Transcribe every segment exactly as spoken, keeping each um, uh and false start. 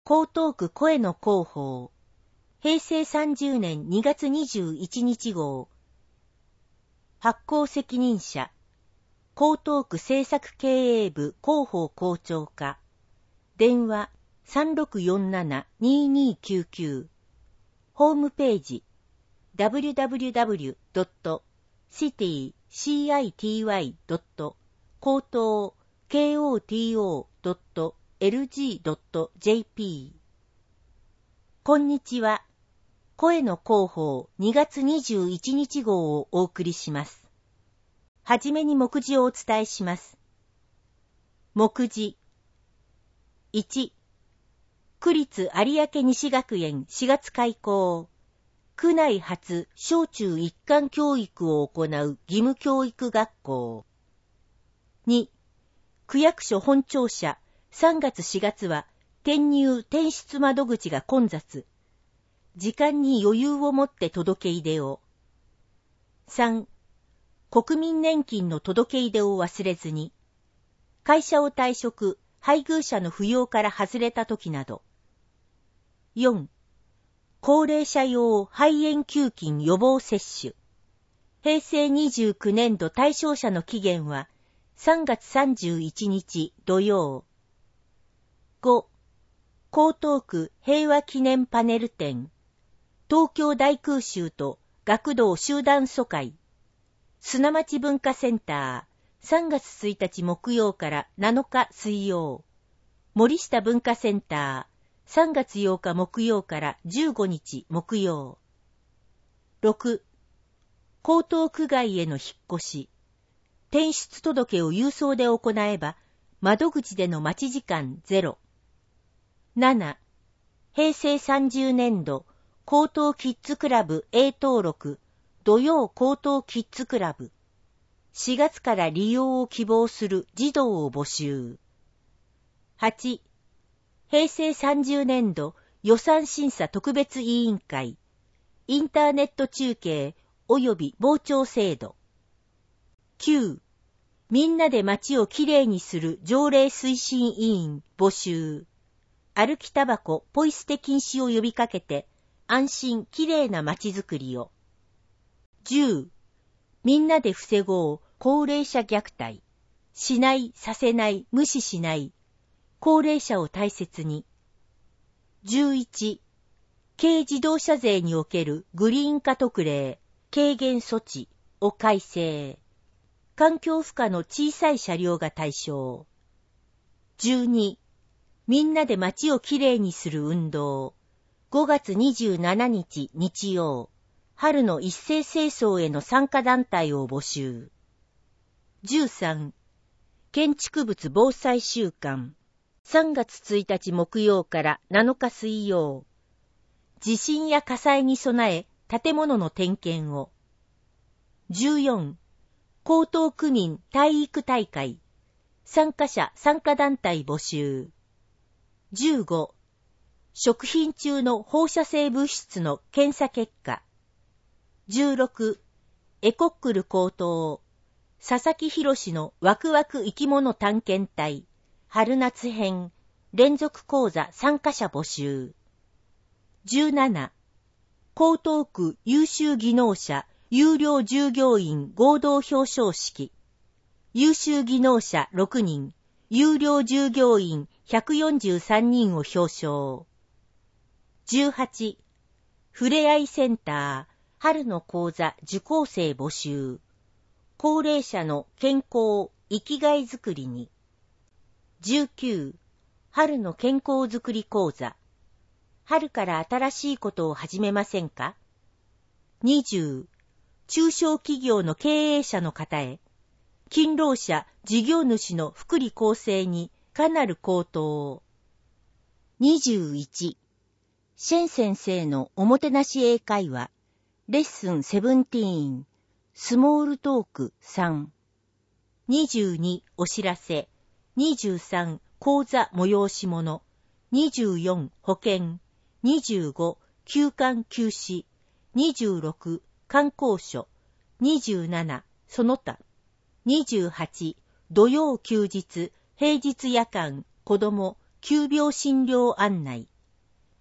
江東区声の広報。へいせいさんじゅうねんにがつにじゅういちにち号。発行責任者。江東区政策経営部広報校長課。電話 さんろくよんななにーにーきゅうきゅう。ホームページ ダブリュダブリュダブリュドットシティシーアイティーワイドット高等 ケーオーティーオードットエルジードットジェーピー。こんにちは。声の広報にがつにじゅういちにち号をお送りします。はじめに目次をお伝えします。目次いち、区立有明西学園しがつ開校。区内初小中一貫教育を行う義務教育学校。に、区役所本庁舎さんがつしがつは転入転出窓口が混雑。時間に余裕を持って届け出でを。さん、国民年金の届け出を忘れずに。会社を退職、配偶者の扶養から外れた時など。よん、高齢者用肺炎球菌予防接種。へいせいにじゅうきゅうねんど対象者の期限はさんがつさんじゅういちにち土曜。ご、江東区平和記念パネル展。東京大空襲と学童集団疎開。砂町文化センター、さんがつついたち木曜からなのか水曜。森下文化センター、さんがつようか木曜からじゅうごにち木曜。ろく、江東区外への引っ越し。転出届を郵送で行えば、窓口での待ち時間ゼロ。なな、へいせいさんじゅうねんど、江東キッズクラブ A 登録、土曜江東キッズクラブ。しがつから利用を希望する児童を募集。はち、へいせいさんじゅうねんど予算審査特別委員会、インターネット中継及び傍聴制度。きゅう、みんなで街をきれいにする条例推進委員募集。歩きタバコ、ポイ捨て禁止を呼びかけて、安心きれいな街づくりを。じゅう、みんなで防ごう高齢者虐待。しない、させない、無視しない。高齢者を大切に。じゅういち、軽自動車税におけるグリーン化特例、軽減措置を改正。環境負荷の小さい車両が対象。じゅうに、みんなで街をきれいにする運動。ごがつにじゅうしちにち日曜。春の一斉清掃への参加団体を募集。じゅうさん、建築物防災週間。さんがつついたち木曜からなのか水曜。地震や火災に備え、建物の点検を。じゅうよん、江東区民体育大会。参加者参加団体募集。じゅうご、食品中の放射性物質の検査結果。じゅうろく、エコックル高等。佐々木博のワクワク生き物探検隊。春夏編。連続講座参加者募集。じゅうなな、江東区優秀技能者有料従業員合同表彰式。優秀技能者ろくにん、有料従業員ひゃくよんじゅうさんにんを表彰。じゅうはち、ふれあいセンター、春の講座受講生募集。高齢者の健康、生きがいづくりに。じゅうきゅう、春の健康づくり講座。春から新しいことを始めませんか？にじゅう、中小企業の経営者の方へ。勤労者、事業主の福利厚生にかなる高騰。にじゅういち、シェン先生のおもてなし英会話。レッスンセブンティーン、スモールトークさん。にじゅうに、お知らせ。にじゅうさん、講座催し物。にじゅうよん、保険。にじゅうご、休館休止。にじゅうろく、観光所。にじゅうなな、その他。にじゅうはち、土曜休日、平日夜間、子ども、急病診療案内。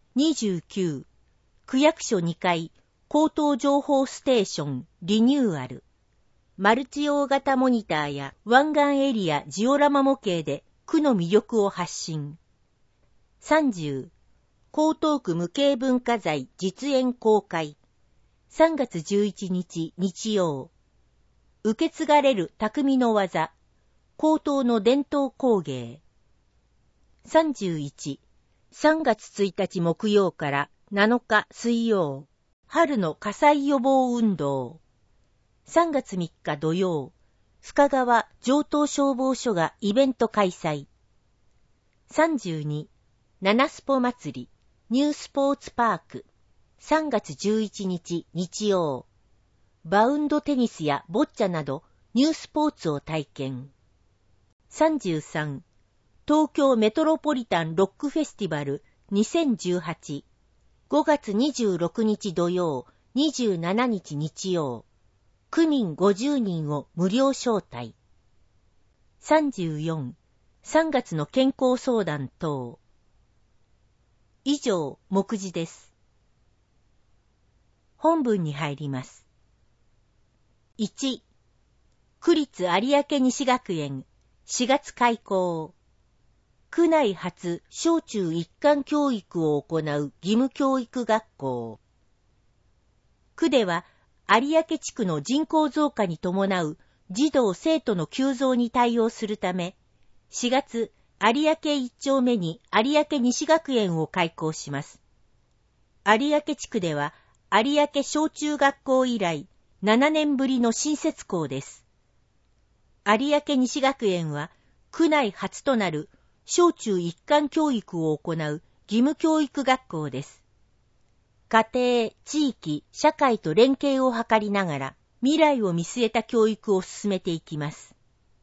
にじゅうきゅう、区役所にかい、口頭情報ステーションリニューアル。マルチ大型モニターや湾岸エリアジオラマ模型で区の魅力を発信。さんじゅう、江東区無形文化財実演公開。さんがつじゅういちにち日曜。受け継がれる匠の技。江東の伝統工芸。さんじゅういち、さんがつついたち木曜からなのか水曜。春の火災予防運動。さんがつみっか土曜。深川城東消防署がイベント開催。さんじゅうに、七スポ祭り、ニュースポーツパーク。さんがつじゅういちにち日曜。バウンドテニスやボッチャなどニュースポーツを体験。さんじゅうさん、東京メトロポリタンロックフェスティバルにせんじゅうはち。ごがつにじゅうろくにち土曜、にじゅうしちにち日曜。区民ごじゅうにんを無料招待。さんじゅうよん、さんがつの健康相談等。以上、目次です。本文に入ります。いち、区立有明西学園しがつ開校。区内初小中一貫教育を行う義務教育学校。区では有明地区の人口増加に伴う児童生徒の急増に対応するため、しがつ有明一丁目に有明西学園を開校します。有明地区では有明小中学校以来ななねんぶりの新設校です。有明西学園は区内初となる小中一貫教育を行う義務教育学校です。家庭、地域、社会と連携を図りながら未来を見据えた教育を進めていきます。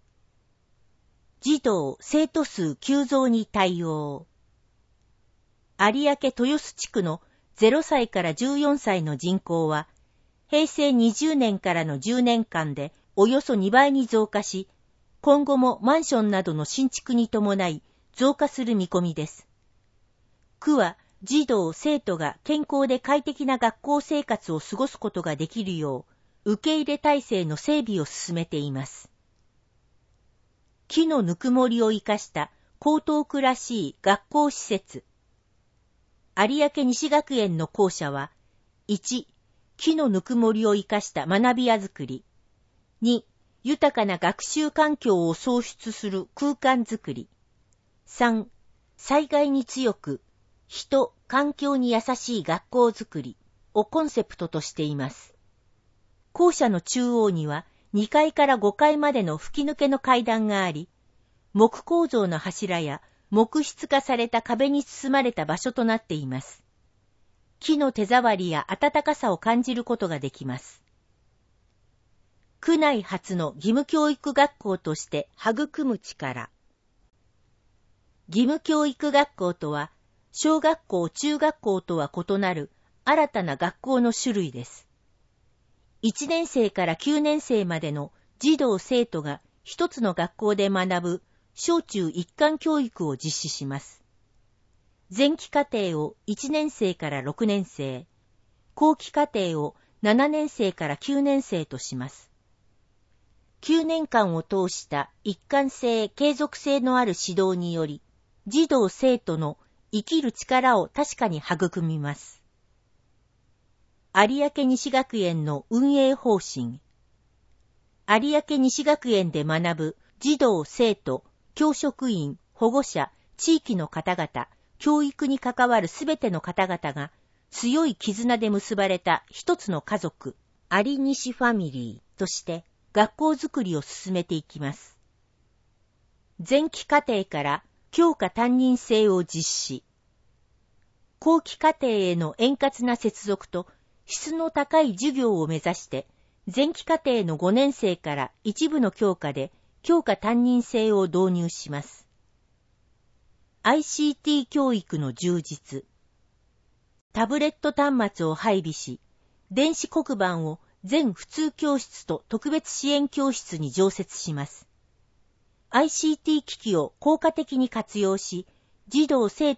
児童・生徒数急増に対応。有明豊洲地区のゼロさいからじゅうよんさいの人口は、へいせいにじゅうねんからのじゅうねんかんでおよそにばいに増加し、今後もマンションなどの新築に伴い増加する見込みです。区は児童・生徒が健康で快適な学校生活を過ごすことができるよう、受け入れ体制の整備を進めています。木のぬくもりを生かした江東区らしい学校施設。有明西学園の校舎は、いち、木のぬくもりを生かした学び屋づくり。に、豊かな学習環境を創出する空間づくり。さん、災害に強く、人、環境に優しい学校づくりをコンセプトとしています。校舎の中央にはにかいからごかいまでの吹き抜けの階段があり、木構造の柱や木質化された壁に包まれた場所となっています。木の手触りや温かさを感じることができます。区内初の義務教育学校として育む力。義務教育学校とは、小学校・中学校とは異なる新たな学校の種類です。いちねんせいからきゅうねんせいまでの児童生徒が一つの学校で学ぶ小中一貫教育を実施します。前期課程をいちねんせいからろくねんせい、後期課程をななねんせいからきゅうねんせいとします。きゅうねんかんを通した一貫性、継続性のある指導により、児童生徒の生きる力を確かに育みます。有明西学園の運営方針。有明西学園で学ぶ児童生徒、教職員、保護者、地域の方々、教育に関わるすべての方々が強い絆で結ばれた一つの家族、有西ファミリーとして学校づくりを進めていきます。前期課程から教科担任制を実施。後期課程への円滑な接続と質の高い授業を目指して、前期課程のごねんせいから一部の教科で教科担任制を導入します。アイシーティー 教育の充実。タブレット端末を配備し、電子黒板を全普通教室と特別支援教室に常設します。アイシーティー 機器を効果的に活用し、児童生徒の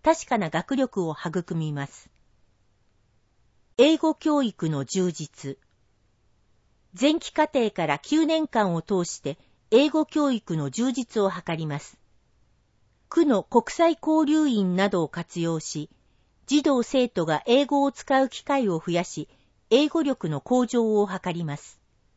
確かな学力を育みます。英語教育の充実。前期課程からきゅうねんかんを通して英語教育の充実を図ります。区の国際交流員などを活用し、児童生徒が英語を使う機会を増やし、英語力の向上を図ります。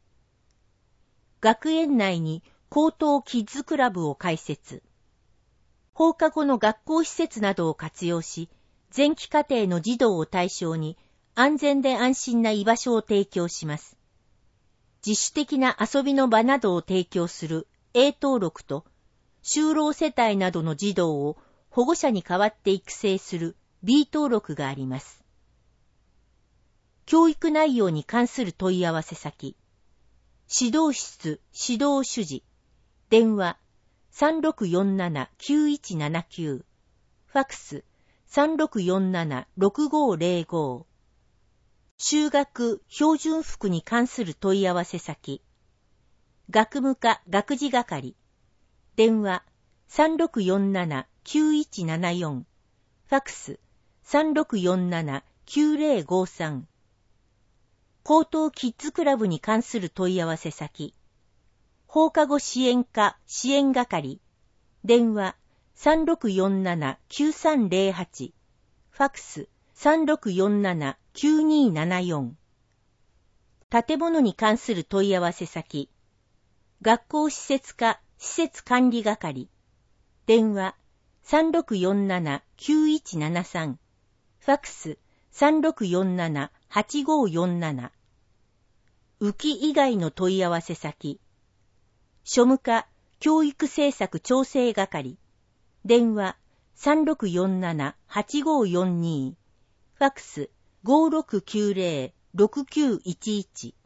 学園内に高等キッズクラブを開設。放課後の学校施設などを活用し、前期課程の児童を対象に安全で安心な居場所を提供します。自主的な遊びの場などを提供する A 登録と、就労世帯などの児童を保護者に代わって育成する B 登録があります。教育内容に関する問い合わせ先。指導室、指導主事。電話 さんろくよんななきゅういちななきゅう。ファックス さんろくよんななろくごぜろご。就学、標準服に関する問い合わせ先。学務課、学事係。電話 さんろくよんななきゅういちななよん。ファックス さんろくよんななきゅうぜろごさん。高等キッズクラブに関する問い合わせ先。放課後支援課支援係。電話 さんろくよんななきゅうさんぜろはち。ファックス さんろくよんななきゅうにななよん。建物に関する問い合わせ先。学校施設課施設管理係。電話 さんろくよんななきゅういちななさん。ファックス さんろくよんななはちごよんなな。浮き以外の問い合わせ先。庶務課教育政策調整係。電話 さんろくよんななはちごよんに。ファックス ごろくきゅうぜろろくきゅういちいち。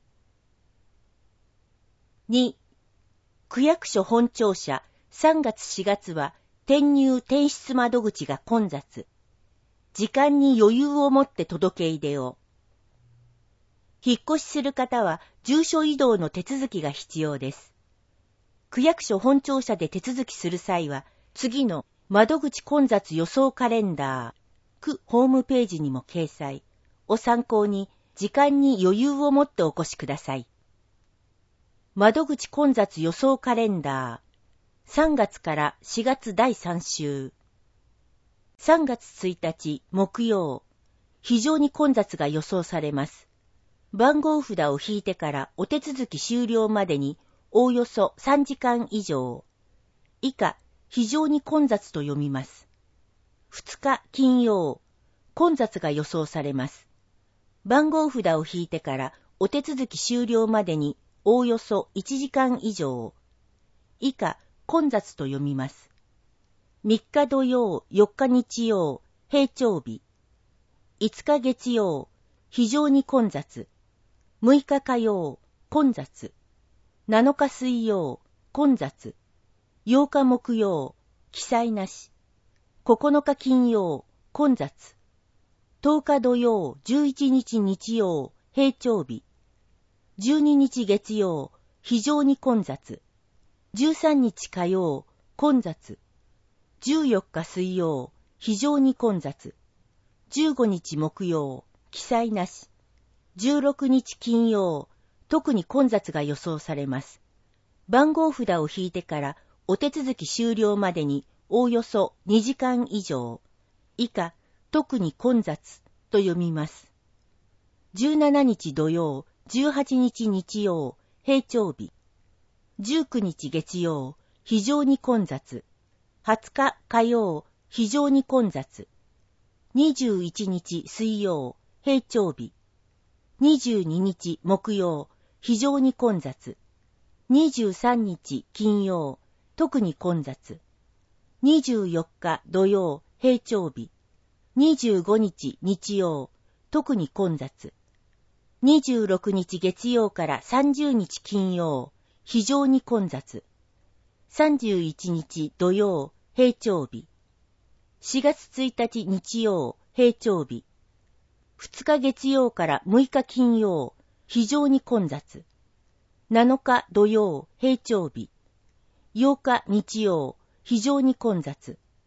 に. 区役所本庁舎さんがつしがつは転入転出窓口が混雑。時間に余裕を持って届け入れを。引っ越しする方は住所移動の手続きが必要です。区役所本庁舎で手続きする際は、次の窓口混雑予想カレンダー、区ホームページにも掲載を参考に時間に余裕を持ってお越しください。窓口混雑予想カレンダー、さんがつからしがつだいさん週。さんがつついたち木曜、非常に混雑が予想されます。番号札を引いてからお手続き終了までにおおよそさんじかん以上。以下、非常に混雑と読みます。ふつか金曜、混雑が予想されます。番号札を引いてからお手続き終了までにおおよそいちじかん以上。以下、混雑と読みます。みっか土曜、よっか日曜、平調日。いつか月曜、非常に混雑。むいか火曜、混雑。なのか水曜、混雑。ようか木曜、記載なし。ここのか金曜、混雑。とおか土曜、じゅういちにち日曜、平調日。じゅうににち月曜、非常に混雑。じゅうさんにち火曜、混雑。じゅうよっか水曜、非常に混雑。じゅうごにち木曜、記載なし。じゅうろくにち金曜、特に混雑が予想されます。番号札を引いてからお手続き終了までにおおよそにじかん以上。以下、特に混雑と読みます。じゅうしちにち土曜、じゅうはちにち日曜、平調日。じゅうくにち月曜、非常に混雑。はつか火曜、非常に混雑。にじゅういちにち水曜、平調日。にじゅうににち木曜、非常に混雑。にじゅうさんにち金曜、特に混雑。にじゅうよっか土曜、平調日。にじゅうごにち日曜、特に混雑。にじゅうろくにち月曜からさんじゅうにち金曜、非常に混雑。さんじゅういちにち土曜、平調日。しがつついたち日曜、平調日。ふつか月曜からむいか金曜、非常に混雑。なのか土曜、平調日。ようか日曜、非常に混雑。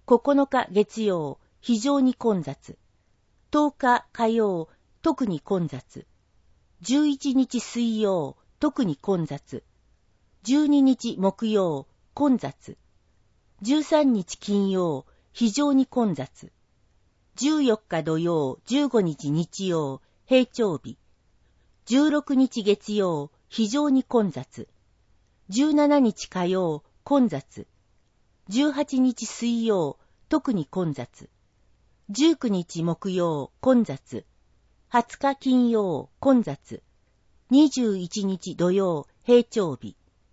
ここのか月曜、非常に混雑。とおか火曜、特に混雑。じゅういちにち水曜、特に混雑。じゅうににち木曜、混雑。じゅうさんにち金曜、非常に混雑。じゅうよっか土曜、じゅうごにち日曜、平調日。じゅうろくにち月曜、非常に混雑。じゅうしちにち火曜、混雑。じゅうはちにち水曜、特に混雑。じゅうくにち木曜、混雑。はつか金曜、混雑。にじゅういちにち土曜、平調日。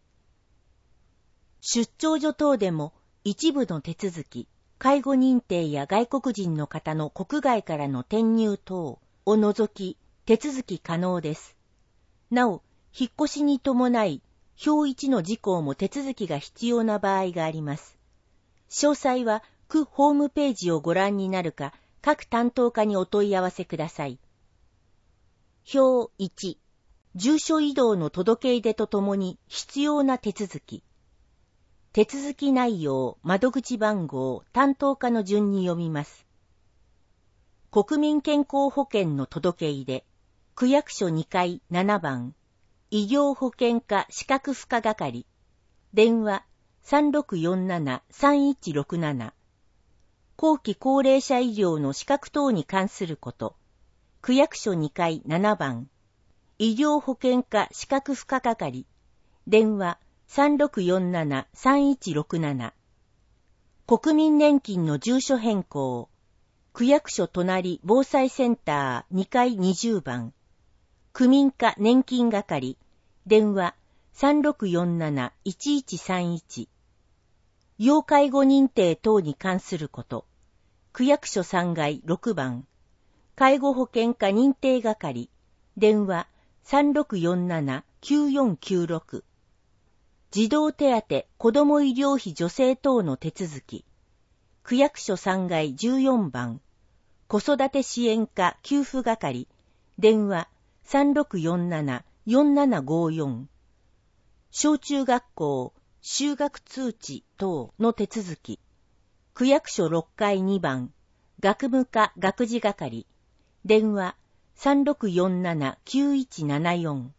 出張所等でも一部の手続き、介護認定や外国人の方の国外からの転入等を除き手続き可能です。なお、引っ越しに伴い、表いちの事項も手続きが必要な場合があります。詳細は区ホームページをご覧になるか、各担当課にお問い合わせください。表いち、住所移動の届け出とともに必要な手続き。手続き内容、窓口番号、担当課の順に読みます。国民健康保険の届け出、区役所にかいななばん、医療保険課資格付加係、電話 さんろくよんななさんいちろくなな、後期高齢者医療の資格等に関すること、区役所にかいななばん、医療保険課資格付加係、電話さんろくよんななさんいちろくなな、国民年金の住所変更、区役所隣防災センターにかいにじゅうばん、区民課年金係、電話 さんろくよんなないちいちさんいち、要介護認定等に関すること、区役所さんがいろくばん、介護保険課認定係、電話 さんろくよんななきゅうよんきゅうろく、児童手当子ども医療費助成等の手続き、区役所さんがいじゅうよんばん、子育て支援課給付係、電話 さんろくよんななよんななごよん、小中学校就学通知等の手続き、区役所ろっかいにばん、学務課学事係、電話 さんろくよんななきゅういちななよん。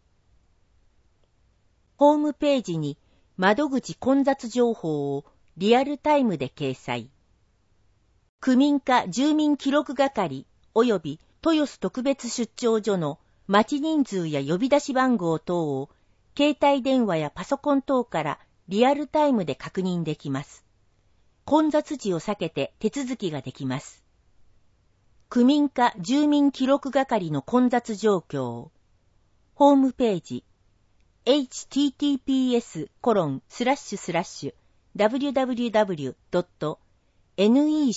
ホームページに窓口混雑情報をリアルタイムで掲載。区民課住民記録係及び豊洲特別出張所の待ち人数や呼び出し番号等を携帯電話やパソコン等からリアルタイムで確認できます。混雑時を避けて手続きができます。区民課住民記録係の混雑状況。ホームページ エイチティーティーピーエスコロンスラッシュスラッシュダブリュダブリュダブリュドットネコ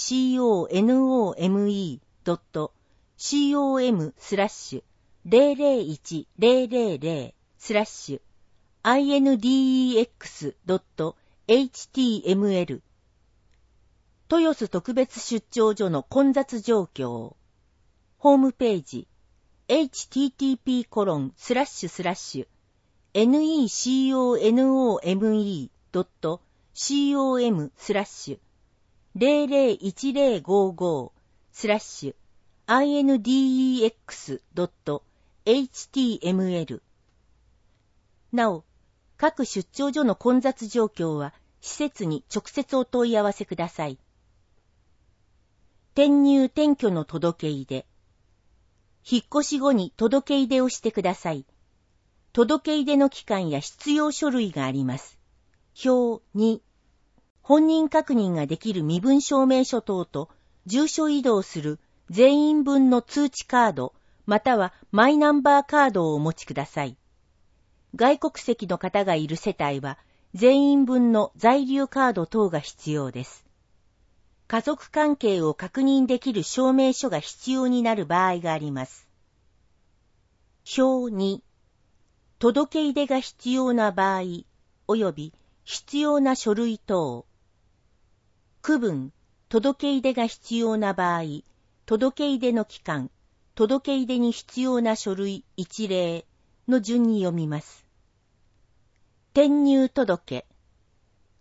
ドットコムスラッシュゼロゼロいちゼロゼロゼロスラッシュアイエヌディーイーエックスドットエイチティーエムエル 豊洲特別出張所の混雑状況。ホームページ エイチティーティーピーコロンスラッシュスラッシュネコドットコムスラッシュゼロゼロいちゼロごごスラッシュアイエヌディーイーエックスドットエイチティーエムエル。なお、各出張所の混雑状況は施設に直接お問い合わせください。転入転居の届け出。引っ越し後に届け出をしてください。届け出の期間や必要書類があります。表に、本人確認ができる身分証明書等と住所移動する全員分の通知カードまたはマイナンバーカードをお持ちください。外国籍の方がいる世帯は全員分の在留カード等が必要です。家族関係を確認できる証明書が必要になる場合があります。表に、届け出が必要な場合及び必要な書類等。区分、届け出が必要な場合、届け出の期間、届け出に必要な書類一例の順に読みます。転入届。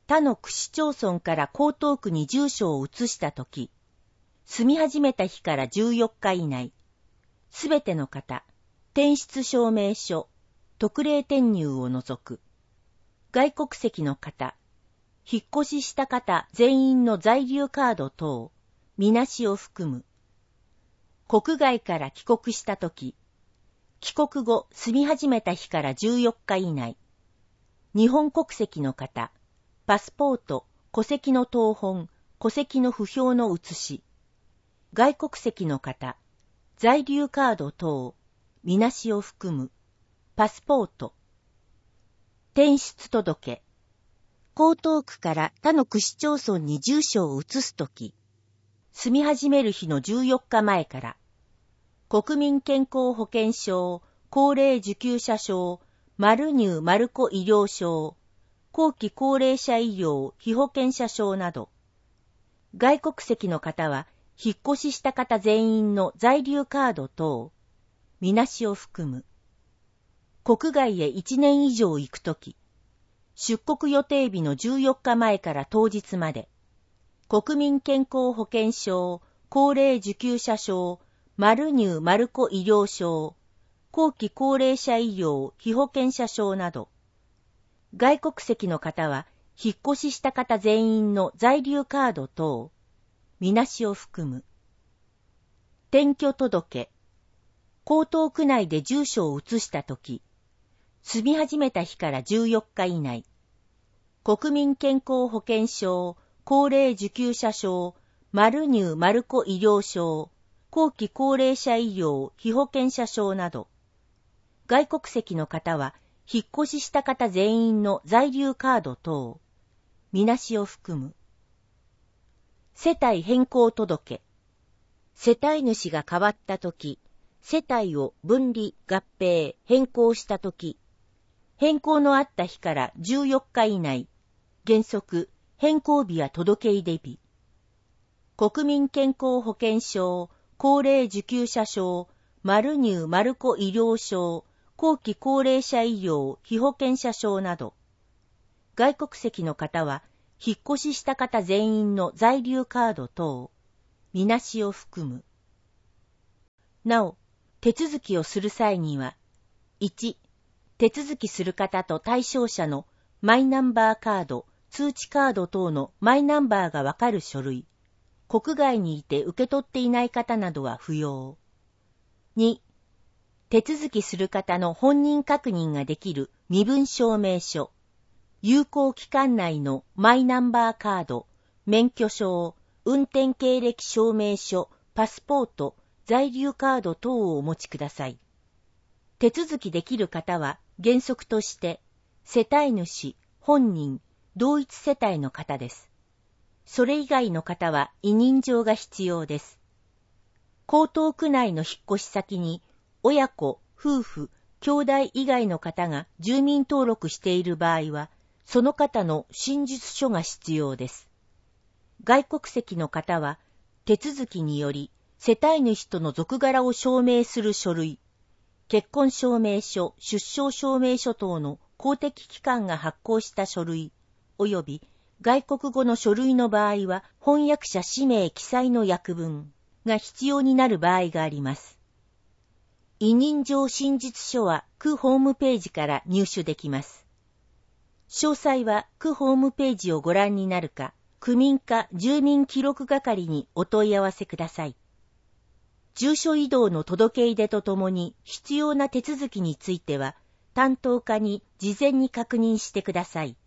他の区市町村から江東区に住所を移したとき、住み始めた日からじゅうよっか以内、すべての方、転出証明書、特例転入を除く、外国籍の方、引っ越しした方全員の在留カード等、みなしを含む、国外から帰国したとき、帰国後住み始めた日からじゅうよっか以内、日本国籍の方、パスポート、戸籍の謄本、戸籍の不評の写し、外国籍の方、在留カード等、みなしを含む、パスポート、転出届、江東区から他の区市町村に住所を移すとき、住み始める日のじゅうよっかまえから、国民健康保険証、高齢受給者証、マル入マルコ医療証、後期高齢者医療被保険者証など、外国籍の方は引っ越しした方全員の在留カード等、みなしを含む。国外へいちねん以上行くとき、出国予定日のじゅうよっかまえから当日まで、国民健康保険証、高齢受給者証、マル入マルコ医療証、後期高齢者医療被保険者証など、外国籍の方は引っ越しした方全員の在留カード等、みなしを含む。転居届、江東区内で住所を移したとき、住み始めた日からじゅうよっか以内、国民健康保険証、高齢受給者証、マル入マルコ医療証、後期高齢者医療被保険者証など、外国籍の方は引っ越しした方全員の在留カード等、みなしを含む。世帯変更届、世帯主が変わったとき、世帯を分離、合併、変更したとき、変更のあった日からじゅうよっか以内、原則、変更日や届け出日。国民健康保険証、高齢受給者証、マル入マルコ医療証、後期高齢者医療被保険者証など、外国籍の方は、引っ越しした方全員の在留カード等、みなしを含む。なお、手続きをする際には、いち、手続きする方と対象者のマイナンバーカード、通知カード等のマイナンバーがわかる書類、国外にいて受け取っていない方などは不要。に、手続きする方の本人確認ができる身分証明書、有効期間内のマイナンバーカード、免許証、運転経歴証明書、パスポート、在留カード等をお持ちください。手続きできる方は原則として世帯主、本人、同一世帯の方です。それ以外の方は委任状が必要です。江東区内の引っ越し先に親子、夫婦、兄弟以外の方が住民登録している場合は、その方の真実書が必要です。外国籍の方は手続きにより世帯主との属柄を証明する書類、結婚証明書、出生証明書等の公的機関が発行した書類、及び外国語の書類の場合は翻訳者氏名記載の訳文が必要になる場合があります。委任状真実書は区ホームページから入手できます。詳細は区ホームページをご覧になるか、区民課住民記録係にお問い合わせください。住所移動の届け出とともに必要な手続きについては、担当課に事前に確認してください。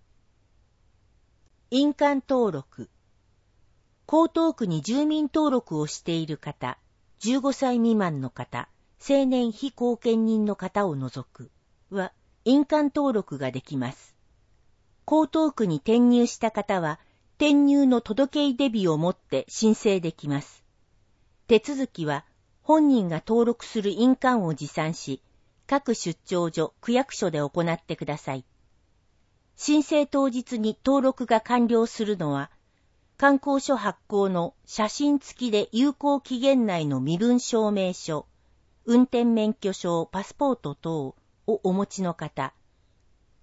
印鑑登録。江東区に住民登録をしている方、じゅうごさい未満の方、成年非後見人の方を除くは、印鑑登録ができます。江東区に転入した方は、転入の届け出日をもって申請できます。手続きは、本人が登録する印鑑を持参し、各出張所、区役所で行ってください。申請当日に登録が完了するのは、観光所発行の写真付きで有効期限内の身分証明書、運転免許証、パスポート等をお持ちの方、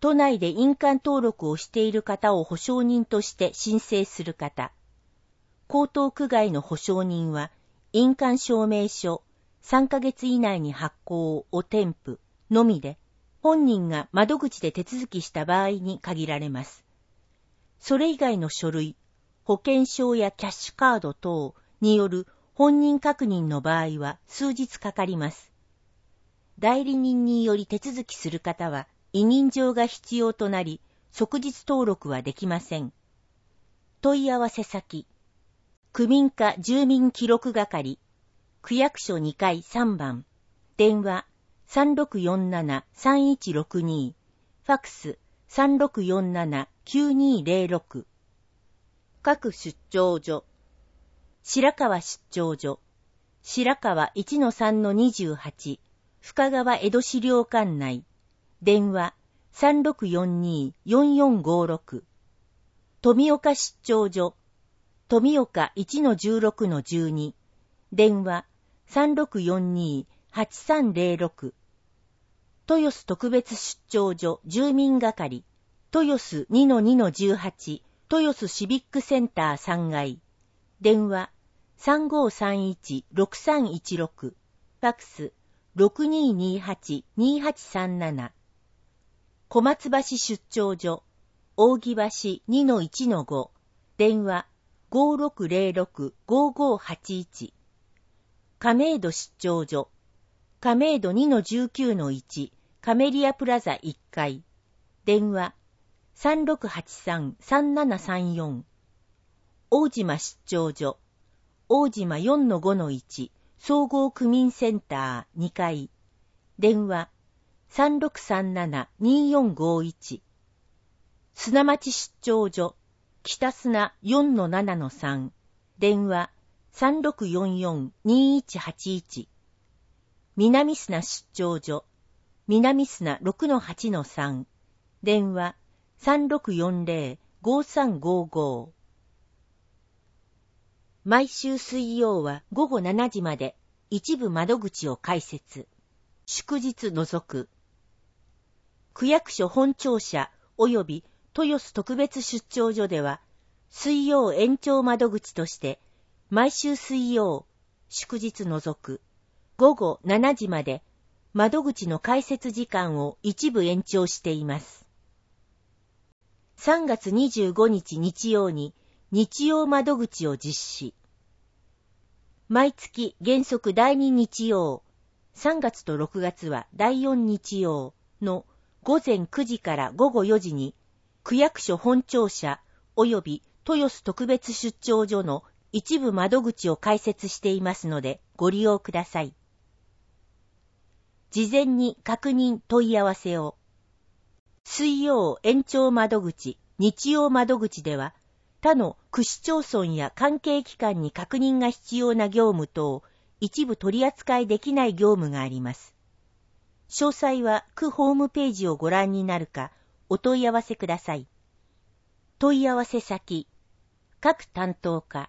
都内で印鑑登録をしている方を保証人として申請する方。江東区外の保証人は、印鑑証明書さんかげつ以内に発行を添付のみで、本人が窓口で手続きした場合に限られます。それ以外の書類、保険証やキャッシュカード等による本人確認の場合は数日かかります。代理人により手続きする方は、委任状が必要となり、即日登録はできません。問い合わせ先、区民課住民記録係、区役所にかいさんばん、電話 さんろくよんななさんいちろくに、ファックス さんろくよんななきゅうにぜろろく。各出張所、白川出張所、白川 いちのさんのにじゅうはち、深川江戸資料館内、電話 さんろくよんによんよんごろく。富岡出張所、富岡 いちのじゅうろくのじゅうに、電話 さんろくよんにはちさんぜろろく。豊洲特別出張所住民係、豊洲 にのにのじゅうはち、豊洲シビックセンターさんがい、電話 さんごさんいちろくさんいちろく、ファックス ろくににはちにはちさんなな。小松橋出張所、扇橋 にのいちのご、電話 ごろくぜろろくごごはちいち。亀戸出張所、亀戸 にのじゅうきゅうのいち、カメリアプラザいっかい、電話 さんろくはちさんさんななさんよん。大島出張所、大島 よんのごのいち、総合区民センターにかい、電話 さんろくさんななによんごいち。砂町出張所、北砂 よんのななのさん、電話 さんろくよんよんにいちはちいち。南砂出張所、南砂 ろくのはちのさん、電話 さんろくよんぜろごさんごご。毎週水曜はごごしちじまで一部窓口を開設。祝日除く。区役所本庁舎及び豊洲特別出張所では、水曜延長窓口として、毎週水曜、祝日除く、ごごしちじまで、窓口の開設時間を一部延長しています。さんがつにじゅうごにち日曜に、日曜窓口を実施。毎月原則だいに日曜、さんがつとろくがつはだいよん日曜のごぜんくじからごごよじに、区役所本庁舎及び豊洲特別出張所の一部窓口を開設していますのでご利用ください。事前に確認問い合わせを。水曜延長窓口、日曜窓口では、他の区市町村や関係機関に確認が必要な業務等、一部取り扱いできない業務があります。詳細は区ホームページをご覧になるか、お問い合わせください。問い合わせ先、各担当課。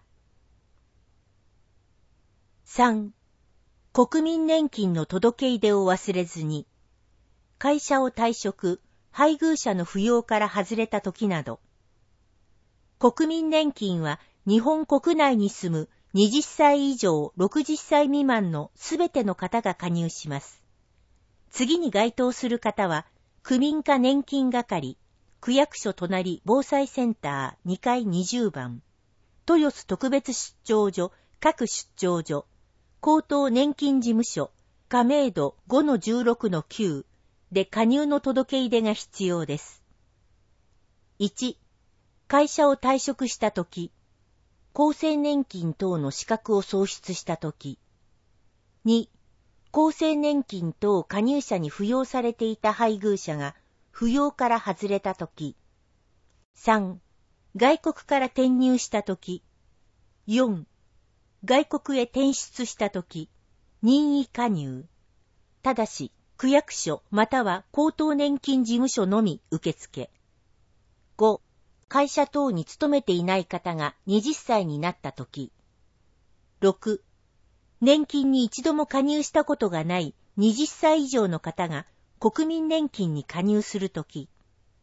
さん. 国民年金の届け出を忘れずに、会社を退職、配偶者の扶養から外れた時など。国民年金は日本国内に住むはたち以上ろくじゅっさい未満のすべての方が加入します。次に該当する方は、区民課年金係、区役所隣防災センターにかいにじゅうばん、豊洲特別出張所、各出張所、高等年金事務所、亀戸 ごのじゅうろくのきゅう で加入の届け出が必要です。いち. 会社を退職したとき、厚生年金等の資格を喪失したとき。に. 厚生年金等加入者に扶養されていた配偶者が扶養から外れたとき。さん. 外国から転入したとき。よん. 外国へ転出したとき、任意加入。ただし、区役所または高等年金事務所のみ受付。ご. 会社等に勤めていない方がはたちになったとき。ろく. 年金に一度も加入したことがないはたち以上の方が国民年金に加入するとき。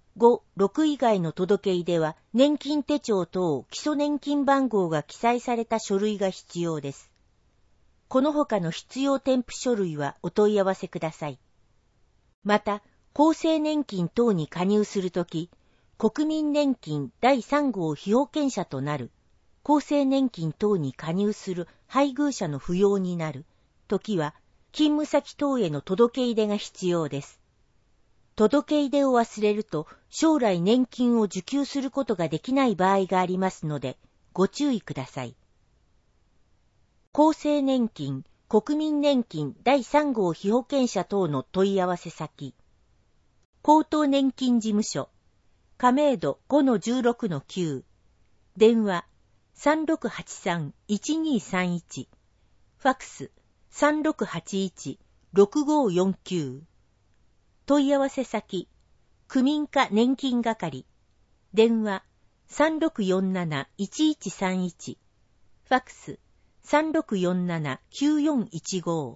ご、ろく以外の届け出では年金手帳等基礎年金番号が記載された書類が必要です。この他の必要添付書類はお問い合わせください。また、厚生年金等に加入するとき、国民年金だいさん号被保険者となる、厚生年金等に加入する配偶者の扶養になるときは、勤務先等への届け出が必要です。届け出を忘れると、将来年金を受給することができない場合がありますので、ご注意ください。厚生年金、国民年金だいさん号被保険者等の問い合わせ先。高等年金事務所、亀戸 ごのじゅうろくのきゅう、電話 さんろくはちさんいちにさんいち、ファクス さんろくはちいちろくごよんきゅう、問い合わせ先、区民課年金係、電話 さんろくよんなないちいちさんいち、ファクス さんろくよんななきゅうよんいちご。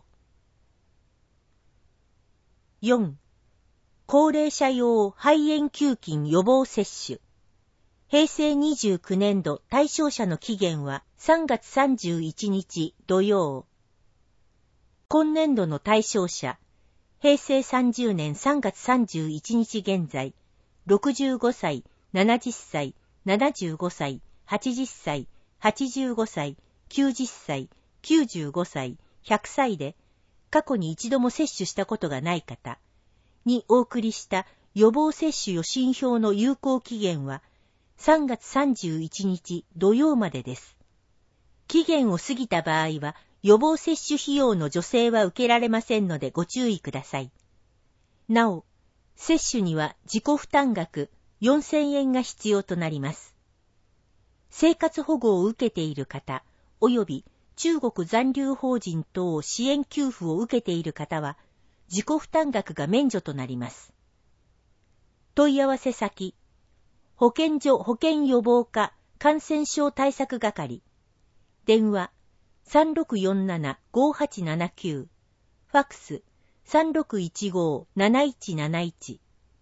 よん. 高齢者用肺炎球菌予防接種。平成にじゅうきゅうねん度対象者の期限はさんがつさんじゅういちにち土曜。今年度の対象者、平成さんじゅうねんさんがつさんじゅういちにち現在、ろくじゅうごさい、ななじゅっさい、ななじゅうごさい、はちじゅっさい、はちじゅうごさい、きゅうじゅっさい、きゅうじゅうごさい、ひゃくさいで、過去に一度も接種したことがない方にお送りした予防接種予診票の有効期限はさんがつさんじゅういちにち土曜までです。期限を過ぎた場合は予防接種費用の助成は受けられませんのでご注意ください。なお、接種には自己負担額よんせんえんが必要となります。生活保護を受けている方、及び中国残留邦人等支援給付を受けている方は、自己負担額が免除となります。問い合わせ先、保健所保健予防課感染症対策係、電話 さんろくよんななごはちななきゅう、ファクス さんろくいちごなないちなないち。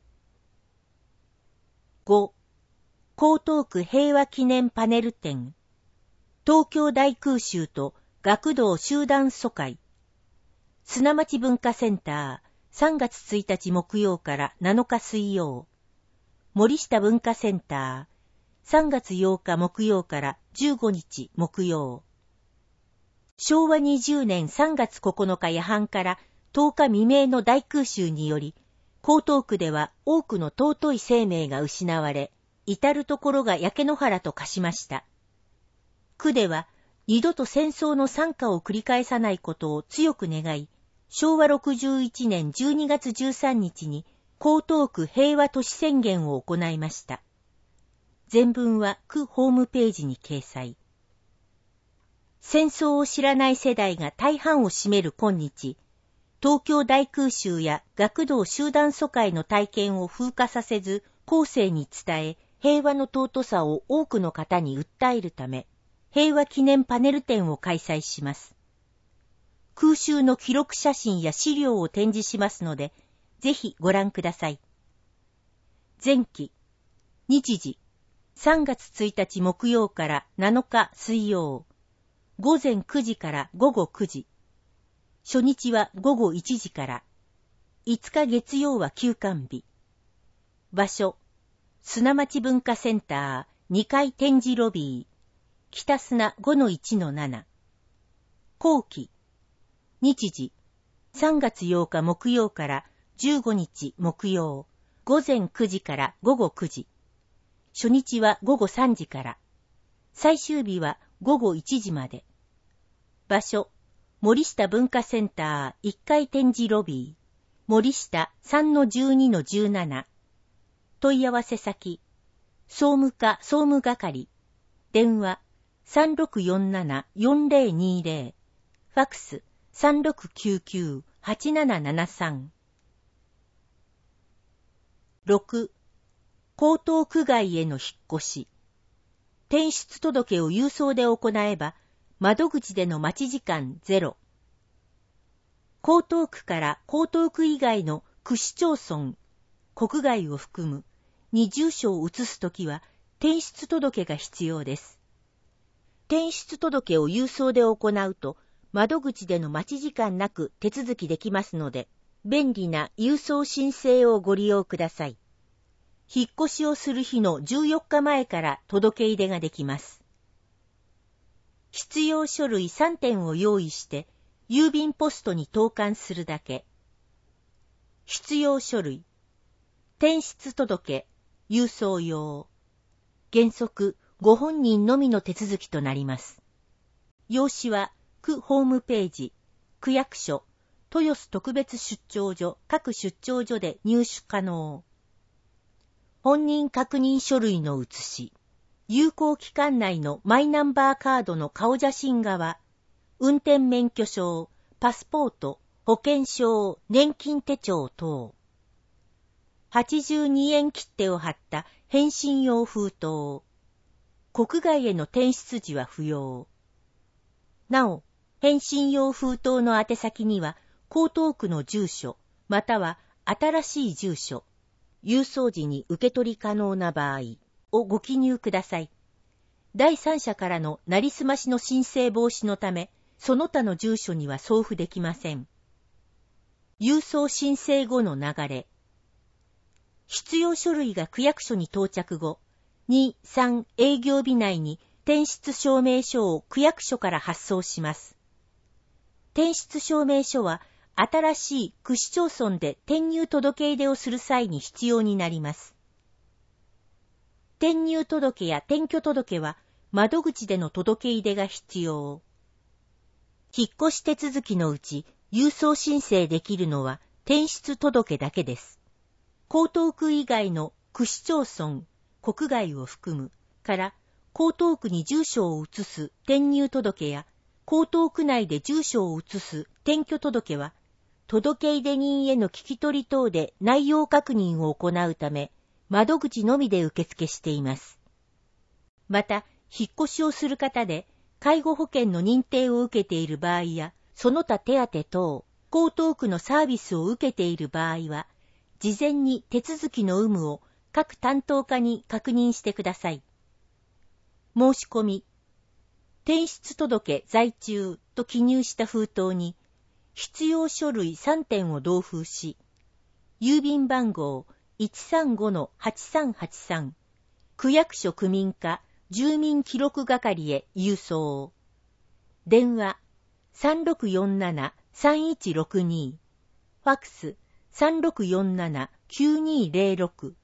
ご. 江東区平和記念パネル展、東京大空襲と学童集団疎開、砂町文化センターさんがつついたち木曜からなのか水曜、森下文化センターさんがつようか木曜からじゅうごにち木曜。しょうわにじゅうねんさんがつここのか夜半からとおか未明の大空襲により、江東区では多くの尊い生命が失われ、至るところが焼け野原と化しました。区では二度と戦争の惨禍を繰り返さないことを強く願い、しょうわろくじゅういちねんじゅうにがつじゅうさんにちに江東区平和都市宣言を行いました。全文は区ホームページに掲載。戦争を知らない世代が大半を占める今日、東京大空襲や学童集団疎開の体験を風化させず、後世に伝え、平和の尊さを多くの方に訴えるため、平和記念パネル展を開催します。空襲の記録写真や資料を展示しますので、ぜひご覧ください。前期、日時、さんがつついたち木曜からなのか水曜、ごぜんくじからごごくじ、初日はごごいちじから、いつか月曜は休館日。場所、砂町文化センターにかい展示ロビー、北砂 ごのいちのなな。後期、日時、さんがつようか木曜からじゅうごにち木曜、ごぜんくじからごごくじ。初日はごごさんじから、最終日はごごいちじまで。場所、森下文化センターいっかい展示ロビー、森下 さんのじゅうにのじゅうなな。問い合わせ先、総務課総務係、電話 さんろくよんななよんぜろにぜろ、ファクス さんろくきゅうきゅうはちななななさん。ろく. 江東区外への引っ越し。転出届を郵送で行えば、窓口での待ち時間ゼロ。江東区から江東区以外の区市町村、国外を含むに住所を移すときは、転出届が必要です。転出届を郵送で行うと、窓口での待ち時間なく手続きできますので、便利な郵送申請をご利用ください。引っ越しをする日のじゅうよっかまえから届け入れができます。必要書類さんてんを用意して、郵便ポストに投函するだけ。必要書類、転出届、郵送用。原則、ご本人のみの手続きとなります。用紙は、区ホームページ、区役所、豊洲特別出張所、各出張所で入手可能。本人確認書類の写し、有効期間内のマイナンバーカードの顔写真側、運転免許証、パスポート、保険証、年金手帳等。はちじゅうにえん切手を貼った返信用封筒。国外への転出時は不要。なお、返信用封筒の宛先には、江東区の住所、または新しい住所、郵送時に受け取り可能な場合をご記入ください。第三者からのなりすましの申請防止のため、その他の住所には送付できません。郵送申請後の流れ。必要書類が区役所に到着後、に、さん営業日内に転出証明書を区役所から発送します。転出証明書は、新しい区市町村で転入届入れをする際に必要になります。転入届や転居届は窓口での届入れが必要。引っ越し手続きのうち郵送申請できるのは転出届だけです。江東区以外の区市町村、国外を含むから江東区に住所を移す転入届や江東区内で住所を移す転居届は届出人への聞き取り等で内容確認を行うため、窓口のみで受付しています。また、引っ越しをする方で、介護保険の認定を受けている場合や、その他手当等、江東区のサービスを受けている場合は、事前に手続きの有無を各担当課に確認してください。申し込み、転出届在中と記入した封筒に、必要書類さんてんを同封し、郵便番号 いちさんごのはちさんはちさん、区役所区民課住民記録係へ郵送。電話 さんろくよんななさんいちろくに、ファックス さんろくよんななきゅうにゼロろく。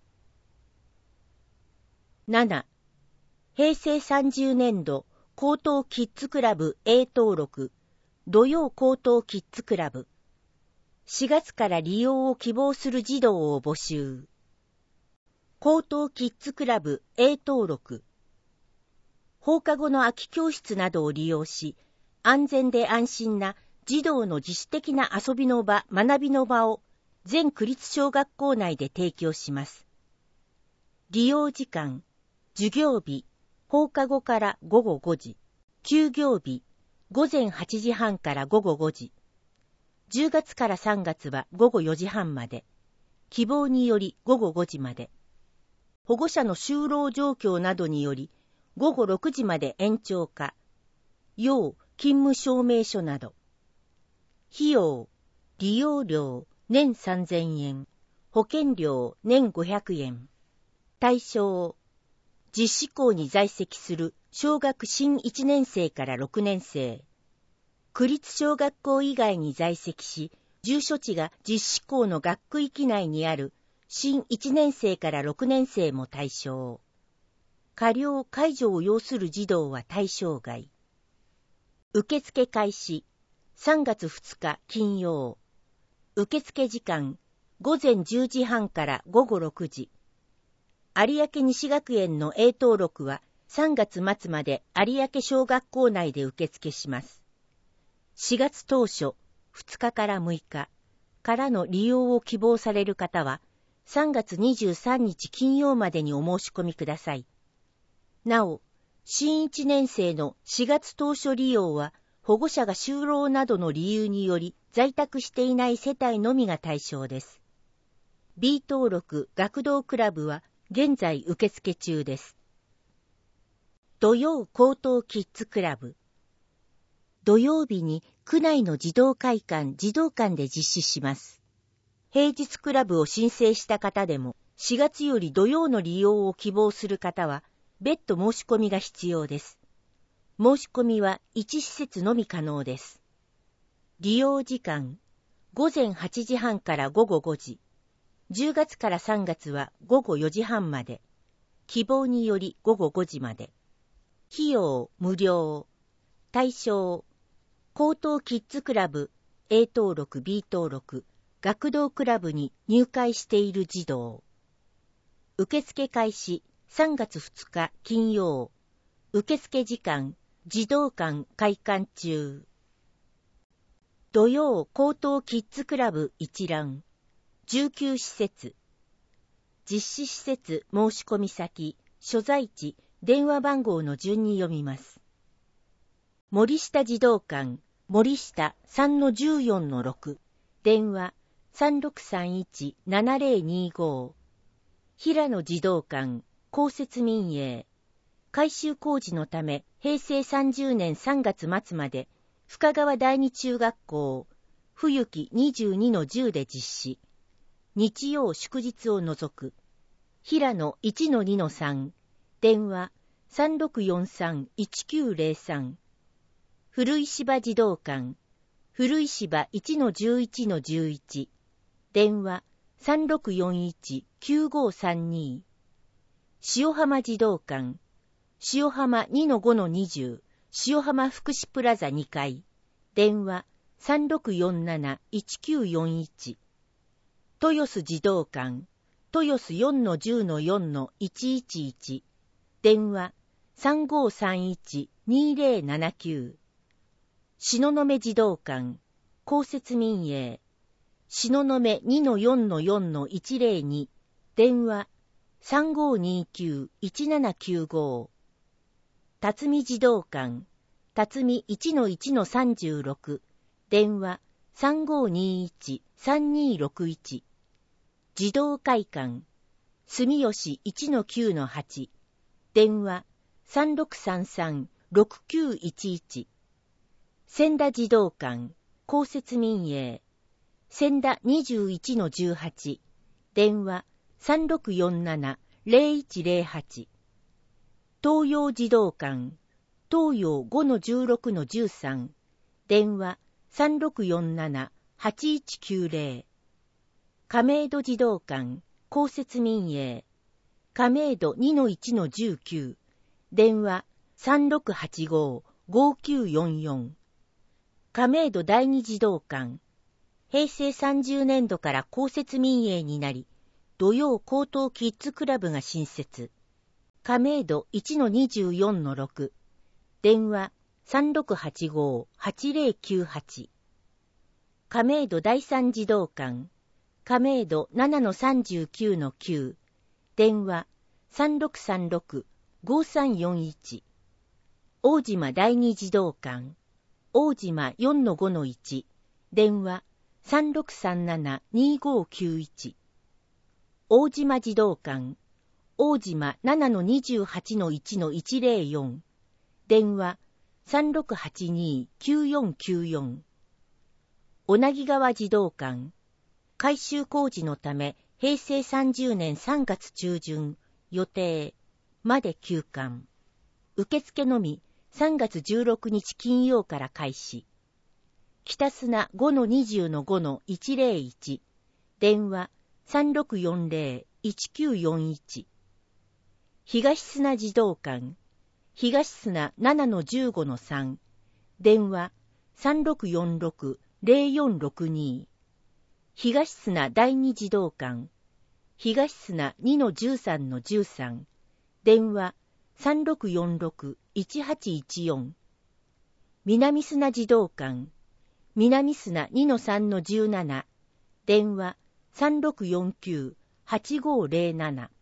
なな. 平成さんじゅうねんど江東キッズクラブ A 登録土曜江東キッズクラブ。しがつから利用を希望する児童を募集。江東キッズクラブ A 登録。放課後の空き教室などを利用し、安全で安心な児童の自主的な遊びの場、学びの場を全区立小学校内で提供します。利用時間、授業日、放課後からごごごじ、休業日、ごぜんはちじはんからごごごじ。じゅうがつからさんがつはごごよじはんまで。希望によりごごごじまで。保護者の就労状況などによりごごろくじまで延長か。要勤務証明書など。費用、利用料年さんぜんえん。保険料年ごひゃくえん。対象、実施校に在籍する小学新いちねんせいからろくねんせい。区立小学校以外に在籍し、住所地が実施校の学区域内にある新いちねんせいからろくねんせいも対象。過料解除を要する児童は対象外。受付開始、さんがつふつか金曜。受付時間、ごぜんじゅうじはんからごごろくじ。有明西学園の A 登録はさんがつまつまで有明小学校内で受付します。しがつ当初、ふつかからむいかからの利用を希望される方は、さんがつにじゅうさんにち金曜までにお申し込みください。なお、新いちねんせいのしがつ当初利用は、保護者が就労などの理由により在宅していない世帯のみが対象です。 B 登録学童クラブは現在受付中です。土曜高等キッズクラブ。土曜日に区内の児童会館、児童館で実施します。平日クラブを申請した方でも、しがつより土曜の利用を希望する方は、別途申し込みが必要です。申し込みはいち施設のみ可能です。利用時間、ごぜんはちじはんからごごごじ。じゅうがつからさんがつはごごよじはんまで。希望によりごごごじまで。費用無料。対象、高等キッズクラブ A 登録 B 登録学童クラブに入会している児童。受付開始さんがつふつか金曜。受付時間児童館開館中。土曜高等キッズクラブ一覧。じゅうきゅう施設。実施施設申し込み先、所在地、電話番号の順に読みます。森下児童館、森下 さんのじゅうよんのろく。電話 さんろくさんいち ななぜろにご。平野児童館、公設民営。改修工事のため、へいせいさんじゅうねんさんがつまつまで、深川第二中学校、冬季 にじゅうにのじゅう で実施。日曜祝日を除く。平野 いちのにのさん。電話 さんろくよんさん いちきゅうぜろさん。古石芝児童館、古石芝 いちのじゅういちのじゅういち。電話 さんろくよんいち きゅうごさんに。塩浜児童館、塩浜 にのごのにじゅう、塩浜福祉プラザにかい。電話 さんろくよんなな いちきゅうよんいち。豊洲児童館、豊洲 よんのじゅうのよんのいちいちいち。電話 さんごさんいち にぜろななきゅう。東雲児童館、公設民営。東雲 にのよんのよんのいちぜろに。電話 さんごにきゅう いちななきゅうご。辰巳児童館、辰巳 いちのいちのさんじゅうろく。電話 さんごにいち さんにろくいち。児童会館、住吉 いちのきゅうのはち。電話 さんろくさんさん ろくきゅういちいち。千田児童館、公設民営。千田 にじゅういちのじゅうはち。電話 さんろくよんなな ぜろいちぜろはち。東洋児童館、東洋 ごのじゅうろくのじゅうさん。電話 さんろくよんなな はちいちきゅうぜろ。亀戸児童館、公設民営。亀戸 にのいちのじゅうきゅう。電話 さんろくはちご ごきゅうよんよん。亀戸第二児童館、へいせいさんじゅうねんどから公設民営になり、土曜高等キッズクラブが新設。亀戸 いちのにじゅうよんのろく。電話 さんろくはちご はちぜろきゅうはち。亀戸第三児童館、亀戸 ななのさんじゅうきゅうのきゅう。電話 さんろくさんろく ごさんよんいち。大島第二児童館、大島 よんのごのいち。電話 さんろくさんなな にごきゅういち。大島児童館、大島 ななのにじゅうはちのいちのいちぜろよん。電話 さんろくはちに きゅうよんきゅうよん。小名木川児童館、改修工事のためへいせいさんじゅうねんさんがつちゅうじゅん予定まで休館。受付のみさんがつじゅうろくにち金曜から開始。北砂 ごのにじゅうのごのいちぜろいち。電話 さんろくよんぜろ いちきゅうよんいち。東砂児童館、東砂 ななのじゅうごのさん。電話 さんろくよんろく ぜろよんろくに。東砂第二児童館、東砂 にのじゅうさんのじゅうさん。電話 さんろくよんろく いちはちいちよん。南砂児童館、南砂 にのさんのじゅうなな。電話 さんろくよんきゅう はちごぜろなな。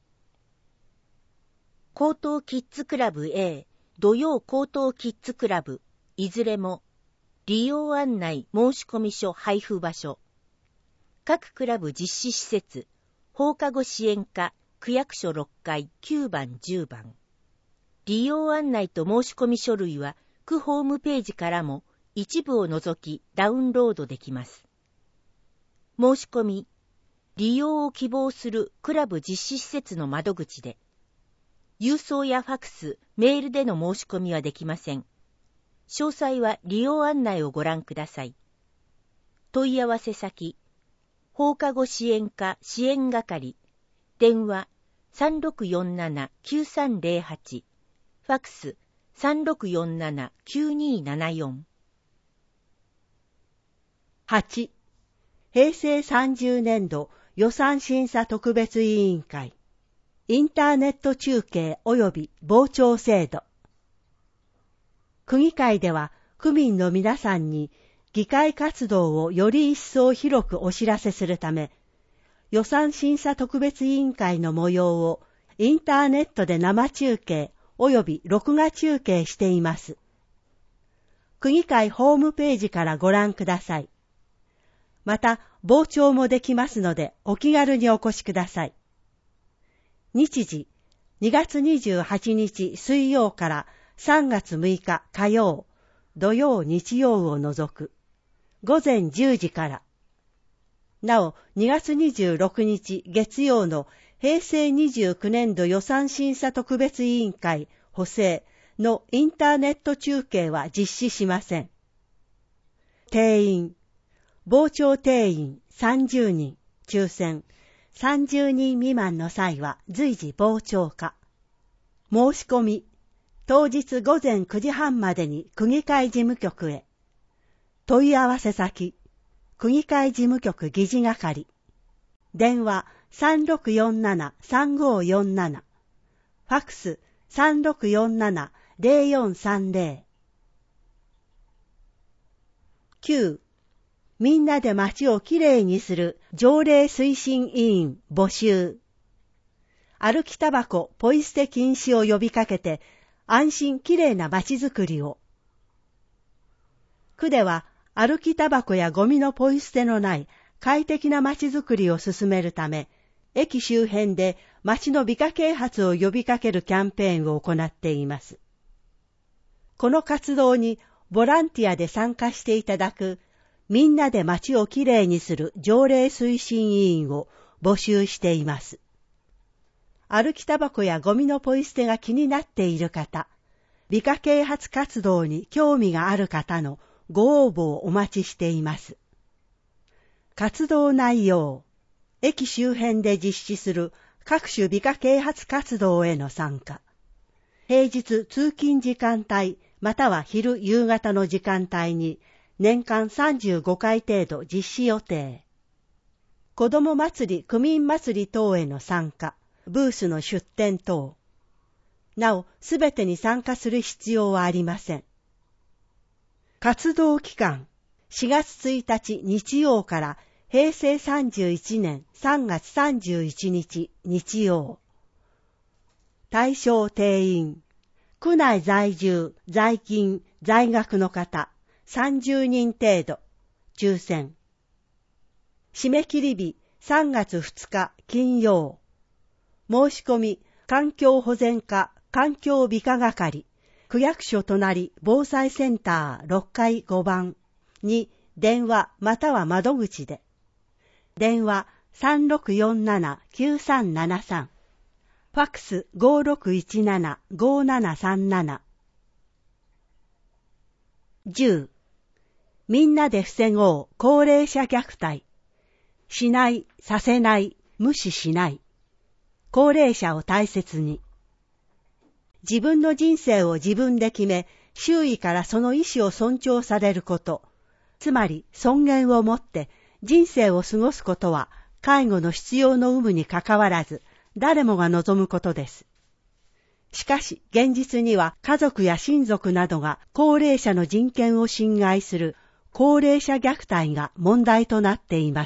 高等キッズクラブ A、土曜高等キッズクラブ、いずれも、利用案内申込書配布場所。各クラブ実施施設、 放課後支援課区役所ろっかいきゅうばんじゅうばん。利用案内と申し込み書類は区ホームページからも一部を除きダウンロードできます。申し込み、利用を希望するクラブ実施施設の窓口で、郵送やファクス、メールでの申し込みはできません。詳細は利用案内をご覧ください。問い合わせ先、放課後支援課支援係、電話 さんろくよんななきゅうさんぜろはち、ファクス さんろくよんななきゅうにななよん。 はち. 平成さんじゅうねんど予算審査特別委員会インターネット中継及び傍聴制度。区議会では区民の皆さんに議会活動をより一層広くお知らせするため、予算審査特別委員会の模様をインターネットで生中継及び録画中継しています。区議会ホームページからご覧ください。また、傍聴もできますので、お気軽にお越しください。日時、にがつにじゅうはちにち水曜からさんがつむいか火曜、土曜日曜を除く、ごぜんじゅうじから。なお、にがつにじゅうろくにち月曜の平成にじゅうきゅうねんど予算審査特別委員会補正のインターネット中継は実施しません。定員、傍聴定員さんじゅうにん、抽選、さんじゅうにん未満の際は随時傍聴可。申し込み、当日ごぜんくじはんまでに区議会事務局へ。問い合わせ先、区議会事務局議事係。電話 さんろくよんななさんごよんなな。ファクス さんろくよんななぜろよんさんぜろ。きゅう. みんなで街をきれいにする条例推進委員募集。歩きタバコ、ポイ捨て禁止を呼びかけて、安心きれいな街づくりを。区では、歩きタバコやゴミのポイ捨てのない快適な街づくりを進めるため、駅周辺で街の美化啓発を呼びかけるキャンペーンを行っています。この活動にボランティアで参加していただく、みんなで街をきれいにする条例推進委員を募集しています。歩きタバコやゴミのポイ捨てが気になっている方、美化啓発活動に興味がある方のご応募をお待ちしています。活動内容、駅周辺で実施する各種美化啓発活動への参加。平日通勤時間帯または昼夕方の時間帯に年間さんじゅうごかい程度実施予定。子ども祭り、区民祭り等への参加、ブースの出展等。なお、すべてに参加する必要はありません。活動期間、しがつついたち日曜から平成さんじゅういちねんさんがつさんじゅういちにち日曜。対象定員、区内在住、在勤、在学の方、さんじゅうにん程度、抽選。締め切り日、さんがつふつか金曜。申し込み、環境保全課、環境美化係、区役所隣防災センターろっかいごばんに電話または窓口で。電話 さんろくよんななきゅうさんななさん。ファックス ごろくいちななごななさんなな。じゅう. みんなで防ごう高齢者虐待。しない、させない、無視しない。高齢者を大切に。自分の人生を自分で決め、周囲からその意思を尊重されること。つまり尊厳を持って人生を過ごすことは介護の必要の有無にかかわらず誰もが望むことです。しかし現実には家族や親族などが高齢者の人権を侵害する高齢者虐待が問題となっています。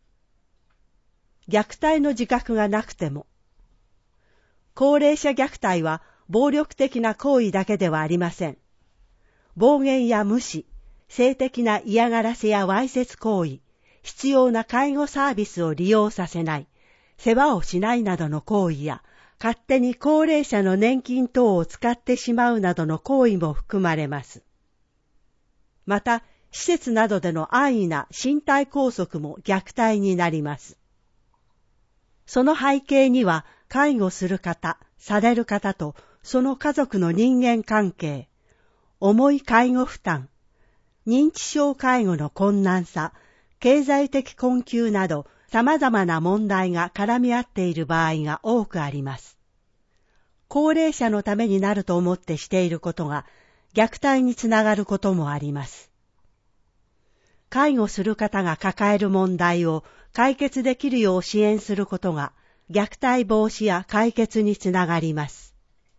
虐待の自覚がなくても、高齢者虐待は暴力的な行為だけではありません。暴言や無視、性的な嫌がらせやわいせつ行為、必要な介護サービスを利用させない、 世話をしないなどの行為や、勝手に高齢者の年金等を使ってしまうなどの行為も含まれます。また、施設などでの安易な身体拘束も虐待になります。その背景には、介護する方、される方とその家族の人間関係、重い介護負担、認知症介護の困難さ、経済的困窮など様々な問題が絡み合っている場合が多くあります。高齢者のためになると思ってしていることが虐待につながることもあります。介護する方が抱える問題を解決できるよう支援することが虐待防止や解決につながります。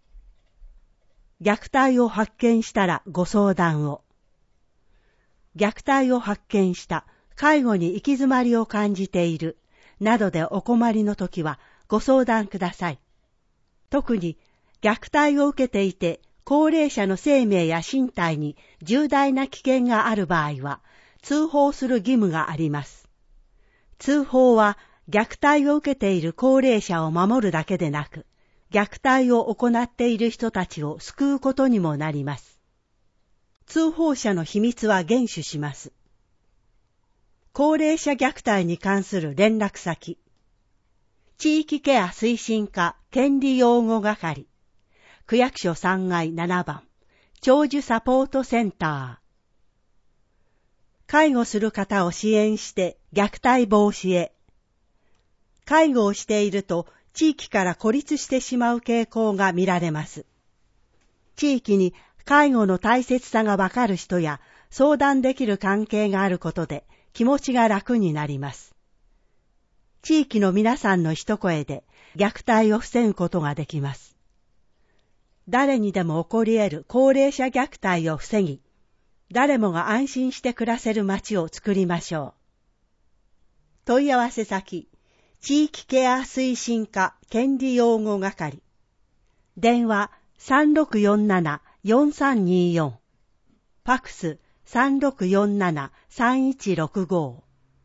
虐待を発見したらご相談を。虐待を発見した、介護に行き詰まりを感じている、などでお困りのときはご相談ください。特に虐待を受けていて、高齢者の生命や身体に重大な危険がある場合は、通報する義務があります。通報は虐待を受けている高齢者を守るだけでなく、虐待を行っている人たちを救うことにもなります。通報者の秘密は厳守します。高齢者虐待に関する連絡先。地域ケア推進課権利擁護係。区役所さんがいななばん。長寿サポートセンター。介護する方を支援して虐待防止へ。介護をしていると地域から孤立してしまう傾向が見られます。地域に介護の大切さがわかる人や相談できる関係があることで気持ちが楽になります。地域の皆さんの一声で虐待を防ぐことができます。誰にでも起こり得る高齢者虐待を防ぎ、誰もが安心して暮らせる街を作りましょう。問い合わせ先、地域ケア推進課権利擁護係。電話 さんろくよんななよんさんによん。ファクス さんろくよんななさんいちろくご。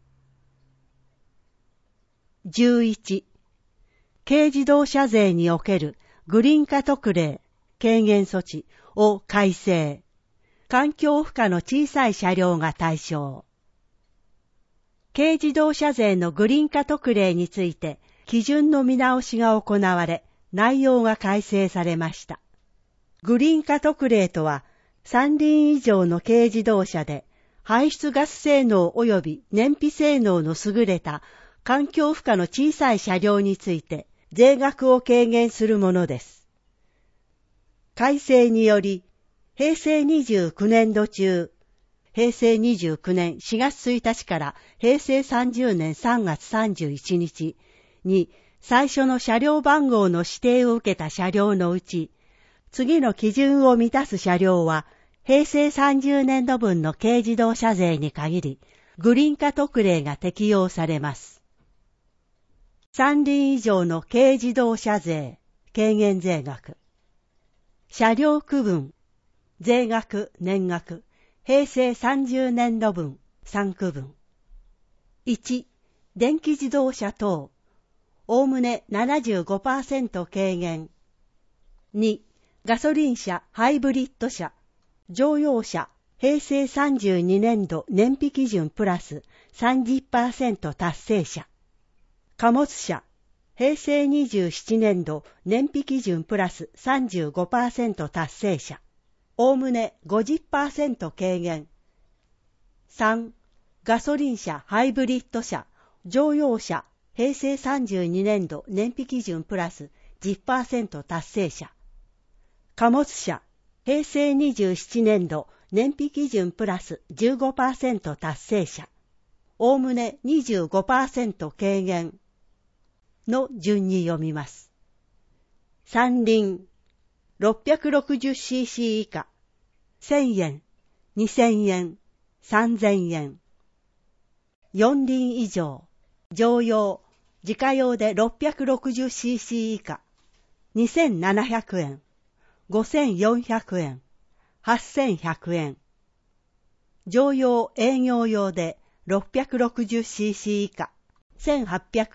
じゅういち. 軽自動車税におけるグリーン化特例軽減措置を改正。環境負荷の小さい車両が対象。軽自動車税のグリーン化特例について基準の見直しが行われ、内容が改正されました。グリーン化特例とは、三輪以上の軽自動車で排出ガス性能及び燃費性能の優れた環境負荷の小さい車両について税額を軽減するものです。改正により、平成にじゅうきゅうねんど中、平成にじゅうきゅうねんしがつついたちから平成さんじゅうねんさんがつさんじゅういちにちに最初の車両番号の指定を受けた車両のうち、次の基準を満たす車両は平成さんじゅうねんどぶんの軽自動車税に限り、グリーン化特例が適用されます。三輪以上の軽自動車税、軽減税額。車両区分、税額、年額、平成さんじゅうねんどぶん、さんくぶん。いち、電気自動車等、おおむね ななじゅうごパーセント 軽減。に、ガソリン車、ハイブリッド車、乗用車、平成さんじゅうにねんど燃費基準プラス さんじゅっパーセント 達成車。貨物車、平成にじゅうななねんど燃費基準プラス さんじゅうごパーセント 達成車。おおむね ごじゅっパーセント 軽減。さん、ガソリン車、ハイブリッド車、乗用車、平成さんじゅうにねんど燃費基準プラス じゅっパーセント 達成車。貨物車、平成にじゅうななねんど燃費基準プラス じゅうごパーセント 達成車。おおむね にじゅうごパーセント 軽減の順に読みます。三輪、ろっぴゃくろくじゅうシーシー 以下、せんえん、にせんえん、さんぜんえん。四輪以上、乗用、自家用で ろっぴゃくろくじゅうシーシー 以下、にせんななひゃくえん、ごせんよんひゃくえん、はっせんひゃくえん。乗用営業用で ろっぴゃくろくじゅうシーシー 以下、せんはっぴゃくえん、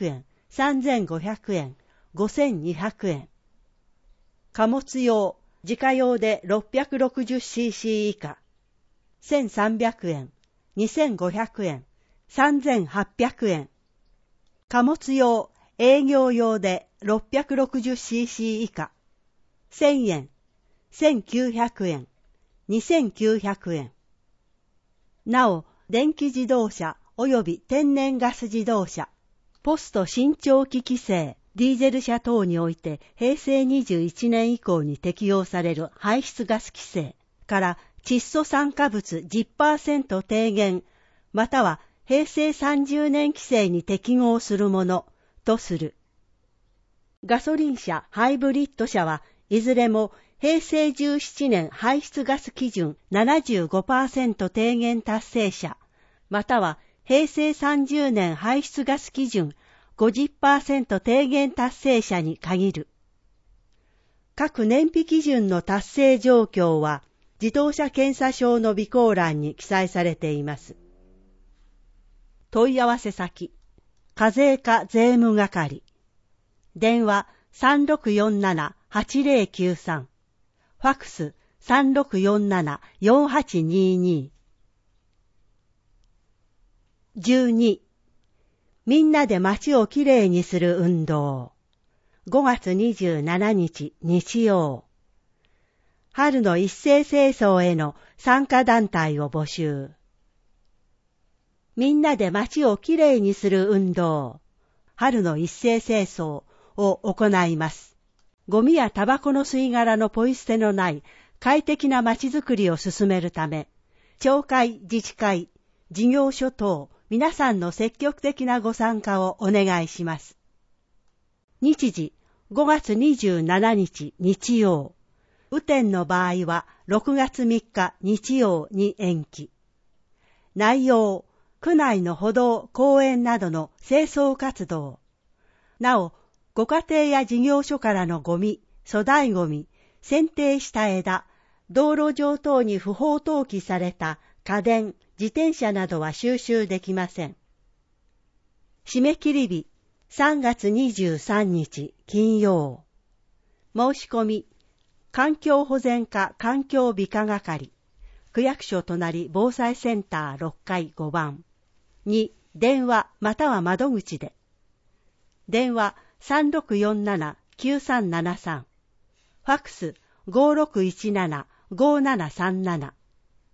さんぜんごひゃくえん、ごせんにひゃくえん。貨物用、自家用で ろっぴゃくろくじゅうシーシー 以下、せんさんびゃくえん、にせんごひゃくえん、さんぜんはっぴゃくえん。貨物用、営業用で ろっぴゃくろくじゅうシーシー 以下、せんえん、せんきゅうひゃくえん、にせんきゅうひゃくえん。なお、電気自動車及び天然ガス自動車、ポスト新長期規制、ディーゼル車等において平成にじゅういちねん以降に適用される排出ガス規制から窒素酸化物 じゅっパーセント 低減、または平成さんじゅうねん規制に適合するものとする。ガソリン車、ハイブリッド車はいずれも平成じゅうななねん排出ガス基準 ななじゅうごパーセント 低減達成者、または平成さんじゅうねん排出ガス基準 ごじゅっパーセント 低減達成者に限る。各燃費基準の達成状況は自動車検査証の備考欄に記載されています。問い合わせ先、課税課税務係。電話 さんろくよんななはちぜろきゅうさん。ファックス さんろくよんななよんはちにに。じゅうに. みんなで街をきれいにする運動。ごがつにじゅうしちにち日曜。春の一斉清掃への参加団体を募集。みんなで街をきれいにする運動。春の一斉清掃を行います。ゴミやタバコの吸い殻のポイ捨てのない快適な街づくりを進めるため、町会、自治会、事業所等、皆さんの積極的なご参加をお願いします。日時、ごがつにじゅうしちにち日曜。雨天の場合はろくがつみっか日曜に延期。内容、区内の歩道、公園などの清掃活動。なお、ご家庭や事業所からのゴミ、粗大ゴミ、剪定した枝、道路上等に不法投棄された家電、自転車などは収集できません。締め切り日、さんがつにじゅうさんにち金曜。申し込み、環境保全課環境美化係、区役所隣防災センターろっかいごばん。に、電話または窓口で。電話 さんろくよんななきゅうさんななさん。ファックス ごろくいちななごななさんなな。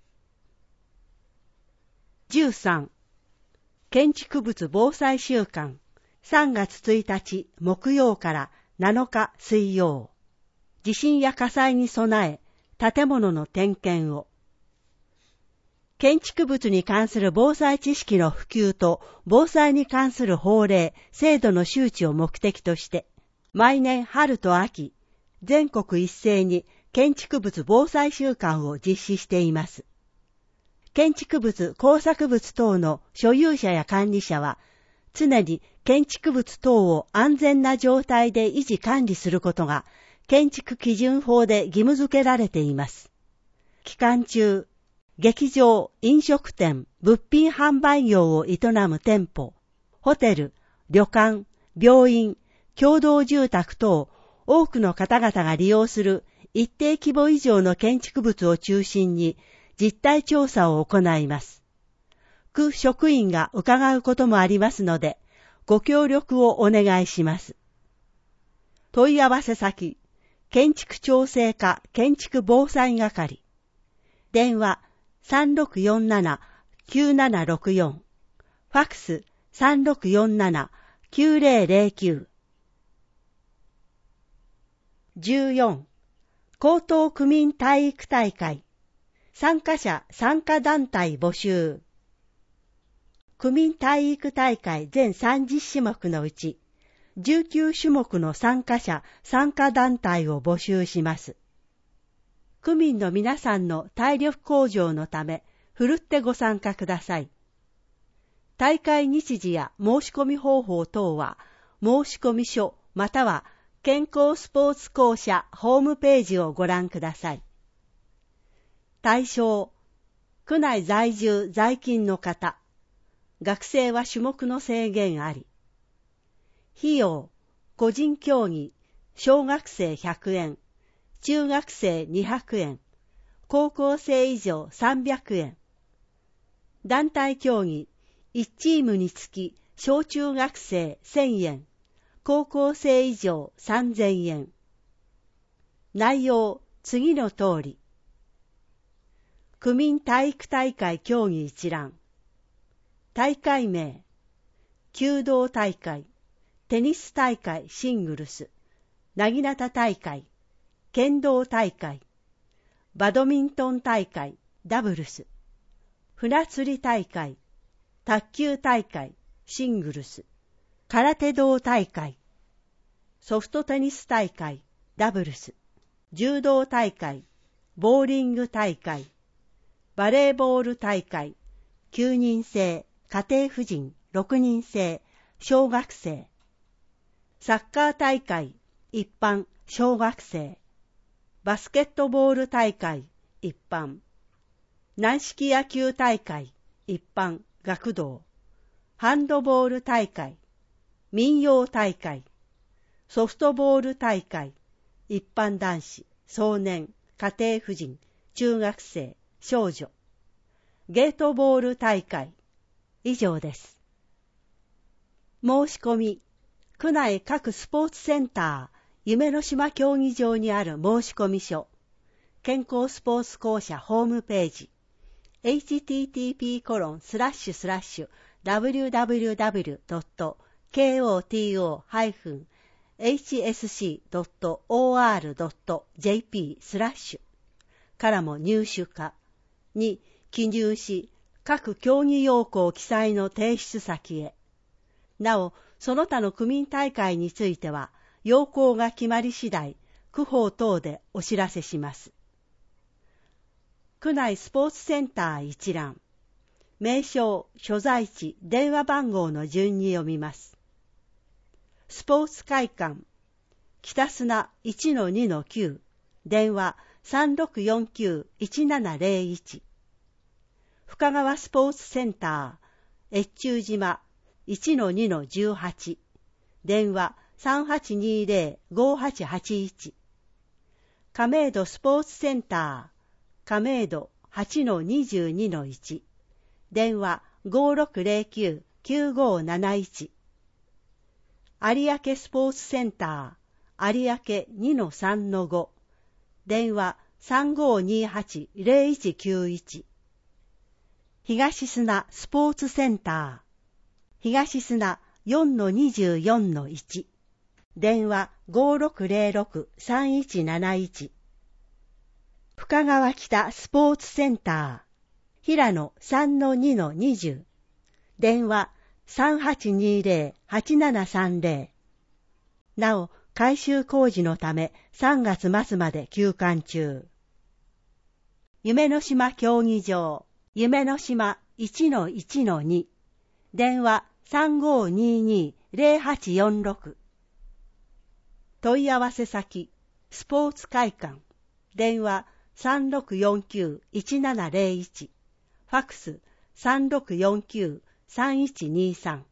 じゅうさん. 建築物防災週間さんがつついたち木曜からなのか水曜。地震や火災に備え建物の点検を。建築物に関する防災知識の普及と防災に関する法令、制度の周知を目的として、毎年春と秋、全国一斉に建築物防災週間を実施しています。建築物、工作物等の所有者や管理者は、常に建築物等を安全な状態で維持管理することが、建築基準法で義務付けられています。期間中、劇場、飲食店、物品販売業を営む店舗、ホテル、旅館、病院、共同住宅等、多くの方々が利用する一定規模以上の建築物を中心に実態調査を行います。区職員が伺うこともありますので、ご協力をお願いします。問い合わせ先、建築調整課建築防災係。電話さんろくよんななきゅうななろくよん。ファックス さんろくよんななきゅうぜろぜろきゅう。じゅうよん. 高等区民体育大会。参加者参加団体募集。区民体育大会全さんじゅっしゅもくのうち、じゅうきゅうしゅもくの参加者参加団体を募集します。区民の皆さんの体力向上のため、ふるってご参加ください。大会日時や申し込み方法等は、申し込み書または健康スポーツ公社ホームページをご覧ください。対象、区内在住在勤の方、学生は種目の制限あり。 費用、個人競技、小学生ひゃくえん、中学生にひゃくえん、高校生以上さんびゃくえん。団体競技、いちチームにつき小中学生せんえん、高校生以上さんぜんえん。内容、次の通り。区民体育大会競技一覧。大会名、弓道大会、テニス大会シングルス、なぎなた大会、剣道大会、バドミントン大会ダブルス、船釣り大会、卓球大会シングルス、空手道大会、ソフトテニス大会ダブルス、柔道大会、ボーリング大会、バレーボール大会、きゅうにん制、家庭婦人、ろくにん制、小学生、サッカー大会、一般、小学生、バスケットボール大会、一般、軟式野球大会、一般、学童、ハンドボール大会、民謡大会、ソフトボール大会、一般男子、少年、家庭婦人、中学生、少女、ゲートボール大会、以上です。申し込み、区内各スポーツセンター、夢の島競技場にある申し込み書、健康スポーツ公社ホームページ、エイチティーティーピーコロンスラッシュスラッシュダブリューダブリューダブリュードットケーオーティーオーハイフンエイチエスシードットオーアールドットジェーピー スラッシュからも入手可に記入し、各競技要項記載の提出先へ。なお、その他の区民大会については、要項が決まり次第、区法等でお知らせします。区内スポーツセンター一覧。名称、所在地、電話番号の順に読みます。スポーツ会館、北砂 いちのにのきゅう、電話 さんろくよんきゅういちななゼロいち。深川スポーツセンター、越中島 いちのにのじゅうはち、電話 さんはちにゼロごはちはちいち。亀戸スポーツセンター、亀戸 はちのにじゅうにのいち、電話 ごろくゼロきゅうきゅうごなないち。有明スポーツセンター、有明 にのさんのご、電話 さんごにはちゼロいちきゅういち。東砂スポーツセンター、東砂 よんのにじゅうよんのいち、電話 ごろくゼロろくさんいちなないち。深川北スポーツセンター、平野 さんのにのにじゅう、電話 さんはちにゼロはちななさんゼロ。なお、改修工事のためさんがつ末まで休館中。夢の島競技場、夢の島 いちのいちのに、電話 さんごににゼロはちよんろく。問い合わせ先、スポーツ会館、電話 さんろくよんきゅういちななゼロいち、ファクス さんろくよんきゅうさんいちにさん。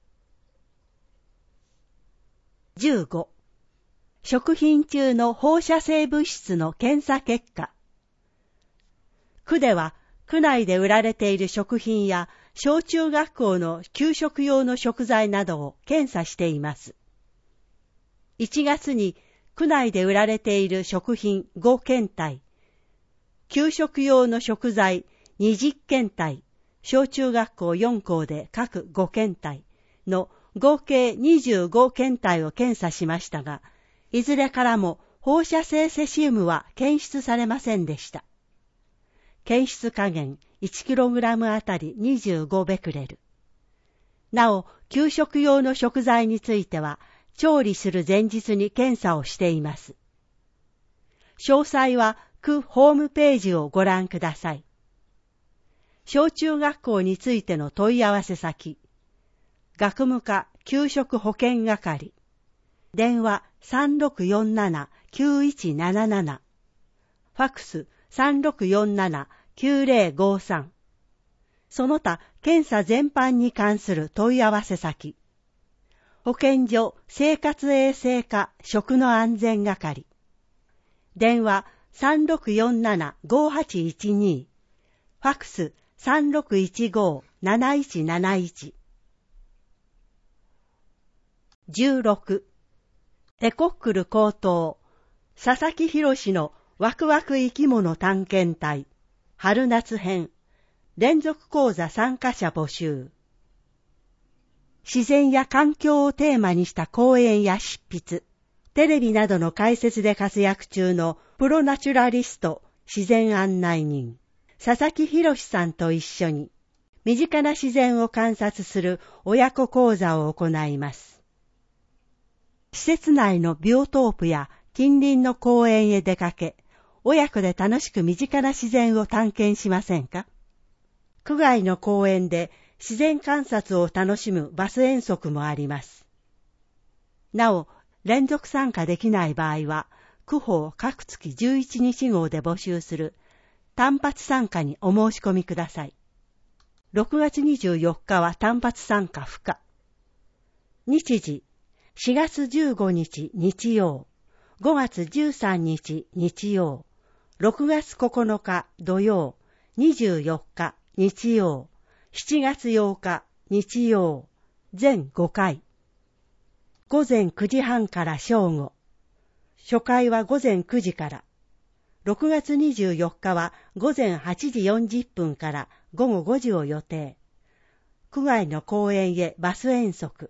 じゅうご、食品中の放射性物質の検査結果。区では、区内で売られている食品や小中学校の給食用の食材などを検査しています。いちがつに区内で売られている食品ごけんたい、給食用の食材にじゅっけんたい、小中学校よんこうで各ごけんたいの合計にじゅうごけんたいを検査しましたが、いずれからも放射性セシウムは検出されませんでした。検出加減 いちキログラム あたりにじゅうごベクレル。なお、給食用の食材については、調理する前日に検査をしています。詳細は区ホームページをご覧ください。小中学校についての問い合わせ先、学務課給食保健係、電話 さんろくよんななきゅういちなななな、ファクス さんろくよんななきゅうゼロごさん。その他検査全般に関する問い合わせ先、 保健所生活衛生課食の安全係。電話 さんろくよんななごはちいちに、ファックス さんろくいちごなないちなないち。じゅうろく、エコックル高等、佐々木博のワクワク生き物探検隊、春夏編、連続講座参加者募集。自然や環境をテーマにした講演や執筆、テレビなどの解説で活躍中のプロナチュラリスト自然案内人、佐々木博さんと一緒に、身近な自然を観察する親子講座を行います。施設内のビオトープや近隣の公園へ出かけ、親子で楽しく身近な自然を探検しませんか？区外の公園で自然観察を楽しむバス遠足もあります。なお、連続参加できない場合は、区法各月じゅういちにち号で募集する単発参加にお申し込みください。ろくがつにじゅうよっかは単発参加不可。日時、しがつじゅうごにち日曜、ごがつじゅうさんにち日曜、ろくがつここのか土曜、にじゅうよっか日曜、しちがつようか日曜、全ごかい。ごぜんくじはんから正午。初回はごぜんくじから。ろくがつにじゅうよっかはごぜんはちじよんじゅっぷんからごごごじを予定。区外の公園へバス遠足。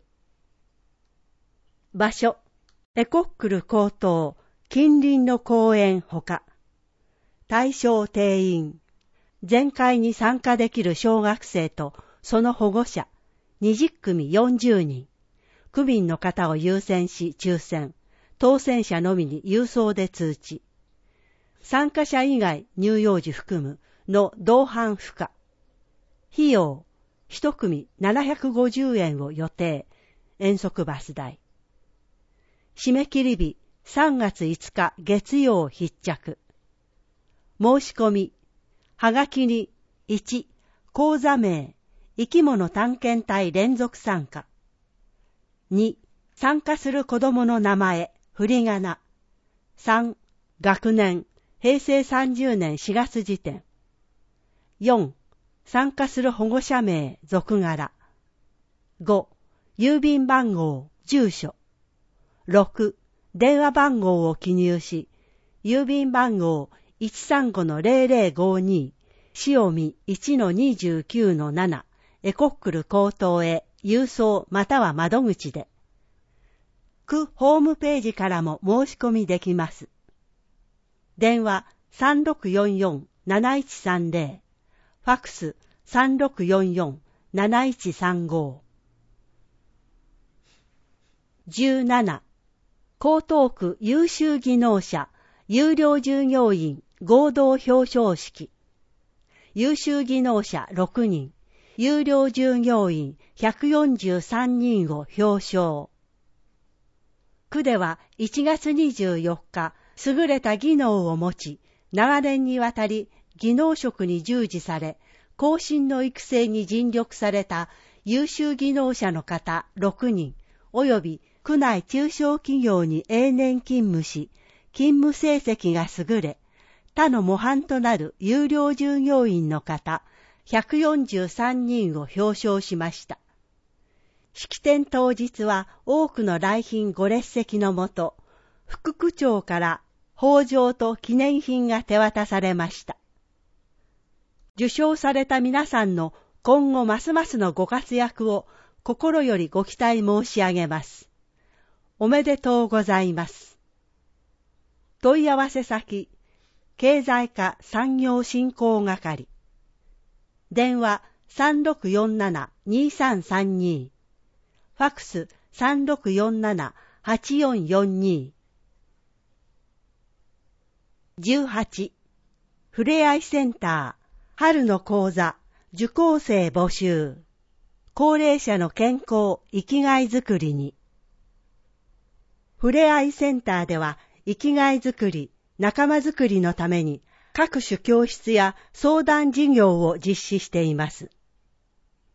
場所、エコックル高等、近隣の公園ほか。対象定員。全会に参加できる小学生とその保護者、にじゅっくみよんじゅうにん。区民の方を優先し抽選、当選者のみに郵送で通知。参加者以外乳幼児含むの同伴不可。費用、一組ななひゃくごじゅうえんを予定、遠足バス代。締め切り日さんがついつか月曜必着。申し込み、はがきにいち、講座名、生き物探検隊連続参加。に、参加する子供の名前、振り仮名。さん、学年、へいせいさんじゅうねんしがつ時点。よん、参加する保護者名、属柄。ご、郵便番号、住所。ろく、電話番号を記入し、郵便番号 いちさんごのぜろぜろごに、塩見 いちのにじゅうきゅうのなな、エコックル高等へ郵送または窓口で。区ホームページからも申し込みできます。電話 さんろくよんよんなないちさんぜろ、ファックス さんろくよんよんなないちさんご。じゅうなな、江東区優秀技能者有料従業員合同表彰式。優秀技能者ろくにん、有料従業員ひゃくよんじゅうさんにんを表彰。区ではいちがつにじゅうよっか、優れた技能を持ち、長年にわたり技能職に従事され、後進の育成に尽力された優秀技能者の方ろくにん、及び区内中小企業に永年勤務し、勤務成績が優れ、他の模範となる有料従業員の方ひゃくよんじゅうさんにんを表彰しました。式典当日は多くの来賓ご列席のもと、副区長から褒状と記念品が手渡されました。受賞された皆さんの今後ますますのご活躍を心よりご期待申し上げます。おめでとうございます。問い合わせ先、経済課産業振興係。電話 さんろくよんななにさんさんに、ファックス さんろくよんななはちよんよんに。じゅうはち、ふれあいセンター、春の講座、受講生募集。高齢者の健康、生きがいづくりに。ふれあいセンターでは、生きがいづくり、仲間づくりのために、各種教室や相談事業を実施しています。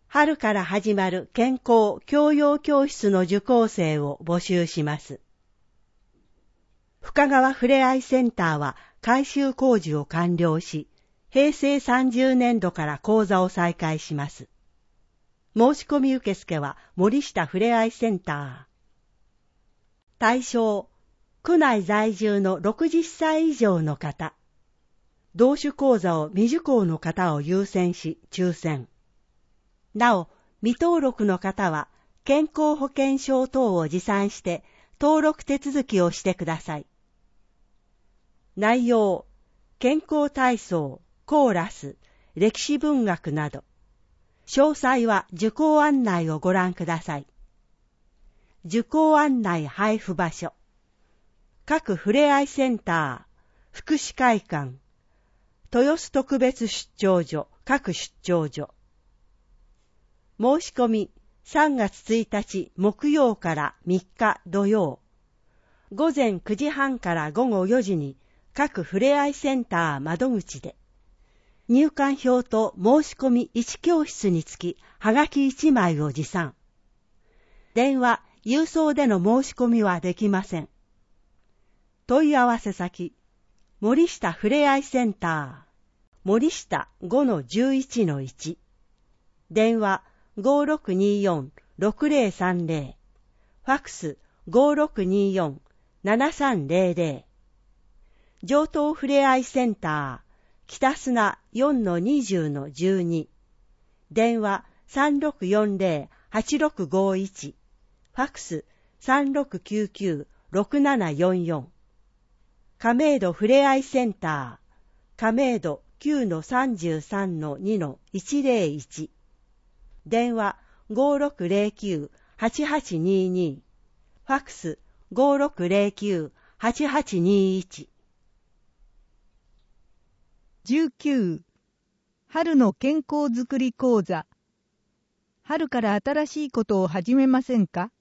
春から始まる健康教養教室の受講生を募集します。深川ふれあいセンターは改修工事を完了し、へいせいさんじゅうねんどから講座を再開します。申し込み受付は森下ふれあいセンター。対象、区内在住のろくじゅっさい以上の方。同種講座を未受講の方を優先し抽選。なお、未登録の方は健康保険証等を持参して登録手続きをしてください。内容、健康体操、コーラス、歴史文学など。詳細は受講案内をご覧ください。受講案内配布場所。各ふれあいセンター、福祉会館、豊洲特別出張所、各出張所。申し込みさんがつついたち木曜からみっか土曜。午前くじはんからごごよじに各ふれあいセンター窓口で。入館票と申し込みいち教室につきはがきいちまいを持参。電話、郵送での申し込みはできません。問い合わせ先、森下ふれあいセンター、森下 ごのじゅういちのいち。電話ごろくによんろくぜろさんぜろ、ファックスごろくによんななさんぜろぜろ。上東ふれあいセンター、北砂 よんのにじゅうのじゅうに。電話さんろくよんぜろ はちろくごいち。ファックスさんろくきゅうきゅうろくななよんよん。亀戸ふれあいセンター、亀戸 きゅうのさんじゅうさんのにのいちぜろいち。電話ごろくぜろきゅう はちはちにに。ファックスごろくぜろきゅう はちはちにいち。 じゅうきゅう春の健康づくり講座。春から新しいことを始めませんか？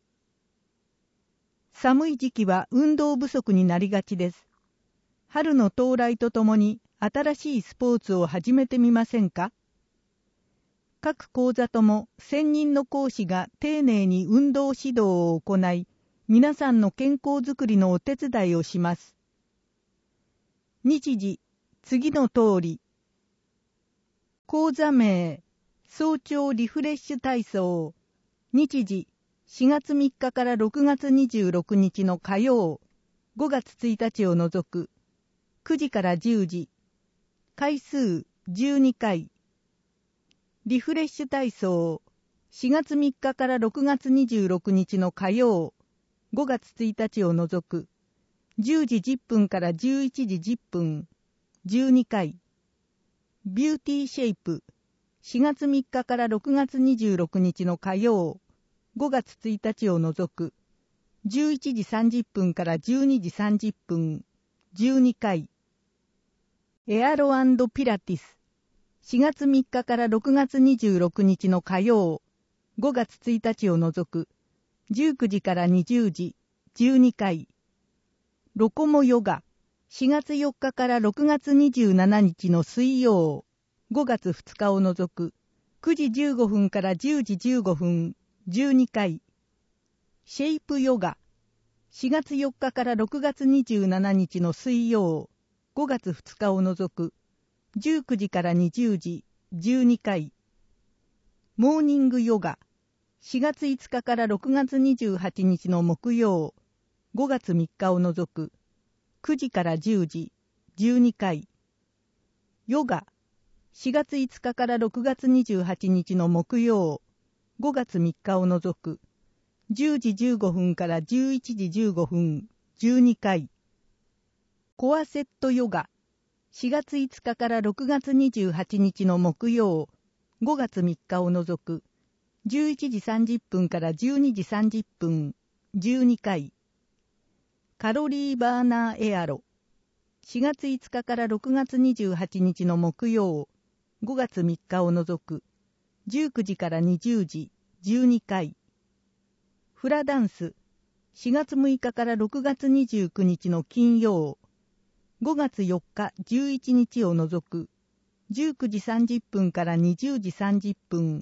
寒い時期は運動不足になりがちです。春の到来とともに新しいスポーツを始めてみませんか？各講座とも専任の講師が丁寧に運動指導を行い、皆さんの健康づくりのお手伝いをします。日時、次の通り。講座名、早朝リフレッシュ体操。日時、しがつみっかからろくがつにじゅうろくにちの火曜、ごがつついたちを除く、くじからじゅうじ。回数じゅうにかい。リフレッシュ体操、しがつみっかからろくがつにじゅうろくにちの火曜、ごがつついたちを除く、じゅうじじゅっぷんからじゅういちじじゅっぷん、じゅうにかい。ビューティーシェイプ、しがつみっかからろくがつにじゅうろくにちの火曜、ごがつついたちを除く、じゅういちじさんじゅっぷんからじゅうにじさんじゅっぷん、じゅうにかい。エアロ&ピラティス、しがつみっかからろくがつにじゅうろくにちの火曜、ごがつついたちを除く、じゅうくじからにじゅうじ、じゅうにかい。ロコモヨガ、しがつよっかからろくがつにじゅうしちにちの水曜、ごがつふつかを除く、くじじゅうごふんからじゅうじじゅうごふん、じゅうにかい。シェイプヨガ、しがつよっかからろくがつにじゅうしちにちの水曜、ごがつふつかを除く、じゅうくじからにじゅうじ、じゅうにかい。モーニングヨガ、しがついつかからろくがつにじゅうはちにちの木曜、ごがつみっかを除く、くじからじゅうじ、じゅうにかい。ヨガ、しがついつかからろくがつにじゅうはちにちの木曜、ごがつみっかを除く、じゅうじじゅうごふんからじゅういちじじゅうごふん、じゅうにかい。コアセットヨガ、しがついつかからろくがつにじゅうはちにちの木曜、ごがつみっかを除く、じゅういちじさんじゅっぷんからじゅうにじさんじゅっぷん、じゅうにかい。カロリーバーナーエアロ、しがついつかからろくがつにじゅうはちにちの木曜、ごがつみっかを除く、じゅうくじからにじゅうじ、じゅうにかい。フラダンス、しがつむいかからろくがつにじゅうくにちの金曜、ごがつよっか、じゅういちにちを除く、じゅうくじさんじゅっぷんからにじゅうじさんじゅっぷん、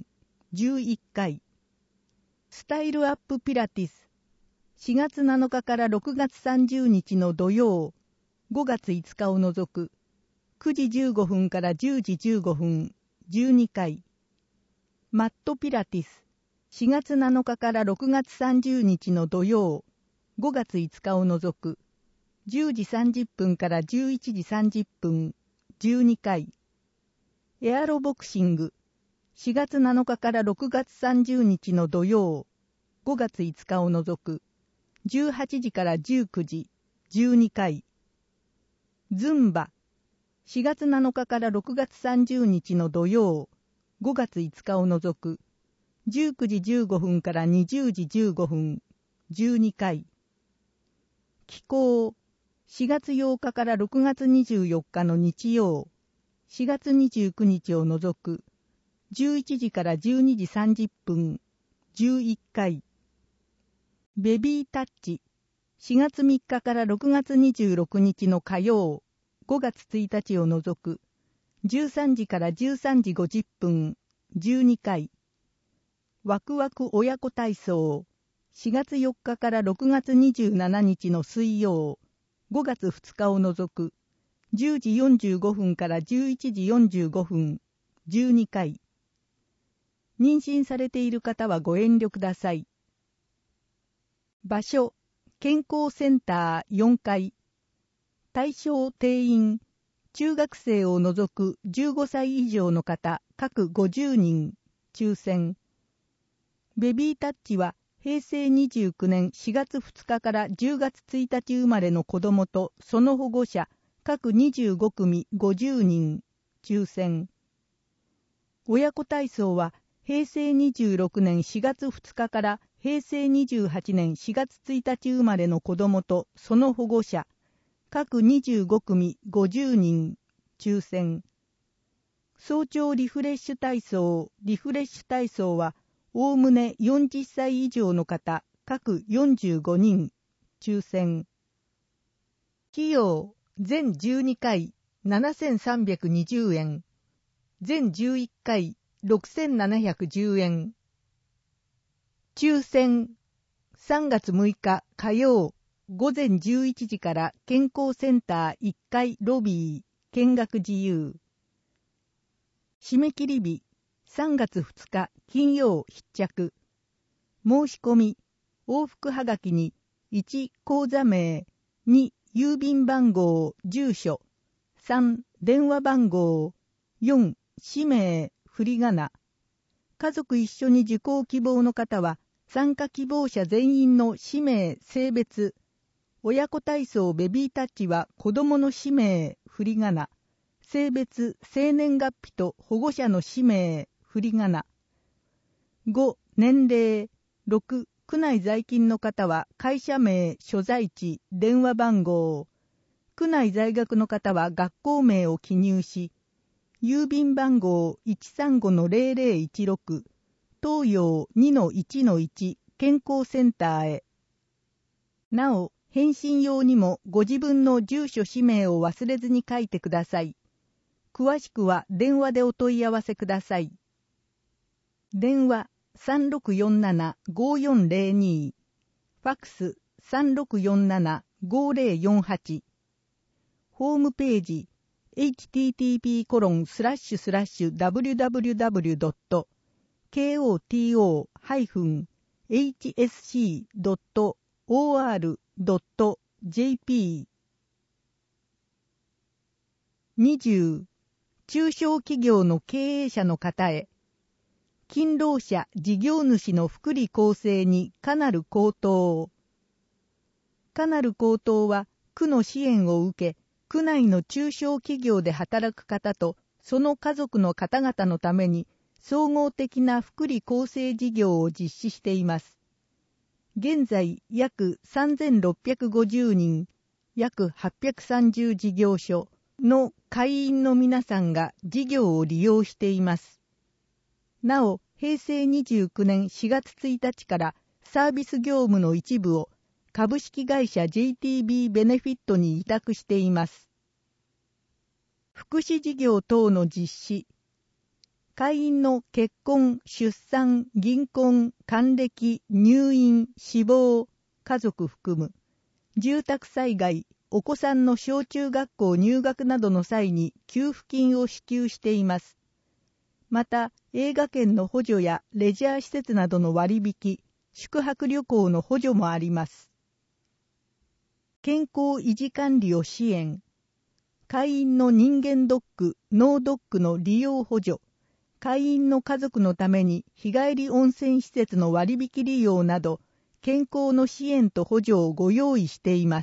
じゅういっかい。スタイルアップピラティス、しがつなのかからろくがつさんじゅうにちの土曜、ごがついつかを除く、くじじゅうごふんからじゅうじじゅうごふん、じゅうにかい。マットピラティス、しがつなのかからろくがつさんじゅうにちの土曜、ごがついつかを除く、じゅうじさんじゅっぷんからじゅういちじさんじゅっぷん、じゅうにかい。エアロボクシング、しがつなのかからろくがつさんじゅうにちの土曜、ごがついつかを除く、じゅうはちじからじゅうくじ、じゅうにかい。ズンバ、しがつなのかからろくがつさんじゅうにちの土曜、ごがついつかを除く、じゅうくじじゅうごふんからにじゅうじじゅうごふん、じゅうにかい。気候、しがつようかからろくがつにじゅうよっかの日曜、しがつにじゅうくにちを除く、じゅういちじからじゅうにじさんじゅっぷん、じゅういっかい。ベビータッチ、しがつみっかからろくがつにじゅうろくにちの火曜、ごがつついたちを除く、じゅうさんじからじゅうさんじごじゅっぷん、じゅうにかい。ワクワク親子体操、しがつよっかからろくがつにじゅうしちにちの水曜、ごがつふつかを除く、じゅうじよんじゅうごふんからじゅういちじよんじゅうごふん、じゅうにかい。妊娠されている方はご遠慮ください。場所、健康センターよんかい。対象定員、中学生を除くじゅうごさい以上の方、各ごじゅうにん、抽選。ベビータッチは、へいせいにじゅうきゅうねんしがつふつかからじゅうがつついたち生まれの子供とその保護者、各にじゅうごくみごじゅうにん、抽選。親子体操は、へいせいにじゅうろくねんしがつふつかからへいせいにじゅうはちねんしがつついたち生まれの子供とその保護者、各にじゅうごくみごじゅうにん、抽選。早朝リフレッシュ体操、リフレッシュ体操は、おおむねよんじゅっさい以上の方、各よんじゅうごにん、抽選。費用、全じゅうにかい、ななせんさんびゃくにじゅうえん。全じゅういっかい、ろくせんななひゃくじゅうえん。抽選、さんがつむいか火曜、ごぜんじゅういちじから健康センターいっかいロビー、見学自由。締め切り日、さんがつふつか金曜必着。申し込み、往復はがきにいち口座名、に郵便番号、住所、さん電話番号、よん氏名、振り仮名。家族一緒に受講希望の方は、参加希望者全員の氏名、性別、親子体操ベビータッチは子供の氏名、振り仮名、性別、生年月日と保護者の氏名、振り仮名。ご、年齢。ろく、区内在勤の方は会社名、所在地、電話番号。区内在学の方は学校名を記入し、郵便番号 いちさんごのゼロゼロいちろく、東洋 にのいちのいち 健康センターへ。なお、返信用にもご自分の住所氏名を忘れずに書いてください。詳しくは電話でお問い合わせください。電話 さんろくよんななごよんゼロに、ファックス さんろくよんななごゼロよんはち、ホームページ エイチティーティーピーコロンスラッシュスラッシュダブリュダブリュダブリュドットケーオーティーオーハイフンエイチエスシードットオーアールドットジェーピー。 にじゅう中小企業の経営者の方へ、勤労者事業主の福利厚生にかなる高騰。かなる高騰は区の支援を受け、区内の中小企業で働く方とその家族の方々のために総合的な福利厚生事業を実施しています。現在約さんぜんろっぴゃくごじゅうにん、約はっぴゃくさんじゅう事業所の会員の皆さんが事業を利用しています。なお、へいせいにじゅうきゅうねんしがつついたちからサービス業務の一部を株式会社 ジェイティービー ベネフィットに委託しています。福祉事業等の実施。 会員の結婚、出産、銀婚、還暦、入院、死亡、家族含む、住宅災害、お子さんの小中学校入学などの際に給付金を支給しています。また、映画券の補助やレジャー施設などの割引、宿泊旅行の補助もあります。健康維持管理を支援。会員の人間ドック、脳ドックの利用補助、会員の家族のために日帰り温泉施設の割引利用など、健康の支援と補助をご用意しています。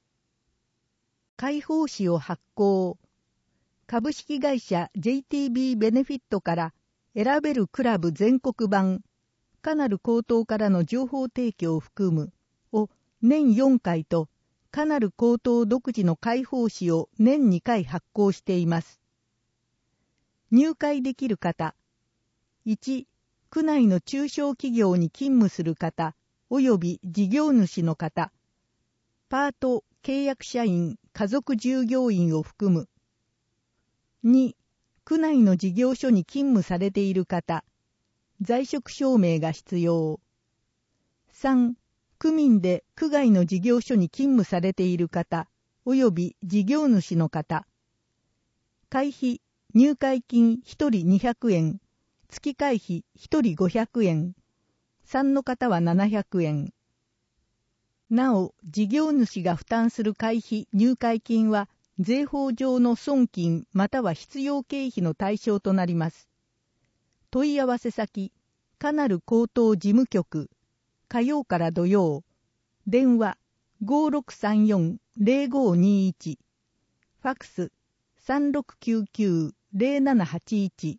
会報誌を発行。株式会社 ジェイティービー ベネフィットから選べるクラブ全国版、かなる高等からの情報提供を含むを年よんかいと、かなる高等独自の会報誌を年にかい発行しています。入会できる方。いち、区内の中小企業に勤務する方、及び事業主の方。パート、契約社員、家族従業員を含む。に、区内の事業所に勤務されている方。在職証明が必要。さん、区民で区外の事業所に勤務されている方、及び事業主の方。会費、入会金ひとりにひゃくえん、月会費ひとりごひゃくえん、さんの方はななひゃくえん。なお、事業主が負担する会費、入会金は、税法上の損金または必要経費の対象となります。問い合わせ先、かなる高等事務局、火曜から土曜、電話 ごろくさんよんのぜろごにいち、ファックス さんろくきゅうきゅうのぜろななはちいち。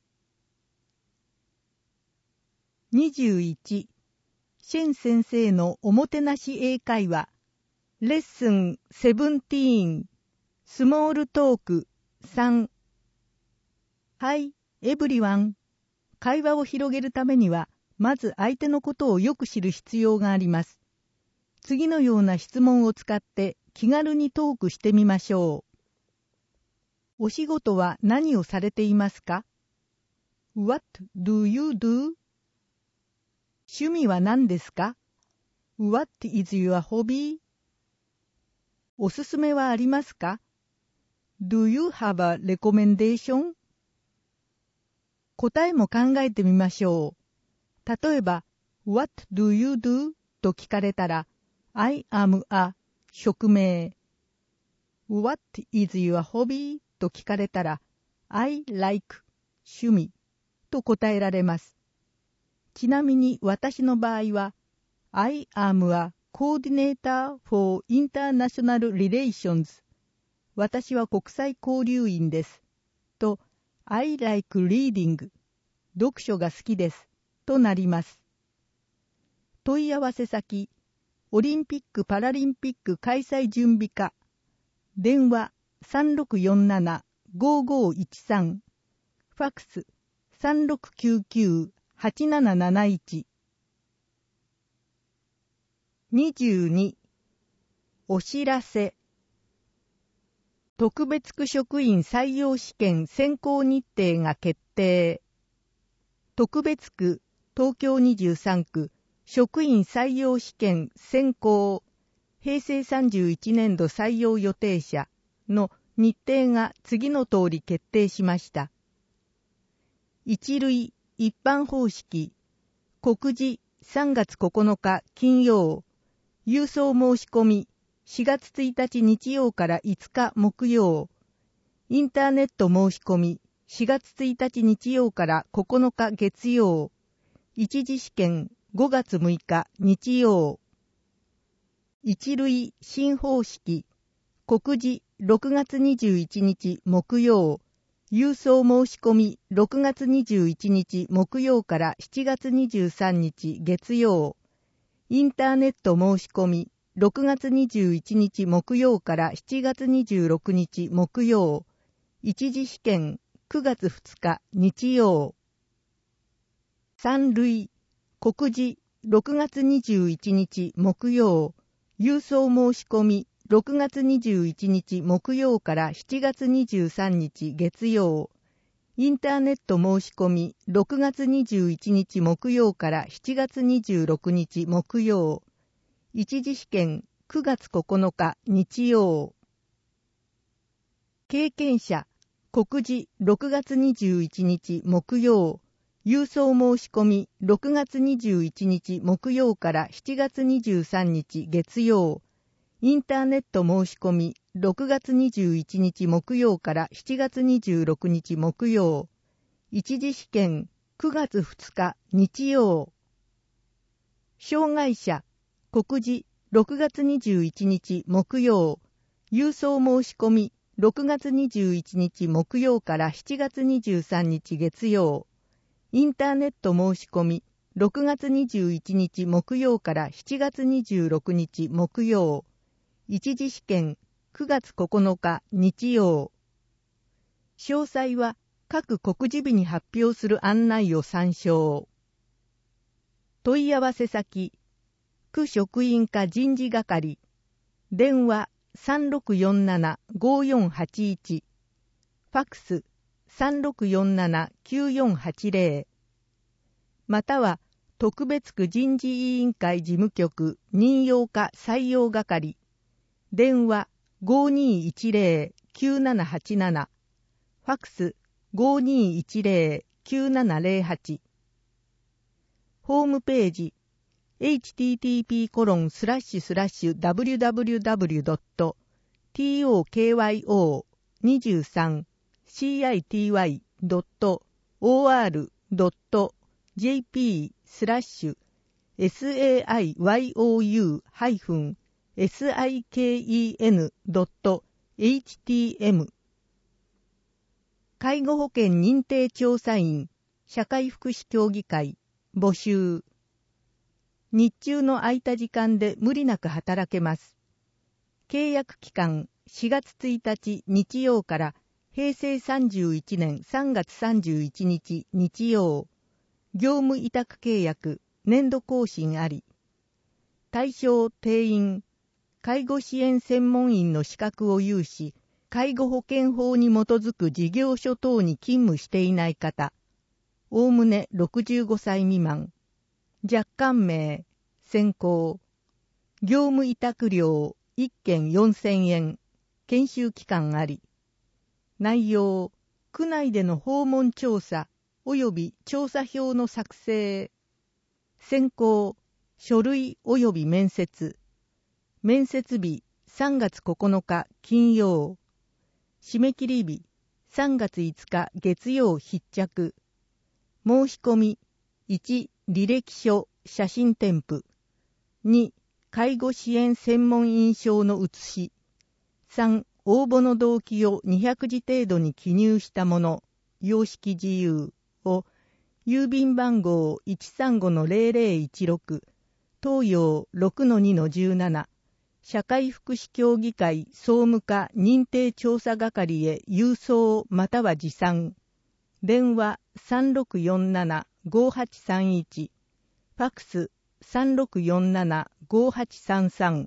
にじゅういち、シェン先生のおもてなし英会話、レッスンじゅうなな、スモールトークさん。はい、エブリワン。会話を広げるためには、まず相手のことをよく知る必要があります。次のような質問を使って気軽にトークしてみましょう。お仕事は何をされていますか？ What do you do? 趣味は何ですか？ What is your hobby? おすすめはありますか？ Do you have a recommendation? 答えも考えてみましょう。例えば、What do you do? と聞かれたら、I am a 職名。What is your hobby? と聞かれたら、I like 趣味と答えられます。ちなみに私の場合は、I am a coordinator for international relations。私は国際交流員です。と、I like reading。読書が好きです。となります。問い合わせ先、オリンピック・パラリンピック開催準備課。電話 さんろくよんななのごごいちさん。ファックス さんろくきゅうきゅうのはちなななないち。にじゅうに、お知らせ。特別区職員採用試験選考日程が決定。特別区東京にじゅうさんく職員採用試験選考平成さんじゅういちねんど採用予定者の日程が次の通り決定しました。一類一般方式告示さんがつここのか金曜郵送申し込みしがつついたち日曜からいつか木曜インターネット申し込みしがつついたち日曜からここのか月曜一次試験ごがつむいか日曜一類新方式告示ろくがつにじゅういちにち木曜郵送申し込みろくがつにじゅういちにち木曜からしちがつにじゅうさんにち月曜インターネット申し込みろくがつにじゅういちにち木曜からしちがつにじゅうろくにち木曜一次試験くがつふつか日曜三類告示ろくがつにじゅういちにち木曜郵送申し込みろくがつにじゅういちにち木曜からしちがつにじゅうさんにち月曜インターネット申し込みろくがつにじゅういちにち木曜からしちがつにじゅうろくにち木曜。一次試験くがつここのか日曜。経験者告示ろくがつにじゅういちにち木曜。郵送申し込みろくがつにじゅういちにち木曜からしちがつにじゅうさんにち月曜。インターネット申し込みろくがつにじゅういちにち木曜からしちがつにじゅうろくにち木曜。一次試験くがつふつか日曜。障害者告示ろくがつにじゅういちにち木曜。郵送申し込みろくがつにじゅういちにち木曜からしちがつにじゅうさんにち月曜。インターネット申し込みろくがつにじゅういちにち木曜からしちがつにじゅうろくにち木曜。一次試験くがつここのか日曜。詳細は各告示日に発表する案内を参照。問い合わせ先区職員課人事係電話 さんろくよんななごよんはちいち ファックス さんろくよんななきゅうよんはちぜろ または特別区人事委員会事務局任用課採用係電話 ごにいいちぜろきゅうななはちなな ファックス ごにいいちぜろきゅうななぜろはち ホームページ エイチティーティーピーコロンスラッシュスラッシュダブリューダブリューダブリュードットトクヨにじゅうさんシーアイティーワイドットオーアールドットジェーピースラッシュエスエーアイワイオーユーハイフンエスアイケーイーエヌドットエイチティーエム 介護保険認定調査員社会福祉協議会募集。日中の空いた時間で無理なく働けます。契約期間しがつついたち日曜からへいせいさんじゅういちねんさんがつさんじゅういちにち日曜。業務委託契約年度更新あり。対象定員介護支援専門員の資格を有し、介護保険法に基づく事業所等に勤務していない方。おおむねろくじゅうごさい未満。若干名、選考。業務委託料いっけんよんせんえん。研修期間あり。内容、区内での訪問調査及び調査票の作成。選考、書類及び面接。面接日さんがつここのか金曜。締め切り日さんがついつか月曜必着。申し込みいち履歴書写真添付に介護支援専門員証の写しさん応募の動機をにひゃくじ程度に記入したもの様式自由を郵便番号 いちさんごのぜろぜろいちろく 東洋 ろくのにのじゅうなな社会福祉協議会総務課認定調査係へ郵送または持参。電話 さんろくよんななごはちさんいち ファックス さんろくよんななごはちさんさん。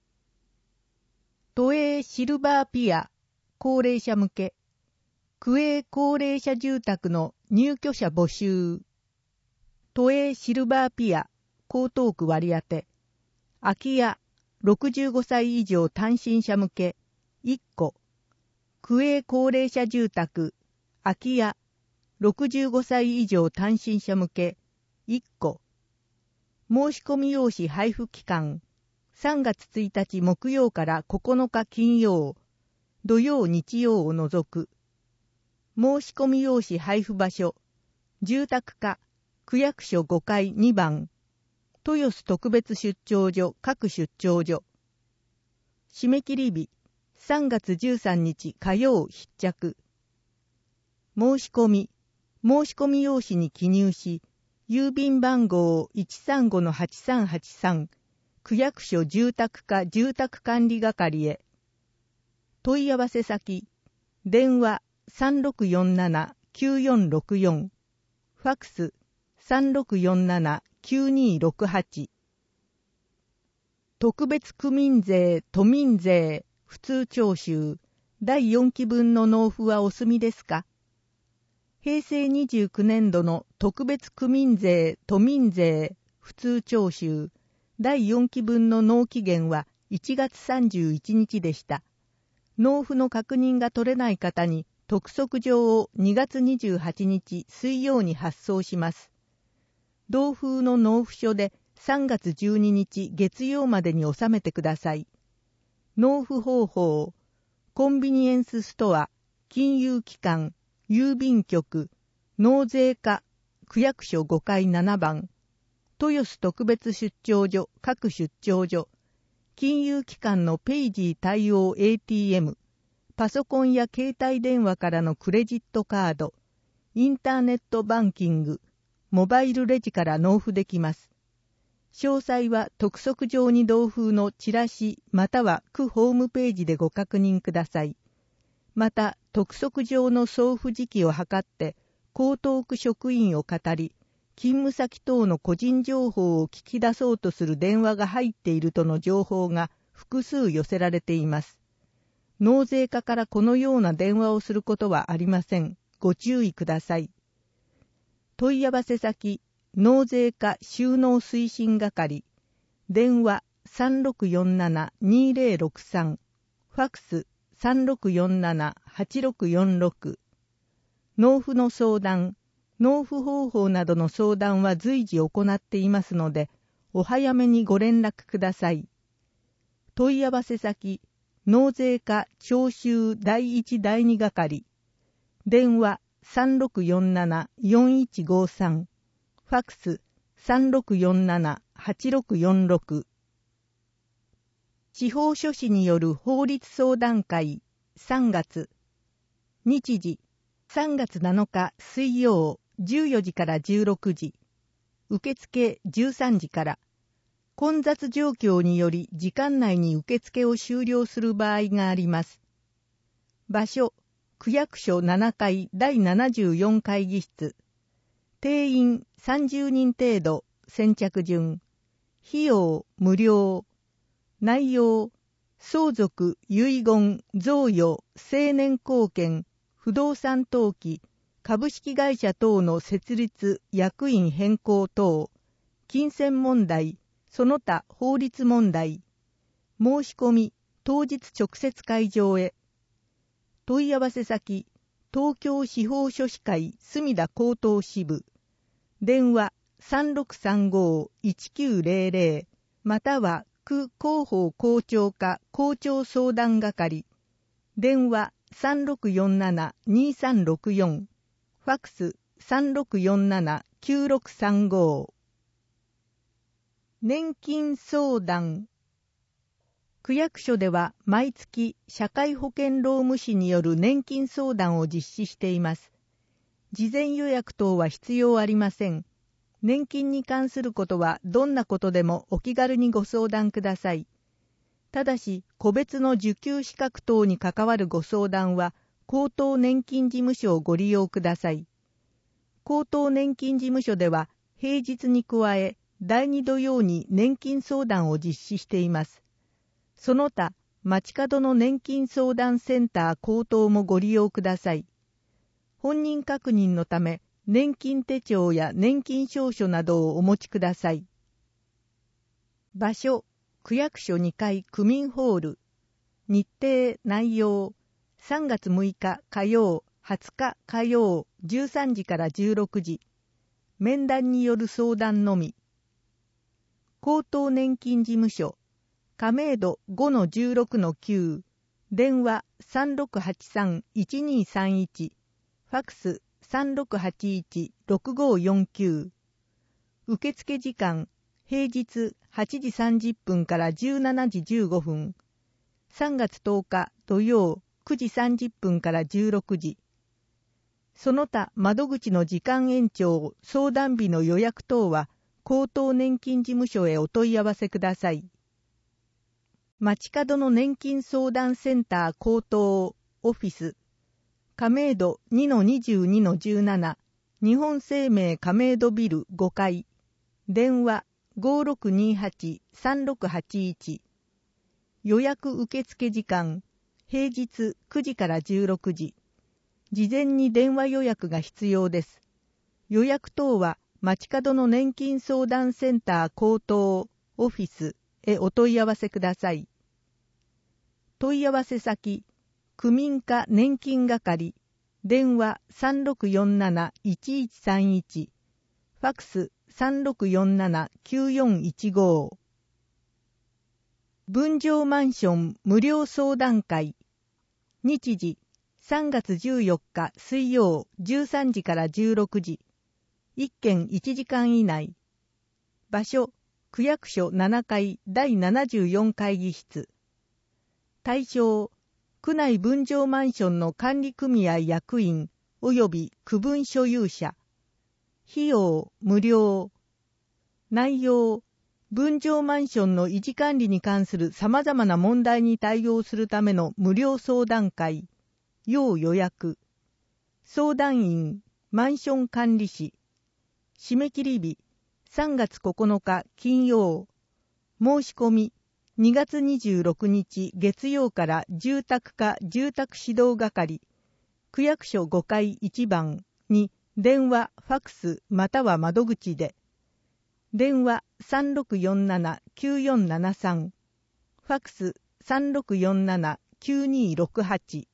都営シルバーピア高齢者向け区営高齢者住宅の入居者募集。都営シルバーピア江東区割当空き家ろくじゅうごさい以上単身者向けいっこ。区営高齢者住宅空き家ろくじゅうごさい以上単身者向けいっこ。申し込み用紙配布期間さんがつついたち木曜からここのか金曜、土曜日曜を除く。申し込み用紙配布場所住宅課区役所ごかいにばん豊洲特別出張所各出張所。締め切り日さんがつじゅうさんにち火曜必着。申し込み申し込み用紙に記入し郵便番号 いちさんごのはちさんはちさん 区役所住宅課住宅管理係へ。問い合わせ先電話 さんろくよんななきゅうよんろくよん ファックス さんろくよんななきゅうにろくはち。特別区民税都民税普通徴収だいよんきぶんの納付はお済みですか。 へいせいにじゅうきゅうねんどの特別区民税、都民税、普通徴収、だいよんきぶんの納期限はいちがつさんじゅういちにちでした。納付の確認が取れない方に、督促状をにがつにじゅうはちにち水曜に発送します。同封の納付書でさんがつじゅうににち月曜までに納めてください。納付方法、コンビニエンスストア、金融機関、郵便局、納税課、区役所ごかいななばん、豊洲特別出張所、各出張所、金融機関のペイジー対応 エーティーエム、パソコンや携帯電話からのクレジットカード、インターネットバンキング、モバイルレジから納付できます。詳細は督促状に同封のチラシまたは区ホームページでご確認ください。また、督促状の送付時期を測って、江東区職員を語り、勤務先等の個人情報を聞き出そうとする電話が入っているとの情報が複数寄せられています。納税課からこのような電話をすることはありません。ご注意ください。問い合わせ先、納税課収納推進係、電話 さんろくよんななにぜろろくさん、ファックス さんろくよんななはちろくよんろく。納付の相談、納付方法などの相談は随時行っていますので、お早めにご連絡ください。問い合わせ先、納税課徴収だいいちだいに係、電話 さんろくよんななよんいちごさん、ファックス さんろくよんななはちろくよんろく。司法書士による法律相談会さんがつ、日時さんがつなのか水曜じゅうよじからじゅうろくじ、受付じゅうさんじから、混雑状況により時間内に受付を終了する場合があります。場所、区役所ななかいだいななじゅうよん会議室。定員さんじゅうにん程度、先着順。費用無料。内容、相続、遺言、贈与、成年後見、不動産登記、株式会社等の設立、役員変更等、金銭問題、その他法律問題。申し込み、当日直接会場へ。問い合わせ先、東京司法書士会墨田高等支部。電話 さんろくさんごいちきゅうぜろぜろ または区広報校長課校長相談係。電話 さんろくよんななにさんろくよん。ファックス さんろくよんななきゅうろくさんご。年金相談。区役所では毎月社会保険労務士による年金相談を実施しています。事前予約等は必要ありません。年金に関することはどんなことでもお気軽にご相談ください。ただし、個別の受給資格等に関わるご相談は、高等年金事務所をご利用ください。高等年金事務所では、平日に加え、だいに土曜に年金相談を実施しています。その他、街角の年金相談センター高等もご利用ください。本人確認のため、年金手帳や年金証書などをお持ちください。場所、区役所にかい区民ホール。日程、内容、さんがつむいか火曜、はつか火曜、じゅうさんじからじゅうろくじ。面談による相談のみ。高等年金事務所、亀戸 ごのじゅうろくのきゅう、電話 さんろくはちさんいちにさんいち、ファックス さんろくはちいちろくごよんきゅう。受付時間、平日はちじさんじゅっぷんからじゅうしちじじゅうごふん。さんがつとおか土曜くじさんじゅっぷんからじゅうろくじ。その他窓口の時間延長、相談日の予約等は高等年金事務所へお問い合わせください。街角の年金相談センター高等オフィス、亀戸 にのにじゅうにのじゅうなな、日本生命亀戸ビルごかい、電話 ごろくにはちさんろくはちいち。予約受付時間、平日くじからじゅうろくじ。 事前に電話予約が必要です。予約等は街角の年金相談センター口頭オフィスへお問い合わせください。問い合わせ先、区民課年金係、電話 さんろくよんなな いちいちさんいち、ファクス さんろくよんなな きゅうよんいちご。分譲マンション無料相談会。日時、さんがつじゅうよっか水曜じゅうさんじからじゅうろくじ。いっけんいちじかん以内。場所、区役所ななかいだいななじゅうよん会議室。対象、区内分譲マンションの管理組合役員及び区分所有者。費用、無料。内容、分譲マンションの維持管理に関する様々な問題に対応するための無料相談会。要予約。相談員、マンション管理士。締め切り日、さんがつここのか金曜。申し込み、にがつにじゅうろくにち月曜から住宅課住宅指導係、区役所ごかいいちばんに電話、ファクスまたは窓口で。電話 さんろくよんなな きゅうよんななさん、ファクス さんろくよんなな きゅうにろくはち。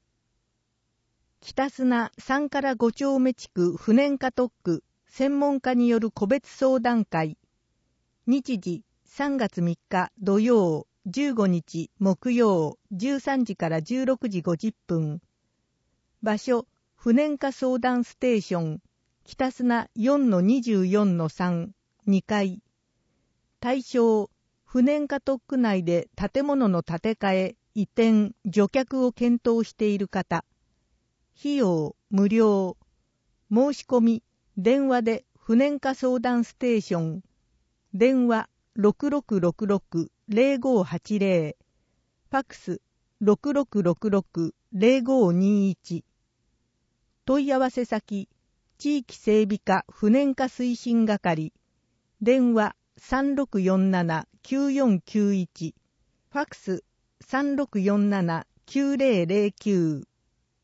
北砂さんからご丁目地区不燃化特区専門家による個別相談会。日時さんがつみっか土曜、じゅうごにち木曜じゅうさんじからじゅうろくじごじゅっぷん。場所、不燃化相談ステーション、北砂 よんのにじゅうよんのさん、にかい。対象、不燃化特区内で建物の建て替え、移転、除却を検討している方。費用、無料。申し込み、電話で不燃化相談ステーション。電話、ろくろくろくろく ぜろごはちぜろ、ファクス ろくろくろくろく ぜろごにいち。問い合わせ先、地域整備課不燃化推進係、電話 さんろくよんなな きゅうよんきゅういち、ファクス さんろくよんなな きゅうぜろぜろきゅう。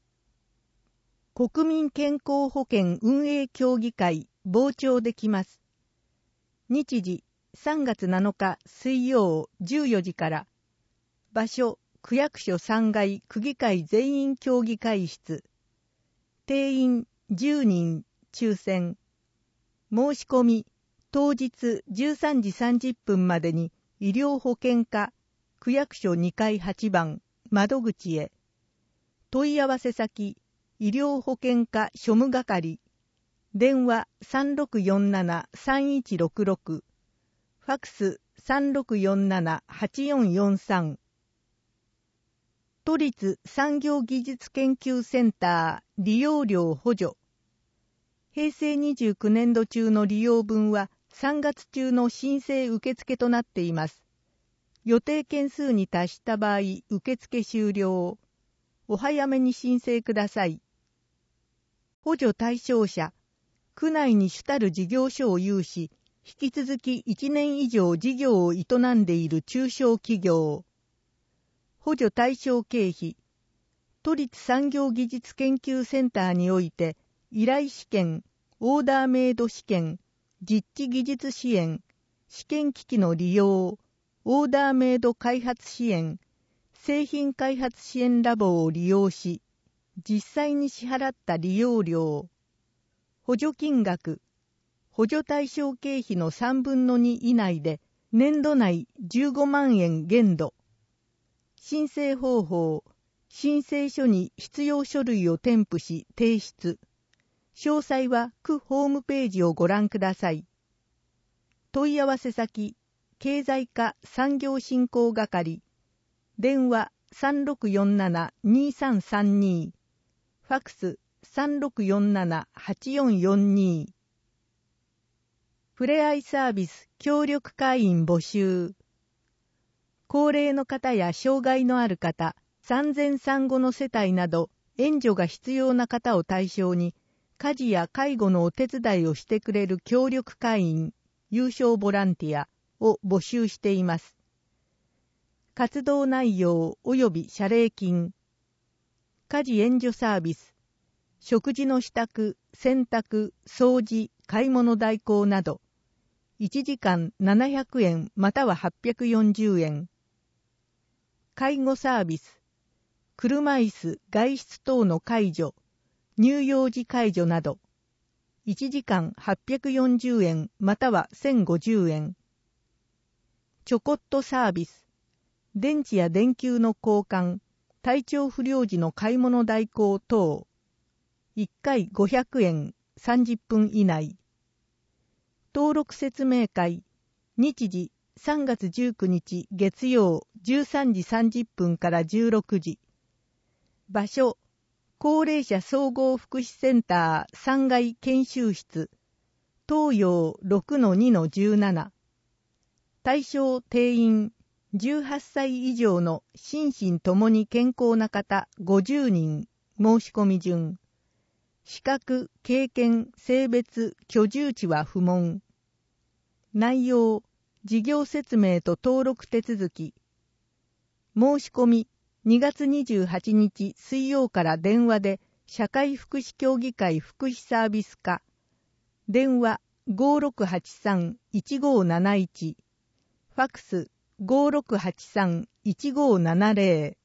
国民健康保険運営協議会傍聴できます。日時さんがつなのか水曜じゅうよじから。場所、区役所さんがい区議会全員協議会室。定員じゅうにん抽選。申し込み、当日じゅうさんじさんじゅっぷんまでに医療保険課区役所にかいはちばん窓口へ。問い合わせ先、医療保険課庶務係。電話 さんろくよんなな さんいちろくろく。ファクス さんろくよんなな はちよんよんさん。都立産業技術研究センター利用料補助。へいせいにじゅうきゅうねんど中の利用分はさんがつ中の申請受付となっています。予定件数に達した場合、受付終了。お早めに申請ください。補助対象者、区内に主たる事業所を有し、引き続きいちねん以上事業を営んでいる中小企業。補助対象経費、都立産業技術研究センターにおいて、依頼試験、オーダーメイド試験、実地技術支援、試験機器の利用、オーダーメイド開発支援、製品開発支援ラボを利用し、実際に支払った利用料、補助金額、補助対象経費のさんぶんのに以内で年度内じゅうごまんえん限度。申請方法、申請書に必要書類を添付し提出。詳細は区ホームページをご覧ください。問い合わせ先、経済課産業振興係。電話 さんろくよんなな にさんさんに。ファクス さんろくよんなな はちよんよんに。ふれあいサービス協力会員募集。高齢の方や障害のある方、産前産後の世帯など援助が必要な方を対象に、家事や介護のお手伝いをしてくれる協力会員、有償ボランティアを募集しています。活動内容及び謝礼金。家事援助サービス、 食事の支度、洗濯、掃除、買い物代行など、いちじかんななひゃくえんまたははっぴゃくよんじゅうえん。介護サービス、車椅子、外出等の介助、乳幼児介助など、いちじかんはっぴゃくよんじゅうえんまたはせんごじゅうえん。ちょこっとサービス、電池や電球の交換、体調不良時の買い物代行等、いっかいごひゃくえん、さんじゅっぷん以内。登録説明会、日時さんがつじゅうくにち月曜じゅうさんじさんじゅっぷんからじゅうろくじ。場所、高齢者総合福祉センターさんがい研修室、東洋 ろくのにのじゅうなな。対象定員、じゅうはっさい以上の心身ともに健康な方ごじゅうにん、申し込み順。資格、経験、性別、居住地は不問。内容、事業説明と登録手続き。申し込み、にがつにじゅうはちにち水曜から電話で社会福祉協議会福祉サービス課。電話 ごーろくはちさんいちごーなないち。ファクス ごーろくはちさんいちごーななぜ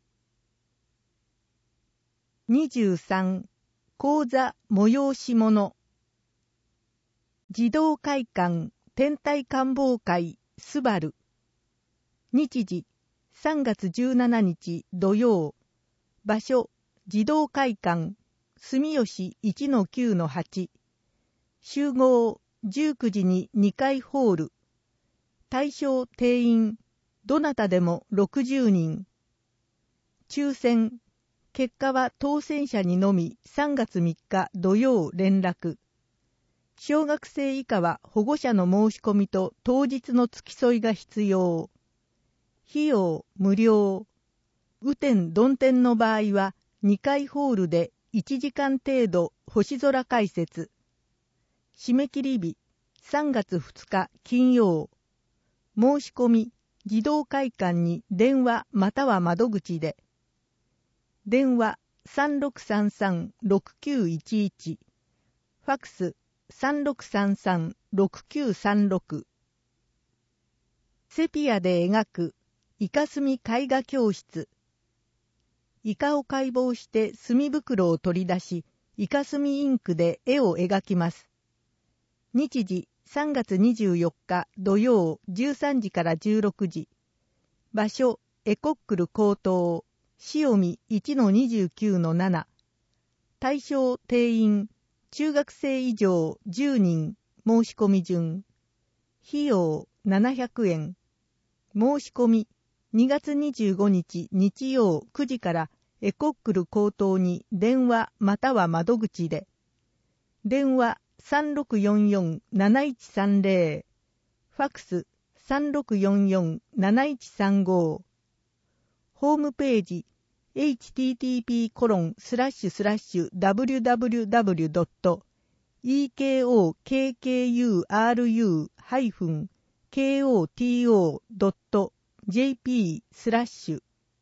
ろ。にじゅうさん、講座催し物。児童会館天体観望会スバル。日時さんがつじゅうしちにち土曜。場所児童会館住吉 いちのきゅうのはち。集合じゅうくじににかいホール。対象定員どなたでもろくじゅうにん。抽選、結果は当選者にのみさんがつみっか土曜連絡。小学生以下は保護者の申し込みと当日の付き添いが必要。費用無料。雨天曇天の場合はにかいホールでいちじかん程度星空解説。締め切り日さんがつふつか金曜。申し込み児童会館に電話または窓口で。電話 さんろくさんさんろくきゅういちいち。ファクス さんろくさんさんろくきゅうさんろく。セピアで描くイカ墨絵画教室。イカを解剖して墨袋を取り出し、イカ墨インクで絵を描きます。日時さんがつにじゅうよっか土曜じゅうさんじからじゅうろくじ。場所エコックル高等塩見 いちのにじゅうきゅうのなな。対象定員中学生以上じゅうにん。申し込み順。費用ななひゃくえん。申し込みにがつにじゅうごにち日曜くじからエコックル高等に電話または窓口で。電話 さんろくよんよんなないちさんぜろ。ファクス さんろくよんよんなないちさんご。ホームページ エイチティーティーピーコロンスラッシュスラッシュダブリュダブリュダブリュドットイーケーオーケーケーユーアールユーハイフンケーオーティーオードットジェーピースラッシュ。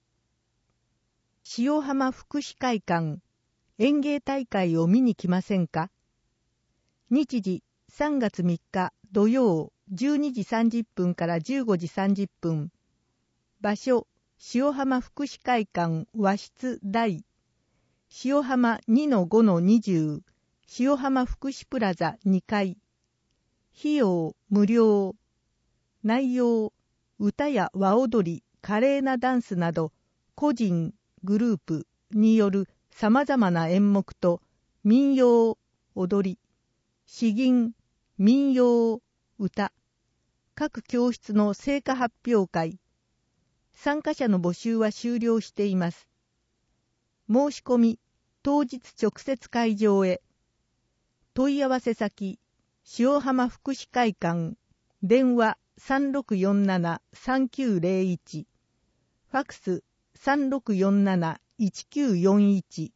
塩浜福祉会館園芸大会を見に来ませんか。日時さんがつみっか土曜じゅうにじさんじゅっぷんからじゅうごじさんじゅっぷん。場所塩浜福祉会館和室大塩浜 にのごのにじゅう。塩浜福祉プラザにかい。費用無料。内容歌や和踊り、華麗なダンスなど個人、グループによる様々な演目と民謡、踊り、詩吟、民謡、歌、各教室の成果発表会。参加者の募集は終了しています。申し込み、当日直接会場へ。問い合わせ先、塩浜福祉会館、電話 さんろくよんななさんきゅうぜろいち。ファクス さんろくよんなないちきゅうよんいち。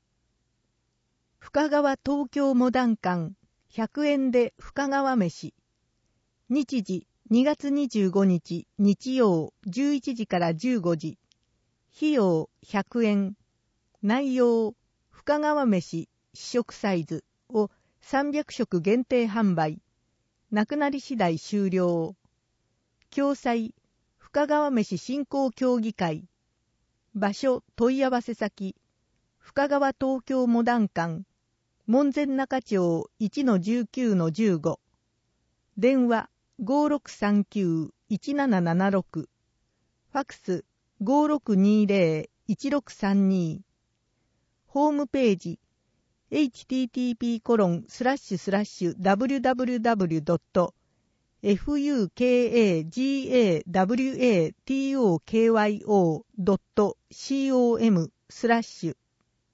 深川東京モダン館ひゃくえんで深川飯。日時にがつにじゅうごにち日曜じゅういちじからじゅうごじ。費用ひゃくえん。内容深川飯試食サイズをさんびゃくしょく限定販売。なくなり次第終了。共催、深川飯振興協議会。場所問い合わせ先、深川東京モダン館、門前仲町 いちのじゅうきゅうのじゅうご。電話 ごーろくさんきゅういちななななろく。ファクス ごーろくにぜろいちろくさんに。ホームページ エイチティーティーピーコロンスラッシュスラッシュダブリュダブリュダブリュドットファクガワトドットコム スラッシュ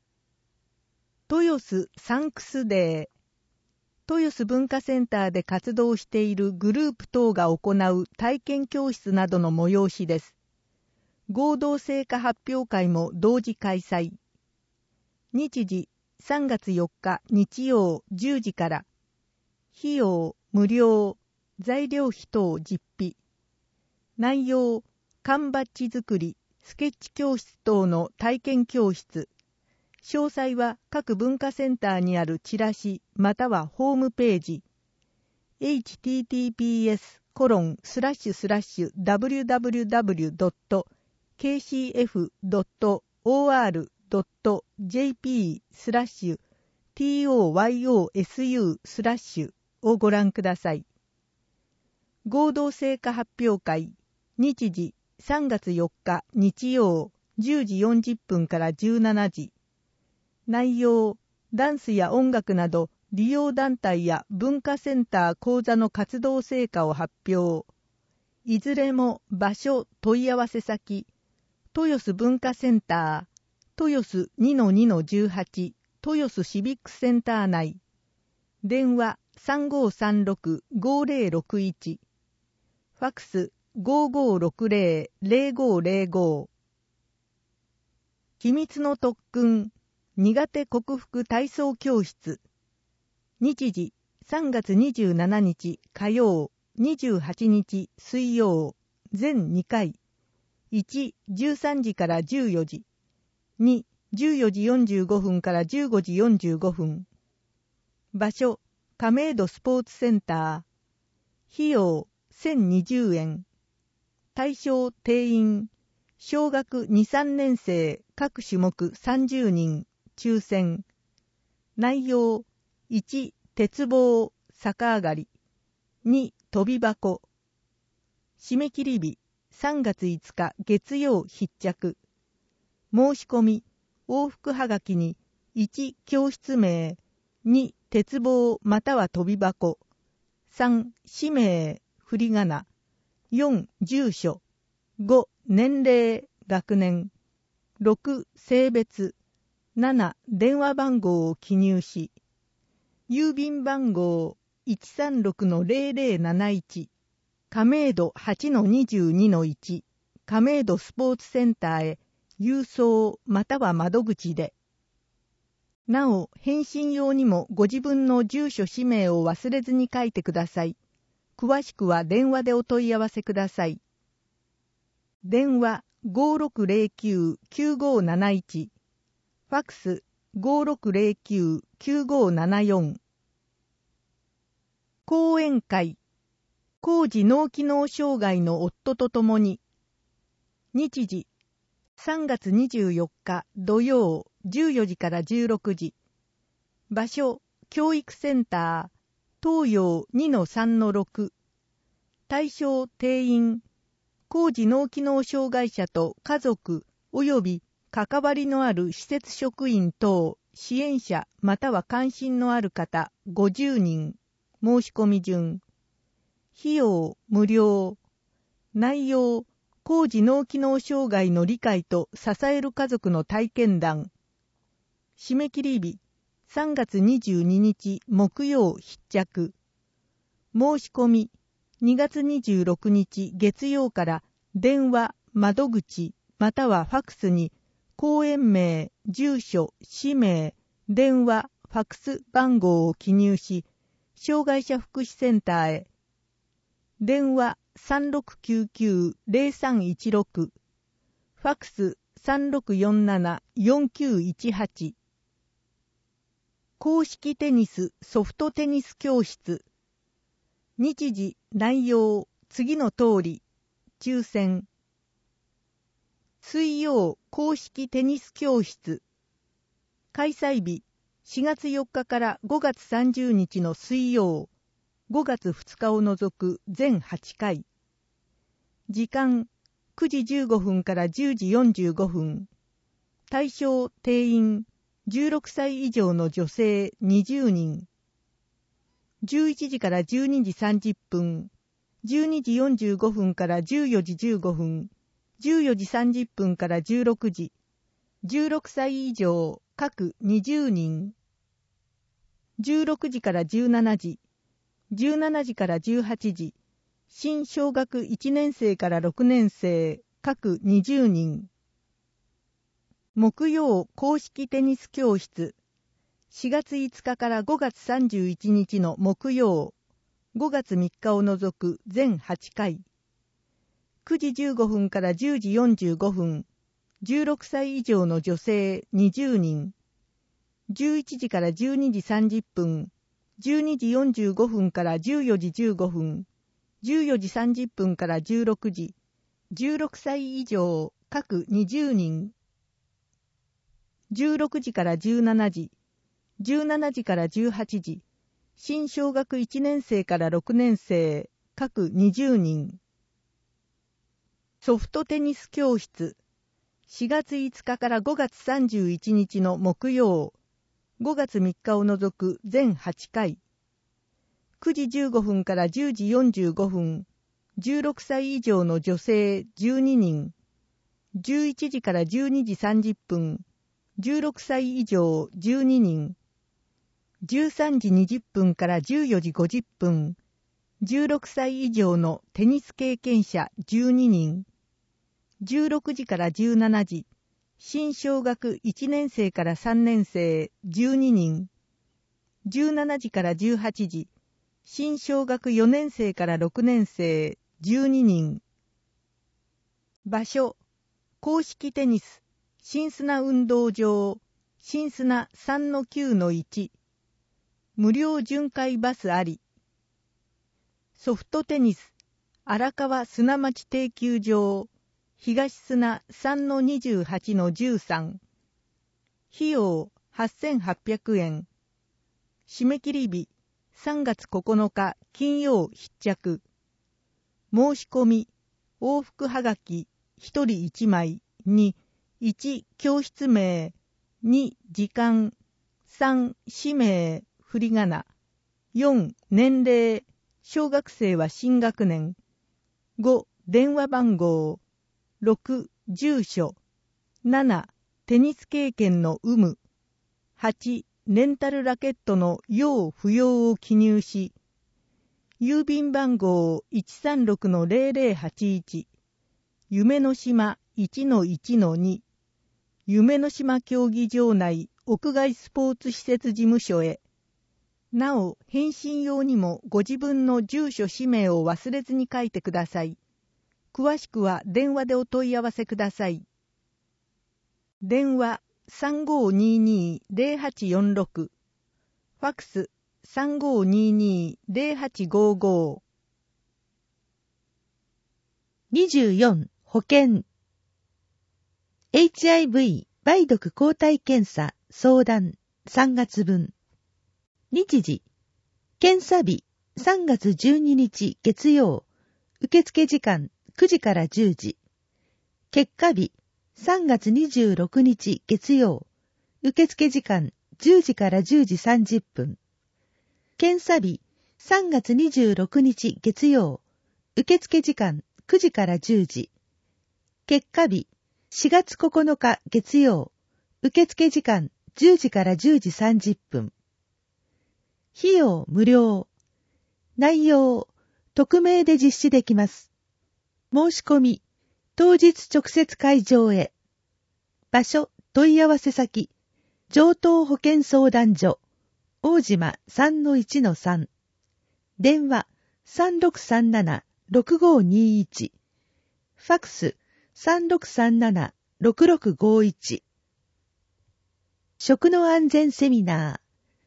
豊洲サンクスデー。豊洲文化センターで活動しているグループ等が行う体験教室などの催しです。合同成果発表会も同時開催。日時さんがつよっか日曜じゅうじから。費用無料。材料費等実費。内容、缶バッジ作り、スケッチ教室等の体験教室。詳細は各文化センターにあるチラシまたはホームページ エイチティーティーピーエスコロンスラッシュスラッシュダブリュダブリュダブリュドットケーシーエフドットオーアールドットジェーピースラッシュトヨススラッシュをご覧ください。合同成果発表会、日時さんがつよっか日曜じゅうじよんじゅっぷんからじゅうしちじ。内容、ダンスや音楽など利用団体や文化センター講座の活動成果を発表。いずれも場所問い合わせ先、豊洲文化センター、豊洲 にのにのじゅうはち、豊洲シビックセンター内。電話さんごーさんろくごーぜろろくいち。ファクス ごーごーろくぜろぜろごーぜろごー。秘密の特訓、苦手克服体操教室。日時さんがつにじゅうしちにち火曜、にじゅうはちにち水曜、全にかい。いち、じゅうさんじからじゅうよじ。に、じゅうよじよんじゅうごふんからじゅうごじよんじゅうごふん。場所、亀戸スポーツセンター。費用、せんにじゅうえん。対象定員、小学に、さんねん生各種目さんじゅうにん、抽選。内容、いち、鉄棒、逆上がり。に、飛び箱。締め切り日、さんがついつか月曜必着。申し込み、往復はがきに、いち、教室名、に、鉄棒または飛び箱。さん、氏名、振り仮名。よん、住所。ご、年齢、学年。ろく、性別。なな、電話番号を記入し。郵便番号 いちさんろくのぜろぜろなないち。亀戸 はちのにじゅうにのいち。亀戸スポーツセンターへ郵送または窓口で。なお、返信用にもご自分の住所氏名を忘れずに書いてください。詳しくは電話でお問い合わせください。電話 ごーろくぜろきゅうきゅうごーなないち。ファクス ごーろくぜろきゅうきゅうごーななよん。講演会。高次脳機能障害の夫とともに。日時さんがつにじゅうよっか土曜じゅうよじからじゅうろくじ。場所、教育センター、東洋 にのさんのろく。対象定員、高次脳機能障害者と家族及び関わりのある施設職員等、支援者または関心のある方ごじゅうにん。申し込み順。費用無料。内容、高次脳機能障害の理解と支える家族の体験談。締め切り日、さんがつにじゅうににち木曜必着。申し込み、にがつにじゅうろくにち月曜から電話、窓口、またはファクスに、講演名、住所、氏名、電話、ファクス番号を記入し、障害者福祉センターへ。電話さんろくきゅうきゅうぜろさんいちろく。ファクスさんろくよんななよんきゅういちはち。 公式テニスソフトテニス教室。日時、内容、次の通り。抽選。水曜公式テニス教室。開催日、しがつよっかからごがつさんじゅうにちの水曜、ごがつふつかを除く全はちかい。時間、くじじゅうごふんからじゅうじよんじゅうごふん。対象定員、じゅうろくさい以上の女性にじゅうにん。じゅういちじからじゅうにじさんじゅっぷん、じゅうにじよんじゅうごふんからじゅうよじじゅうごふん、じゅうよじさんじゅっぷんからじゅうろくじ、じゅうろくさい以上各にじゅうにん。じゅうろくじからじゅうしちじ、じゅうしちじからじゅうはちじ、新小学いちねんせいからろくねんせい各にじゅうにん。木曜公式テニス教室。しがついつかからごがつさんじゅういちにちの木曜、ごがつみっかを除く全はちかい。くじじゅうごふんからじゅうじよんじゅうごふん、じゅうろくさい以上の女性にじゅうにん。じゅういちじからじゅうにじさんじゅっぷん、じゅうにじよんじゅうごふんからじゅうよじじゅうごふん、じゅうよじさんじゅっぷんからじゅうろくじ、じゅうろくさい以上各にじゅうにん。じゅうろくじからじゅうしちじ、じゅうしちじからじゅうはちじ、新小学いちねんせいからろくねんせい各にじゅうにん。ソフトテニス教室。しがついつかからごがつさんじゅういちにちの木曜、ごがつみっかを除く全はちかい。くじじゅうごふんからじゅうじよんじゅうごふん、じゅうろくさい以上の女性じゅうににん。じゅういちじからじゅうにじさんじゅっぷん、じゅうろくさい以上じゅうににん。じゅうさんじにじゅっぷんからじゅうよじごじゅっぷん、じゅうろくさい以上のテニス経験者じゅうににん。じゅうろくじからじゅうしちじ、新小学いちねんせいからさんねんせいじゅうににん。じゅうしちじからじゅうはちじ、新小学よねんせいからろくねんせいじゅうににん。場所、公式テニス、新砂運動場、新砂 さんのきゅうのいち。無料巡回バスあり。ソフトテニス、荒川砂町定休場、東砂 さんのにじゅうはちのじゅうさん。費用はっせんはっぴゃくえん。締め切り日さんがつここのか金曜必着。申し込み、往復はがきひとりいちまいに、いち教室名、に時間、さん氏名、振り仮名、よん年齢、小学生は新学年、ご電話番号、ろく住所、ななテニス経験の有無、はちレンタルラケットの用不要を記入し、郵便番号 いちさんろくのぜろぜろはちいち、夢の島 いちのいちのに、夢の島競技場内屋外スポーツ施設事務所へ。なお、返信用にもご自分の住所氏名を忘れずに書いてください。詳しくは電話でお問い合わせください。電話 さんごーにーにーぜろはちよんろく、ファックス さんごーにーにーぜろはちごーごー。 にじゅうよん保険 エイチアイブイ 梅毒抗体検査相談さんがつぶん。日時検査日さんがつじゅうににち月曜、受付時間くじからじゅうじ。結果日さんがつにじゅうろくにち月曜、受付時間じゅうじからじゅうじさんじゅっぷん。検査日さんがつにじゅうろくにち月曜、受付時間くじからじゅうじ。結果日しがつここのか月曜、受付時間じゅうじからじゅうじさんじゅっぷん。費用無料。内容、匿名で実施できます。申し込み、当日直接会場へ。場所、問い合わせ先、上東保健相談所、大島 さんのいちのさん。電話、さんろくさんななろくごーにーいち。ファックス、さんろくさんななろくろくごーいち。食の安全セミナー。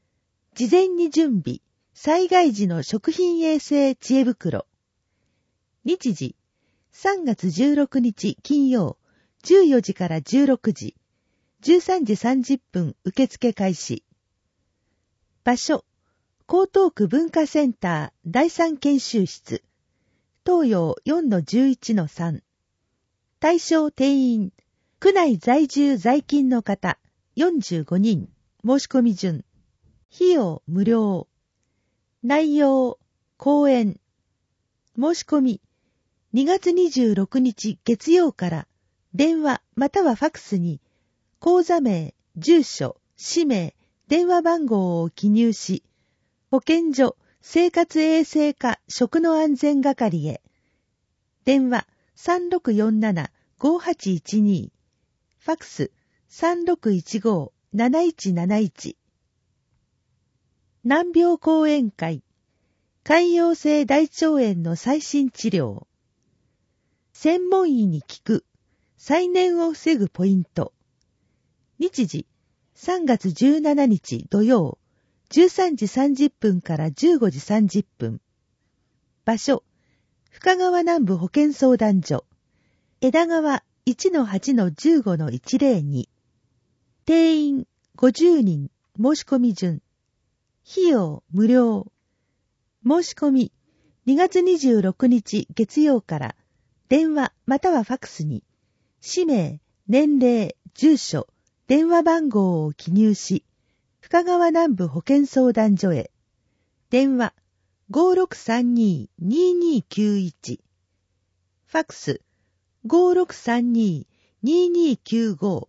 事前に準備、災害時の食品衛生知恵袋。日時、さんがつじゅうろくにち金曜、じゅうよじからじゅうろくじ、じゅうさんじさんじゅっぷん受付開始。場所、江東区文化センター第三研修室、東洋 よんのじゅういちのさん。対象定員、区内在住在勤の方よんじゅうごにん、申し込み順。費用無料。内容、講演。申し込み、にがつにじゅうろくにち月曜から電話またはファクスに口座名、住所、氏名、電話番号を記入し、保健所生活衛生課食の安全係へ。電話 さんろくよんななごはちいちに、ファクス さんろくいちごなないちなないち。難病講演会、潰瘍性大腸炎の最新治療。専門医に聞く、再燃を防ぐポイント。日時、さんがつじゅうしちにち土曜、じゅうさんじさんじゅっぷんからじゅうごじさんじゅっぷん。場所、深川南部保健相談所。枝川 いちのはちのじゅうごのいちぜろに。定員ごじゅうにん、申し込み順。費用無料。申し込み、にがつにじゅうろくにち月曜から電話またはファクスに氏名、年齢、住所、電話番号を記入し、深川南部保健相談所へ。電話 ごろくさんにーにーにーきゅういち。ファクス ごろくさんにーにーにーきゅうご。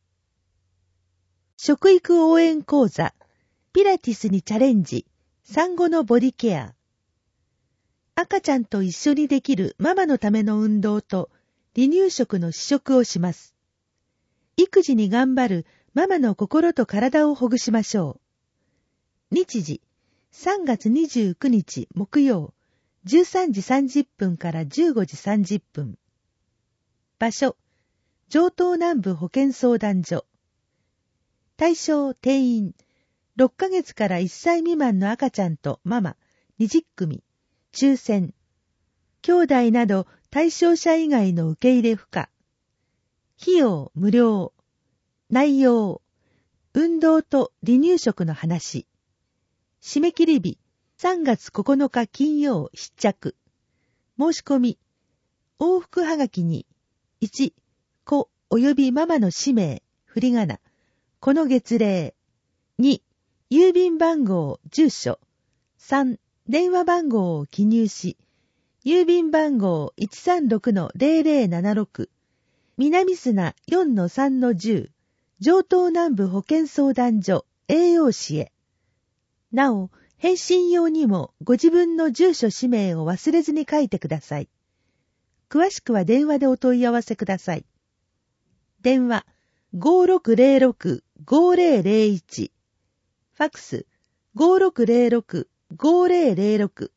食育応援講座、ピラティスにチャレンジ、産後のボディケア。赤ちゃんと一緒にできるママのための運動と離乳食の試食をします。育児に頑張るママの心と体をほぐしましょう。日時、さんがつにじゅうくにち木曜、じゅうさんじさんじゅっぷんからじゅうごじさんじゅっぷん。場所、城東南部保健相談所。対象定員、ろっかげつからいっさい未満の赤ちゃんとママにじゅっくみ、抽選。兄弟など対象者以外の受け入れ不可。費用無料。内容、運動と離乳食の話。締め切り日、さんがつここのか金曜必着。申し込み、往復はがきに、いち、子及びママの氏名、振り仮名、この月齢。に、郵便番号、住所。さん、電話番号を記入し、郵便番号 いちさんろくのぜろぜろななろく、南砂 よんのさんのじゅう、城東南部保健相談所栄養士へ。なお、返信用にもご自分の住所氏名を忘れずに書いてください。詳しくは電話でお問い合わせください。電話 ごろくぜろろくごぜろぜろいち、ファクス ごろくぜろろくごぜろぜろろく。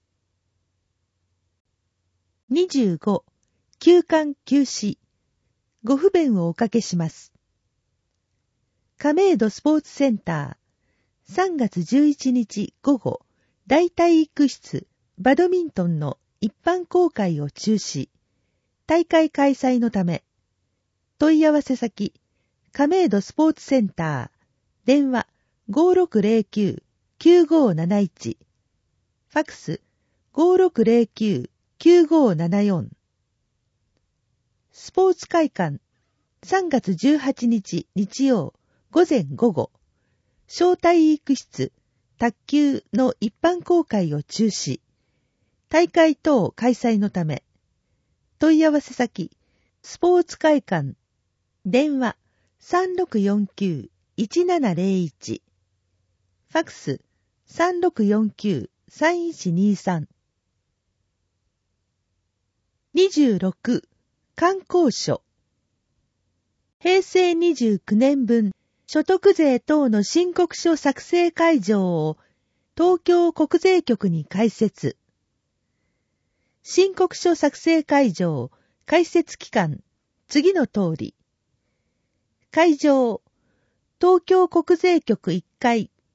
にじゅうご、休館休止。ご不便をおかけします。亀戸スポーツセンター、さんがつじゅういちにち午後、大体育室、バドミントンの一般公開を中止。大会開催のため。問い合わせ先、亀戸スポーツセンター、電話 ごろくぜろきゅうきゅうごなないち、ファクス ごろくぜろきゅうきゅうごななよん。スポーツ会館、さんがつじゅうはちにち日曜、午前午後、小体育室、卓球の一般公開を中止。大会等開催のため。問い合わせ先、スポーツ会館、電話 さんろくよんきゅういちななぜろいち、ファクス さんろくよんきゅうさんいちにさん。にじゅうろく、観光所。へいせいにじゅうきゅうねんぶん所得税等の申告書作成会場を東京国税局に開設。申告書作成会場開設期間、次の通り。会場、東京国税局いっかい、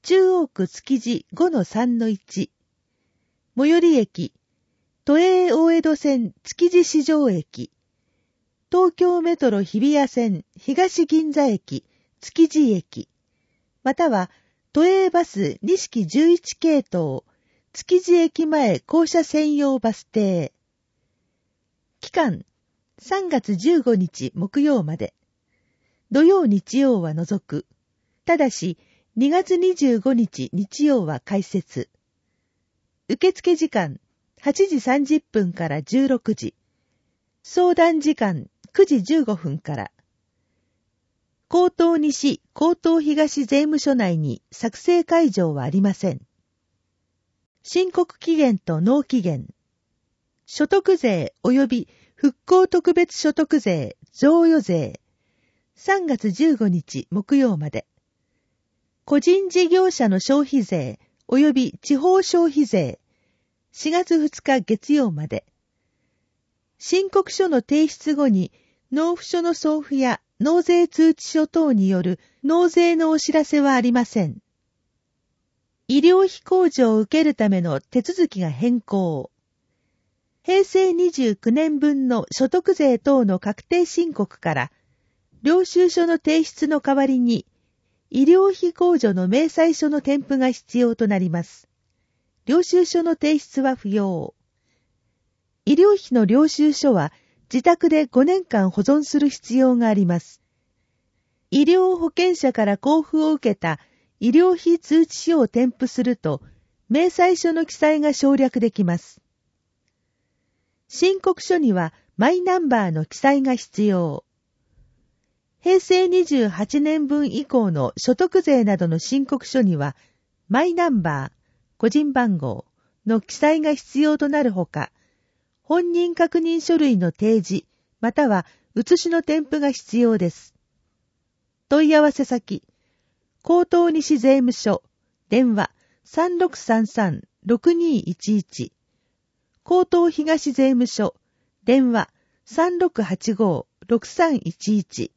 中央区築地 ごのさんのいち、最寄り駅、都営大江戸線築地市場駅、東京メトロ日比谷線東銀座駅、築地駅、または都営バス錦じゅういち系統、築地駅前降車専用バス停。期間、さんがつじゅうごにち木曜まで。土曜日曜は除く。ただし、にがつにじゅうごにち日曜は開設。受付時間、はちじさんじゅっぷんからじゅうろくじ。相談時間、くじじゅうごふんから。江東西、江東東税務署内に作成会場はありません。申告期限と納期限。所得税及び復興特別所得税、贈与税。さんがつじゅうごにち木曜まで。個人事業者の消費税及び地方消費税。しがつふつか月曜まで。申告書の提出後に納付書の送付や納税通知書等による納税のお知らせはありません。医療費控除を受けるための手続きが変更。へいせいにじゅうきゅうねんぶんの所得税等の確定申告から、領収書の提出の代わりに、医療費控除の明細書の添付が必要となります。領収書の提出は不要。医療費の領収書は自宅でごねんかん保存する必要があります。医療保険者から交付を受けた医療費通知書を添付すると、明細書の記載が省略できます。申告書にはマイナンバーの記載が必要。へいせいにじゅうはちねんぶん以降の所得税などの申告書には、マイナンバー、個人番号の記載が必要となるほか、本人確認書類の提示、または写しの添付が必要です。問い合わせ先、江東西税務署、電話 さんろくさんさんろくにいちいち、江東東税務署、電話 さんろくはちごろくさんいちいち。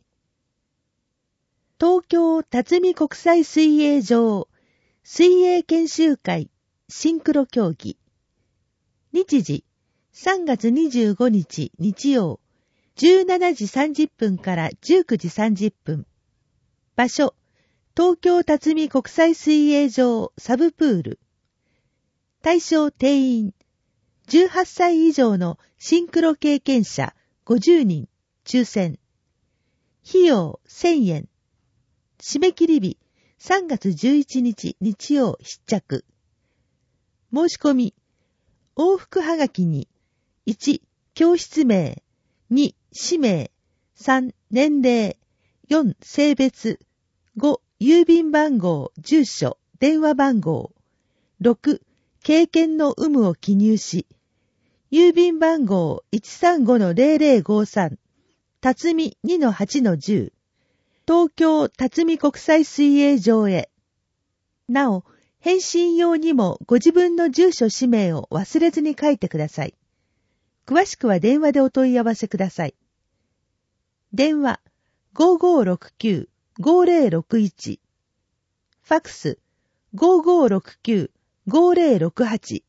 東京辰巳国際水泳場、水泳研修会、シンクロ競技。日時、さんがつにじゅうごにち日曜、じゅうしちじさんじゅっぷんからじゅうくじさんじゅっぷん。場所、東京辰巳国際水泳場サブプール。対象定員、じゅうはっさい以上のシンクロ経験者ごじゅうにん、抽選。費用せんえん。締め切り日、さんがつじゅういちにち日曜必着。申し込み、往復はがきに、いち、教室名、に、氏名、さん、年齢、よん、性別、ご、郵便番号、住所、電話番号、ろく、経験の有無を記入し、郵便番号 いちさんごのゼロゼロごさん、辰巳 にのはちのじゅう、東京辰巳国際水泳場へ。なお、返信用にもご自分の住所氏名を忘れずに書いてください。詳しくは電話でお問い合わせください。電話 ごーごーろくきゅうごーぜろろくいち、ファックス ごーごーろくきゅうごーぜろろくはち。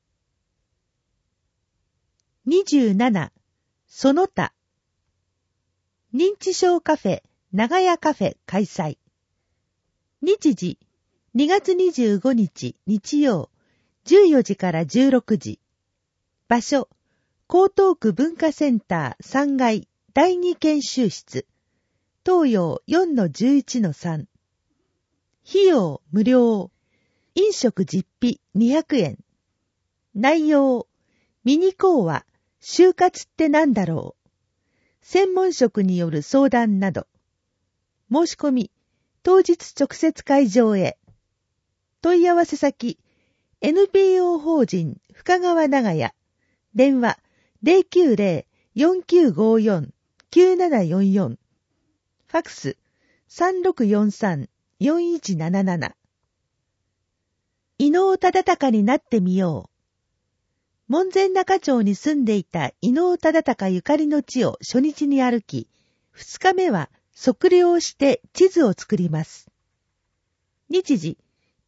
にじゅうなな、その他。認知症カフェ、長屋カフェ開催。日時、にがつにじゅうごにち日曜、じゅうよじからじゅうろくじ。場所、江東区文化センターさんがいだいに研修室。東洋 よんのじゅういちのさん。費用無料。飲食実費にひゃくえん。内容、ミニ講話、就活って何だろう。専門職による相談など。申し込み、当日直接会場へ。問い合わせ先、エヌピーオー 法人深川長屋。電話 ゼロきゅうゼロ よんきゅうごよん きゅうななよんよん。ファックス さんろくよんさん よんいちなななな。伊能忠敬になってみよう。門前仲町に住んでいた伊能忠敬ゆかりの地を初日に歩き、二日目は測量して地図を作ります。日時、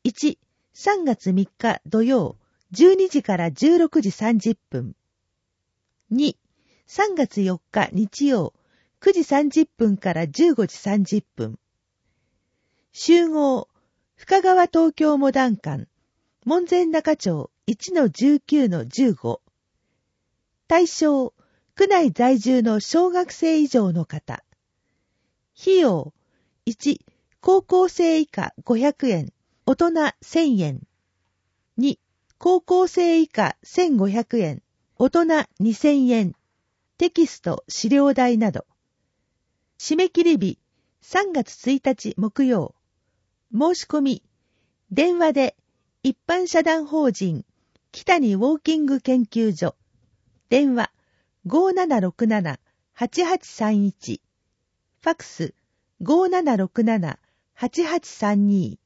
いち、さんがつみっか土曜、じゅうにじからじゅうろくじさんじゅっぷん。に、さんがつよっか日曜、くじさんじゅっぷんからじゅうごじさんじゅっぷん。集合、深川東京モダン館、門前仲町 いちのじゅうきゅうのじゅうご。対象、区内在住の小学生以上の方。費用、いち、高校生以下ごひゃくえん、大人せんえん。に、高校生以下せんごひゃくえん、大人にせんえん。テキスト、資料代など。締め切り日、さんがつついたち木曜。申し込み、電話で、一般社団法人、北にウォーキング研究所。電話、ごーななろくなな はちはちさんいち。ファクス、ごーななろくなな はちはちさんに。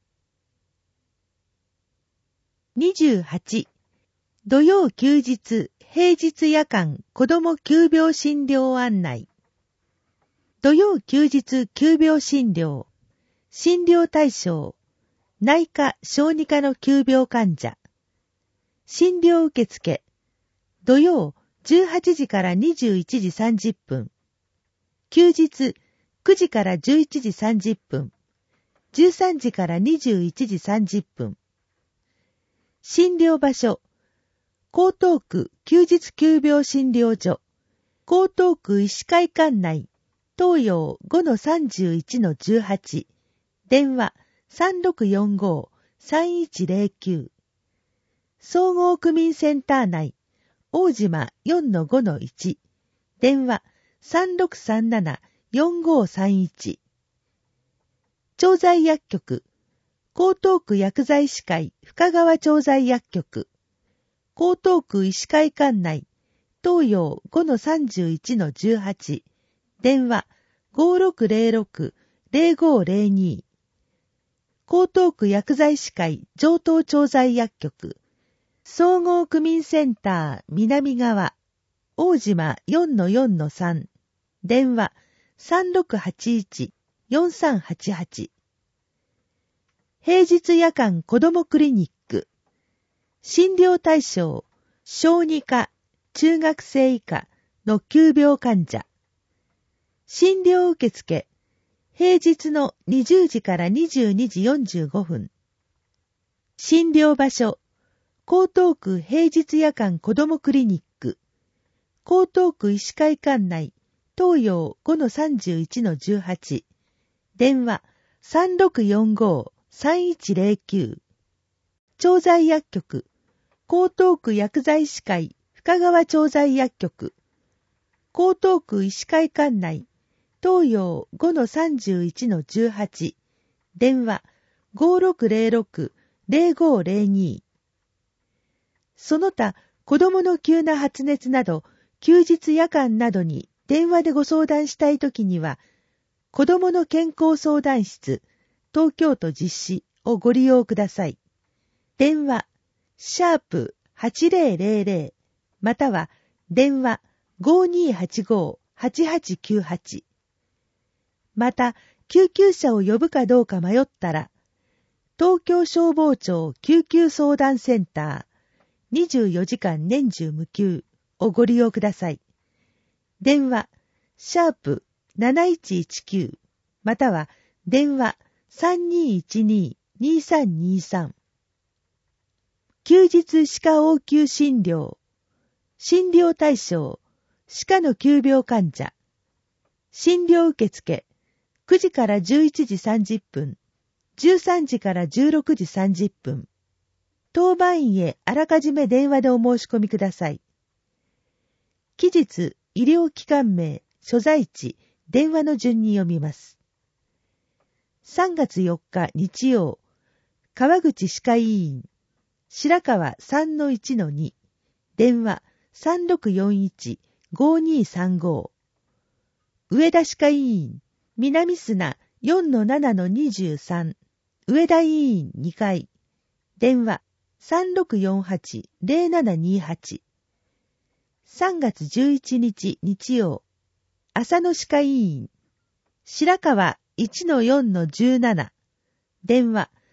にじゅうはち、土曜休日、平日夜間子ども急病診療案内。土曜休日急病診療。診療対象。内科・小児科の急病患者。診療受付。土曜じゅうはちじからにじゅういちじさんじゅっぷん。休日くじからじゅういちじさんじゅっぷん。じゅうさんじからにじゅういちじさんじゅっぷん。診療場所。江東区休日急病診療所。江東区医師会館内。東洋 ごのさんじゅういちのじゅうはち。電話 さんろくよんご さんいちゼロきゅう。総合区民センター内。大島 よんのごのいち。電話 さんろくさんなな よんごさんいち。調剤薬局。江東区薬剤師会深川調剤薬局。江東区医師会館内。東洋 ごのさんじゅういちのじゅうはち。電話 ごろくゼロろく ゼロごゼロに。江東区薬剤師会上東調剤薬局。総合区民センター南側。大島 よんのよんのさん。電話 さんろくはちいち よんさんはちはち。平日夜間子どもクリニック。診療対象、小児科、中学生以下の急病患者。診療受付、平日のにじゅうじからにじゅうにじよんじゅうごふん。診療場所、江東区平日夜間子どもクリニック。江東区医師会館内、東洋 ごのさんじゅういちのじゅうはち。電話 さんろくよんご さんいちゼロきゅう。調剤薬局、江東区薬剤師会深川調剤薬局。江東区医師会館内、東洋 ごのさんじゅういちのじゅうはち。電話 ごろくゼロろく ゼロごゼロに。その他、子供の急な発熱など、休日夜間などに電話でご相談したいときには、子供の健康相談室、東京都実施をご利用ください。電話、シャープはちゼロゼロゼロ、または電話 ごにはちご はちはちきゅうはち。また、救急車を呼ぶかどうか迷ったら、東京消防庁救急相談センターにじゅうよじかん年中無休をご利用ください。電話、シャープなないちいちきゅう、または電話 さんにいちに にさんにさん。休日歯科応急診療。診療対象、歯科の急病患者。診療受付、くじからじゅういちじさんじゅっぷん、じゅうさんじからじゅうろくじさんじゅっぷん。当番員へあらかじめ電話でお申し込みください。期日、医療機関名、所在地、電話の順に読みます。さんがつよっか日曜、川口歯科医院、白川 さんのいちのに、電話 さんろくよんいち ごにさんご。上田歯科医院、南砂 よんのななのにじゅうさん、上田医院にかい、電話 さんろくよんはち ゼロななにはち。さんがつじゅういちにち日曜、浅野歯科医院、白川 いちのよんのじゅうなな、電話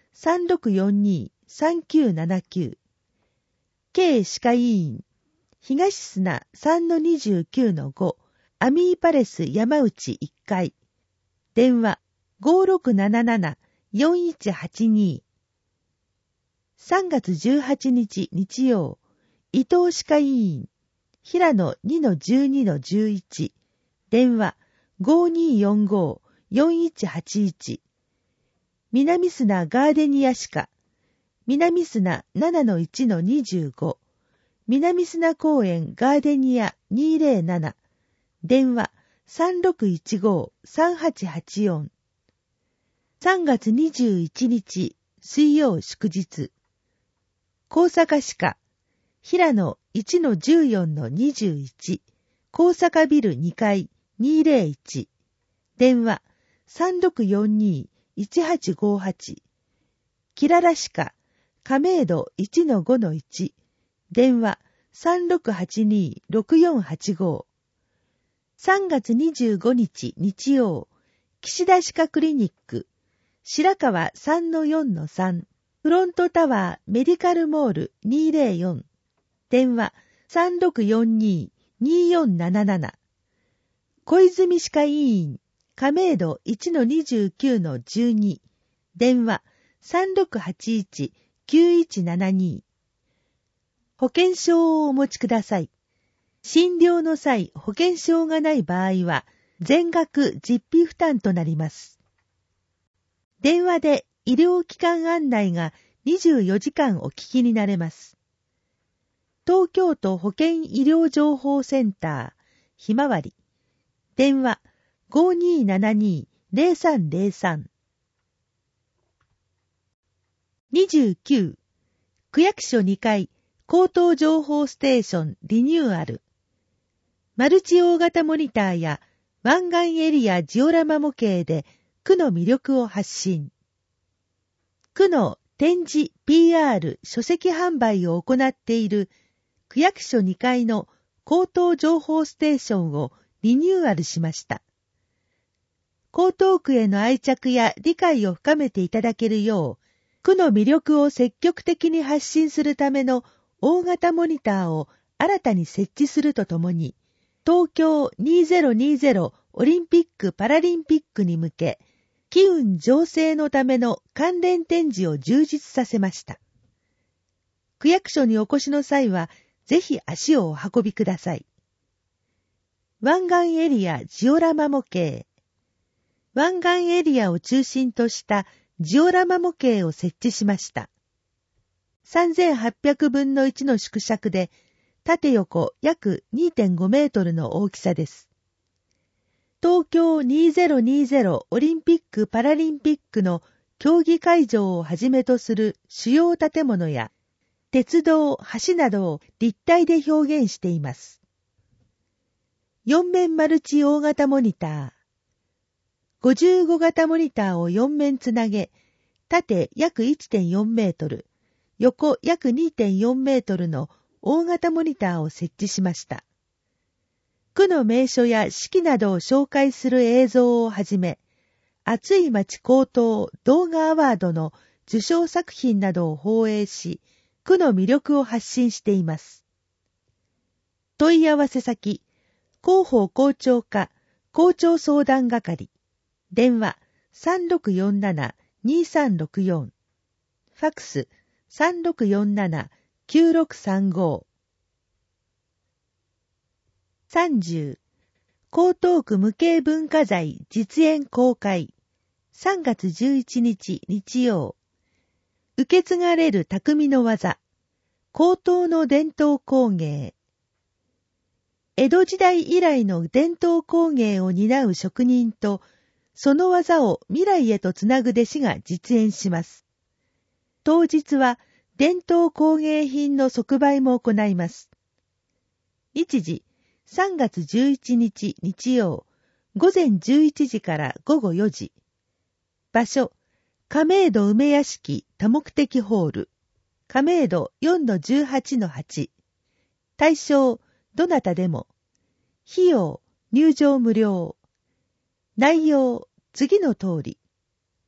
さんろくよんに さんきゅうななきゅう。K 歯科医院、東砂 さんのにじゅうきゅうのご、アミーパレス山内いっかい。電話 ごろくなななな よんいちはちに。さんがつじゅうはちにち日曜、伊東歯科医院、平野 にのじゅうにのじゅういち。電話 ごによんご よんいちはちいち。南砂ガーデニア歯科、南砂 ななのいちのにじゅうご。南砂公園ガーデニアにひゃくなな。電話 さんろくいちご さんはちはちよん。さんがつにじゅういちにち水曜祝日。高坂歯科、平野 いちのじゅうよんのにじゅういち。高坂ビルにかいにひゃくいち。電話 さんろくよんに いちはちごはち。キララ歯科、亀戸 いちのごのいち。電話 さんろくはちに ろくよんはちご。さんがつにじゅうごにち日曜、岸田歯科クリニック、白川 さんのよんのさん。フロントタワーメディカルモールにひゃくよん。電話 さんろくよんに によんなななな。小泉歯科医院、亀戸 いちのにじゅうきゅうのじゅうに。電話 さんろくはちいち きゅういちななに。保険証をお持ちください。診療の際、保険証がない場合は、全額実費負担となります。電話で医療機関案内がにじゅうよじかんお聞きになれます。東京都保健医療情報センター、ひまわり。電話 ごにーななに ぜろさんぜろさん。にじゅうきゅう、区役所にかい、口頭情報ステーションリニューアル。マルチ大型モニターや湾岸エリアジオラマ模型で区の魅力を発信。区の展示 ピーアール 書籍販売を行っている区役所にかいの口頭情報ステーションをリニューアルしました。江東区への愛着や理解を深めていただけるよう、区の魅力を積極的に発信するための大型モニターを新たに設置するとともに、東京にせんにじゅうオリンピック・パラリンピックに向け、機運醸成のための関連展示を充実させました。区役所にお越しの際は、ぜひ足をお運びください。湾岸エリアジオラマ模型。湾岸エリアを中心としたジオラマ模型を設置しました。さんぜんはっぴゃくぶんのいちの縮尺で、縦横約 にてんごメートルの大きさです。東京にせんにじゅうオリンピック・パラリンピックの競技会場をはじめとする主要建物や鉄道、橋などを立体で表現しています。よん面マルチ大型モニター。ごじゅうご型モニターをよん面つなげ、縦約 いってんよんメートル、横約 にてんよんメートルの大型モニターを設置しました。区の名所や四季などを紹介する映像をはじめ、熱い町高等動画アワードの受賞作品などを放映し、区の魅力を発信しています。問い合わせ先、広報校長課校長相談係、電話 さんろくよんなな にさんろくよん、ファクス さんろくよんなな きゅうろくさんご。さんじゅう、江東区無形文化財実演公開。さんがつじゅういちにち日曜。受け継がれる匠の技。江東の伝統工芸。江戸時代以来の伝統工芸を担う職人と、その技を未来へとつなぐ弟子が実演します。当日は伝統工芸品の即売も行います。日時、さんがつじゅういちにち日曜、ごぜんじゅういちじからごごよじ。場所、亀戸梅屋敷多目的ホール、亀戸 よんのじゅうはちのはち。対象、どなたでも。費用、入場無料。内容、次の通り。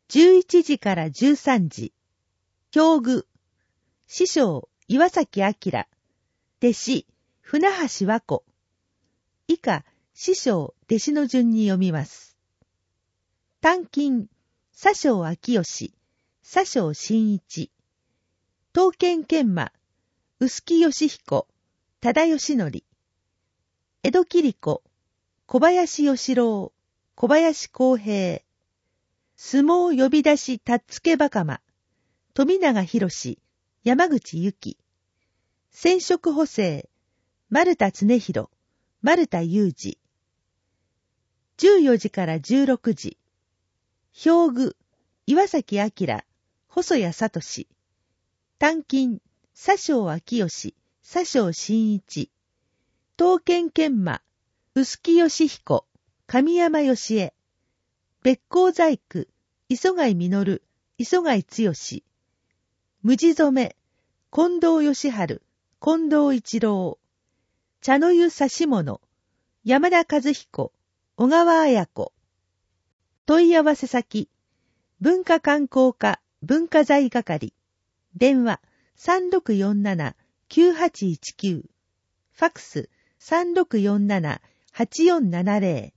じゅういちじからじゅうさんじ、表具、師匠、岩崎明、弟子、船橋和子。以下、師匠、弟子の順に読みます。短金、佐生明義、佐生真一。刀剣研磨、臼木義彦、多田義則。江戸切子、小林義郎、小林公平。相撲呼び出したっつけばかま、富永博、山口由紀。染色補正、丸田恒弘、丸田裕二。じゅうよじからじゅうろくじ、表具、岩崎明、細谷聡。短金、佐生明義、佐生真一。刀剣研磨、臼木義彦、神山義恵。別光細工、磯貝実、磯貝剛。無地染め、近藤義治、近藤一郎。茶の湯差し物、山田和彦、小川綾子。問い合わせ先、文化観光課文化財係。電話 さんろくよんななきゅうはちいちきゅう。ファックス さんろくよんななはちよんななゼロ。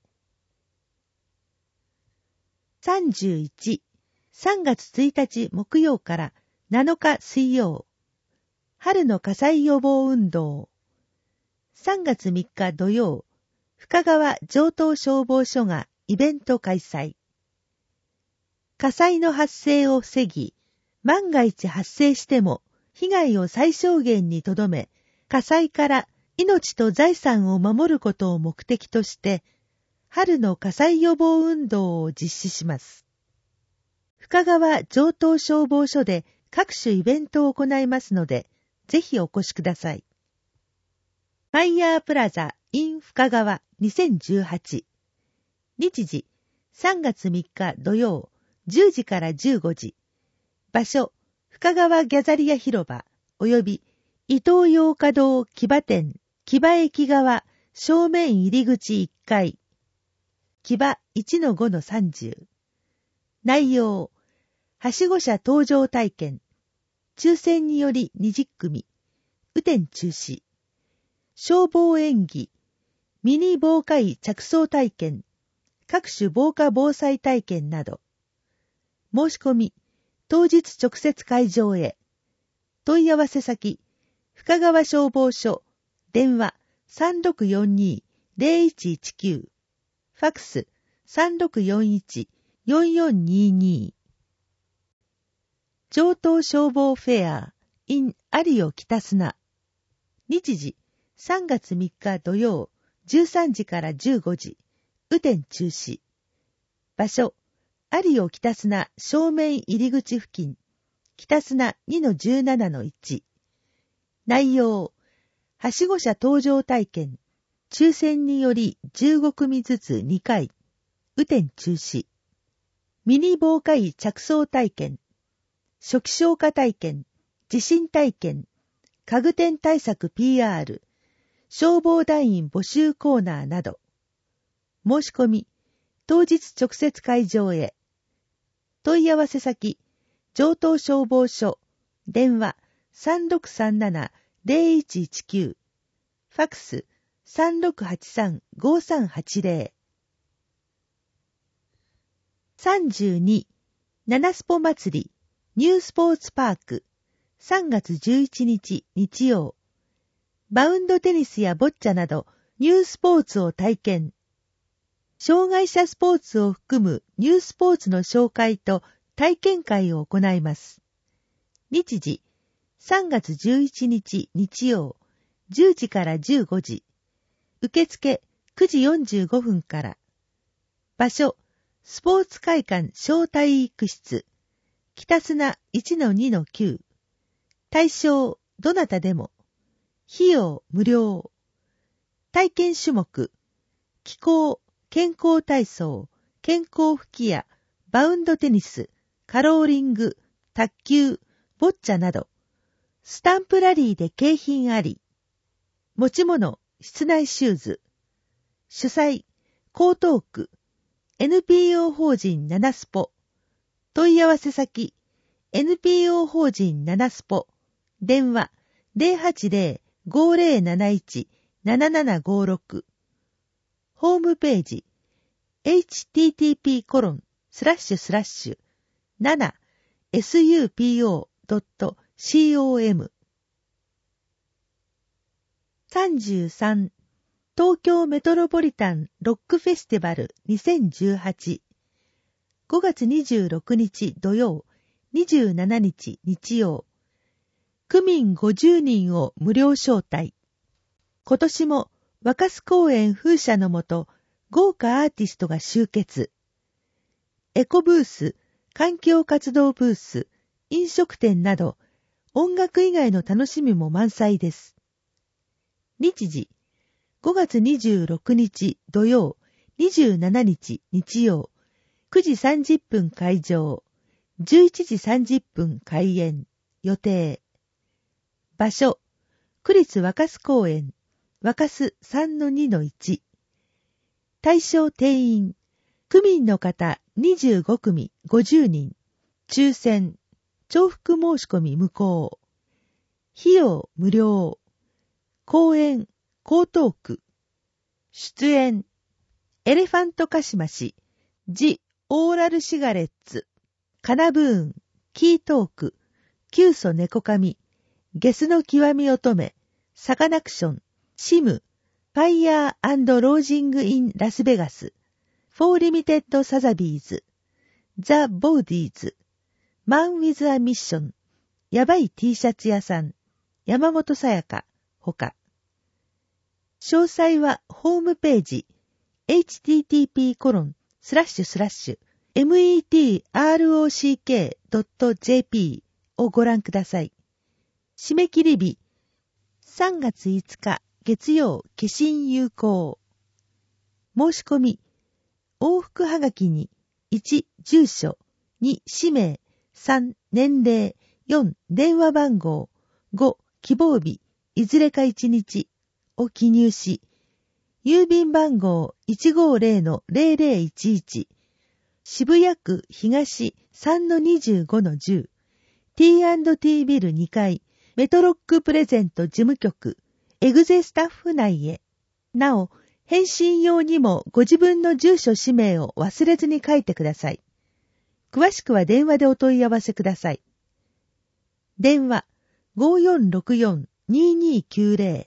さんじゅういち、さんがつついたち木曜からなのか水曜。春の火災予防運動。さんがつみっか土曜、深川城東消防署がイベント開催。火災の発生を防ぎ、万が一発生しても被害を最小限にとどめ、火災から命と財産を守ることを目的として、春の火災予防運動を実施します。深川城東消防署で各種イベントを行いますので、ぜひお越しください。ファイヤープラザ in 深川にせんじゅうはち。日時さんがつみっか土曜じゅうじからじゅうごじ。場所深川ギャザリア広場および伊東洋華堂木場店木場駅側正面入り口いっかい。木場 いちのごのさんじゅう。内容はしご車搭乗体験。抽選によりにじゅっくみ。雨天中止。消防演技。ミニ防火衣着装体験。各種防火防災体験など。申し込み。当日直接会場へ。問い合わせ先。深川消防署。電話 さんろくよんに ゼロいちいちきゅう。ファックス さんろくよんいち よんよんにに。城東消防フェア in 有尾北砂。日時さんがつみっか土曜じゅうさんじからじゅうごじ。雨天中止。場所有尾北砂正面入り口付近。北砂 にのじゅうななのいち。内容はしご車搭乗体験。抽選によりじゅうごくみずつにかい。雨天中止。ミニ防火衣着装体験。初期消火体験。地震体験。家具店対策 ピーアール。消防団員募集コーナーなど。申し込み。当日直接会場へ。問い合わせ先。城東消防署。電話 さんろくさんなな ゼロいちいちきゅう。ファックス さんろくはちさん ごさんはちゼロ。さんじゅうに、七スポ祭り、ニュースポーツパーク、さんがつじゅういちにち日曜。バウンドテニスやボッチャなどニュースポーツを体験。障害者スポーツを含むニュースポーツの紹介と体験会を行います。日時、さんがつじゅういちにち日曜、じゅうじからじゅうごじ。受付くじよんじゅうごふんから。場所、スポーツ会館小体育室。北砂 いちのにのきゅう。対象、どなたでも。費用、無料。体験種目。気候、健康体操、健康吹き矢、バウンドテニス、カローリング、卓球、ボッチャなど。スタンプラリーで景品あり。持ち物、室内シューズ。主催、江東区、エヌピーオー 法人七スポ。 問い合わせ先、エヌピーオー 法人ななスポ、電話 ゼロはちゼロ ごゼロなないち ななななごろく、ホームページ、エイチティーティーピーコロンスラッシュスラッシュななエスユーピーオードットコム さんじゅうさん東京メトロポリタンロックフェスティバルにせんじゅうはちごがつにじゅうろくにち土曜にじゅうしちにち日曜区民ごじゅうにんを無料招待。今年も若洲公園風車のもと豪華アーティストが集結。エコブース、環境活動ブース、飲食店など音楽以外の楽しみも満載です。日時、ごがつにじゅうろくにち土曜、にじゅうしちにち日曜、くじさんじゅっぷん開場、じゅういちじさんじゅっぷん開演、予定。場所、区立若洲公園、若洲 さんのにのいち。対象定員、区民の方にじゅうごくみごじゅうにん、抽選、重複申し込み無効。費用無料。公演、江東区。出演、エレファントカシマシ、ジ・オーラルシガレッツ、カナブーン、キートーク、キュウソネコカミ、ゲスの極み乙女、サカナクション、シム、ファイヤー&ロージングインラスベガス、フォーリミテッドサザビーズ、ザ・ボーディーズ、マン・ウィズ・ア・ミッション、やばい T シャツ屋さん、山本さやか、ほか。詳細はホームページ、エイチティーティーピーコロンスラッシュスラッシュエムイーティーアールオーシーケードットジェーピー をご覧ください。締め切り日、さんがついつか月曜消印有効。申し込み、往復はがきにいち住所、に氏名、さん年齢、よん電話番号、ご希望日、いずれかいちにちを記入し、郵便番号 いちごゼロのゼロゼロいちいち、渋谷区東 さんのにじゅうごのじゅう、ティーアンドティー ビルにかい、メトロックプレゼント事務局、エグゼスタッフ内へ。なお、返信用にもご自分の住所氏名を忘れずに書いてください。詳しくは電話でお問い合わせください。電話 ごよんろくよんにーにーきゅうゼロ。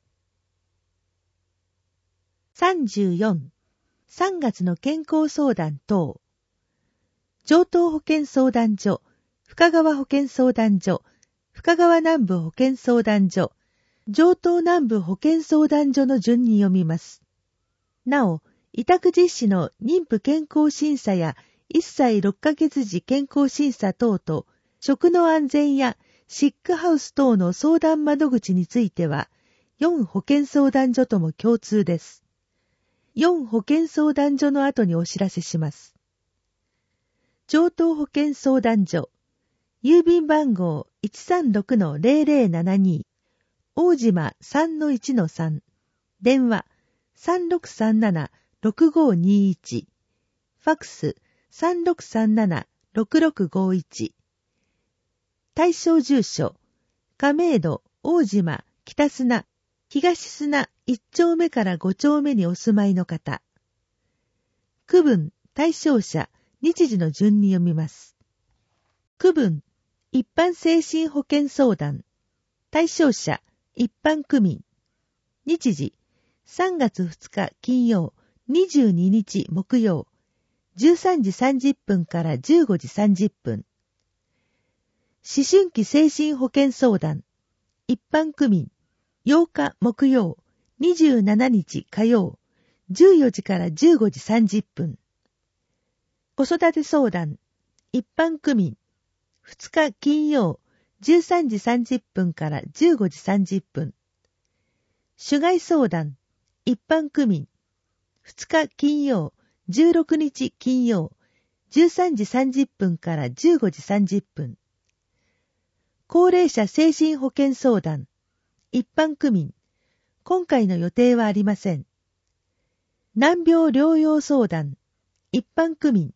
さんじゅうよん、さんがつの健康相談等。城東保健相談所、深川保健相談所、深川南部保健相談所、城東南部保健相談所の順に読みます。なお、委託実施の妊婦健康審査やいっさいろっかげつ時健康審査等と、食の安全やシックハウス等の相談窓口については、よん保健相談所とも共通です。よん保健相談所の後にお知らせします。城東保健相談所、郵便番号 いちさんろくのゼロゼロななに、大島 さんのいちのさん、電話 さんろくさんななろくごにいち、ファクス さんろくさんななろくろくごいち。対象住所、亀戸、大島、北砂、東砂いっちょうめからごちょうめにお住まいの方。区分、対象者、日時の順に読みます。区分、一般精神保健相談。対象者、一般区民。日時、さんがつふつか金曜、にじゅうににち木曜、じゅうさんじさんじゅっぷんからじゅうごじさんじゅっぷん。思春期精神保健相談。一般区民。ようか木曜、にじゅうしちにち火曜、じゅうよじからじゅうごじさんじゅっぷん。子育て相談。一般区民。ふつか金曜、じゅうさんじさんじゅっぷんからじゅうごじさんじゅっぷん。主害相談。一般区民。ふつか金曜、じゅうろくにち金曜、じゅうさんじさんじゅっぷんからじゅうごじさんじゅっぷん。高齢者精神保健相談。一般区民。今回の予定はありません。難病療養相談。一般区民。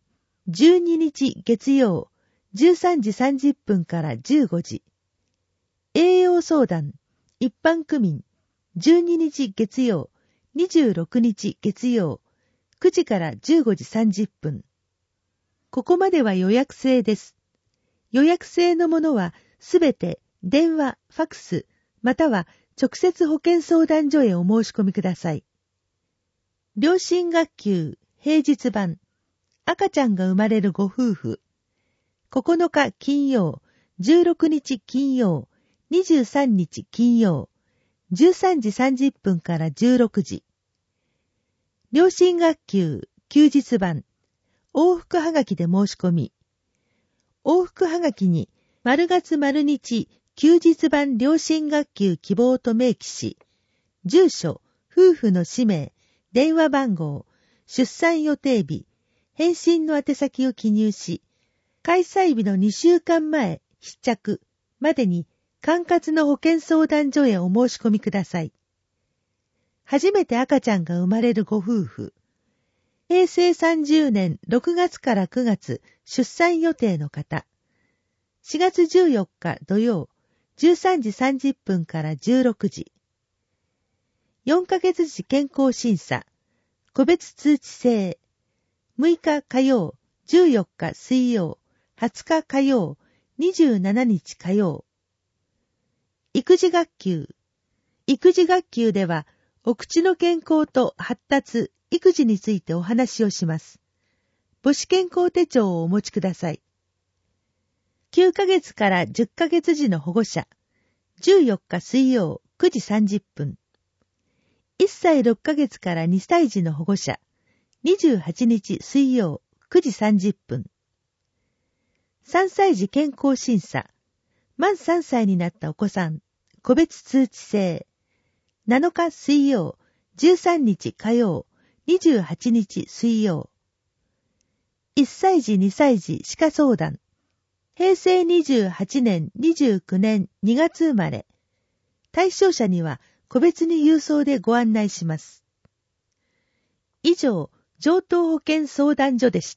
じゅうににち月曜じゅうさんじさんじゅっぷんからじゅうごじ。栄養相談一般区民じゅうににち月曜にじゅうろくにち月曜くじからじゅうごじさんじゅっぷん。ここまでは予約制です。予約制のものはすべて電話、ファクス、または直接保健相談所へお申し込みください。両親学級平日版赤ちゃんが生まれるご夫婦ここのか金曜、じゅうろくにち金曜、にじゅうさんにち金曜、じゅうさんじさんじゅっぷんからじゅうろくじ。両親学級休日版往復はがきで申し込み。往復はがきに丸月丸日休日版両親学級希望と明記し、住所、夫婦の氏名、電話番号、出産予定日、返信の宛先を記入し、開催日のにしゅうかんまえ必着までに管轄の保健相談所へお申し込みください。初めて赤ちゃんが生まれるご夫婦、へいせいさんじゅうねんろくがつからくがつ出産予定の方、しがつじゅうよっか土曜、じゅうさんじさんじゅっぷんからじゅうろくじ。よんかげつ時健康審査、個別通知制、むいか火曜、じゅうよっか水曜、はつか火曜、にじゅうしちにち火曜。育児学級。育児学級では、お口の健康と発達、育児についてお話をします。母子健康手帳をお持ちください。きゅうかげつからじゅっかげつ時の保護者、じゅうよっか水曜くじさんじゅっぷん。いっさいろっかげつからにさい児の保護者、にじゅうはちにち水曜くじさんじゅっぷん。さんさい児健康審査、満さんさいになったお子さん、個別通知制、なのか水曜、じゅうさんにち火曜、にじゅうはちにち水曜。いっさい児にさい児歯科相談、へいせいにじゅうはちねんにじゅうきゅうねんにがつ生まれ、対象者には個別に郵送でご案内します。以上、上東保健相談所でした。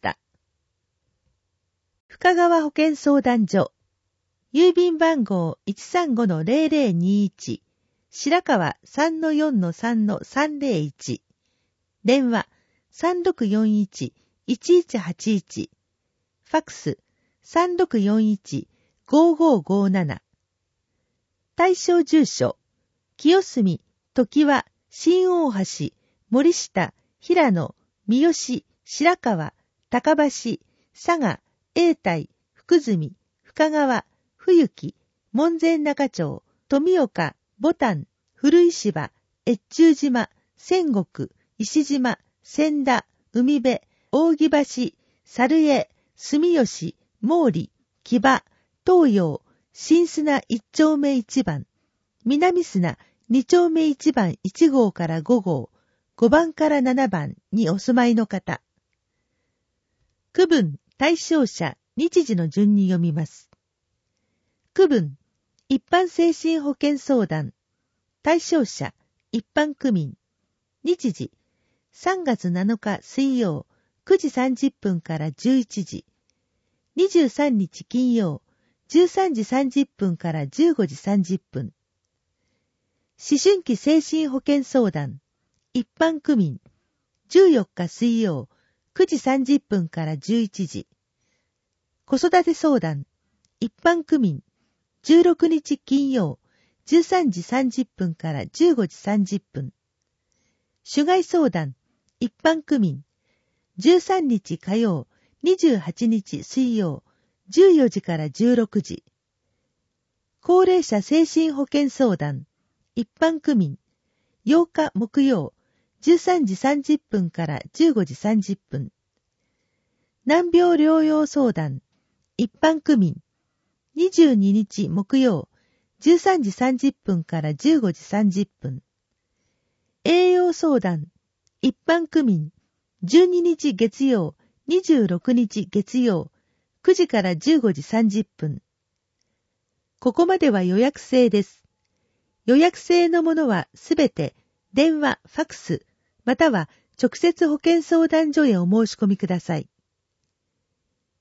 深川保健相談所、郵便番号 いちさんごのゼロゼロにいち、白川 さんのよんのさんのさんぜろいち、電話 さんろくよんいちいちいちはちいち、ファクス さんろくよんいちごごごなな。対象住所、清澄、常盤、新大橋、森下、平野、三好、白川、高橋、佐賀、永代、福住、深川、冬木、門前仲町、富岡、牡丹、古石場、越中島、仙石、石島、千田、海辺、扇橋、猿江、住吉、毛利、木場、東洋、新砂一丁目一番、南砂二丁目一番一号から五号、五番から七番にお住まいの方。区分、対象者、日時の順に読みます。区分、一般精神保健相談、対象者、一般区民、日時、さんがつなのか水曜、くじさんじゅっぷんからじゅういちじ、にじゅうさんにち金曜、じゅうさんじさんじゅっぷんからじゅうごじさんじゅっぷん。思春期精神保健相談、一般区民、じゅうよっか水曜、くじさんじゅっぷんからじゅういちじ。子育て相談、一般区民、じゅうろくにち金曜、じゅうさんじさんじゅっぷんからじゅうごじさんじゅっぷん。主害相談、一般区民、じゅうさんにち火曜、にじゅうはちにち水曜、じゅうよじからじゅうろくじ。高齢者精神保健相談、一般区民、ようか木曜、じゅうさんじさんじゅっぷんからじゅうごじさんじゅっぷん。難病療養相談、一般区民、にじゅうににち木曜、じゅうさんじさんじゅっぷんからじゅうごじさんじゅっぷん。栄養相談、一般区民、じゅうににち月曜、にじゅうろくにち月曜、くじからじゅうごじさんじゅっぷん。ここまでは予約制です。予約制のものはすべて電話、ファクス、または直接保健相談所へお申し込みください。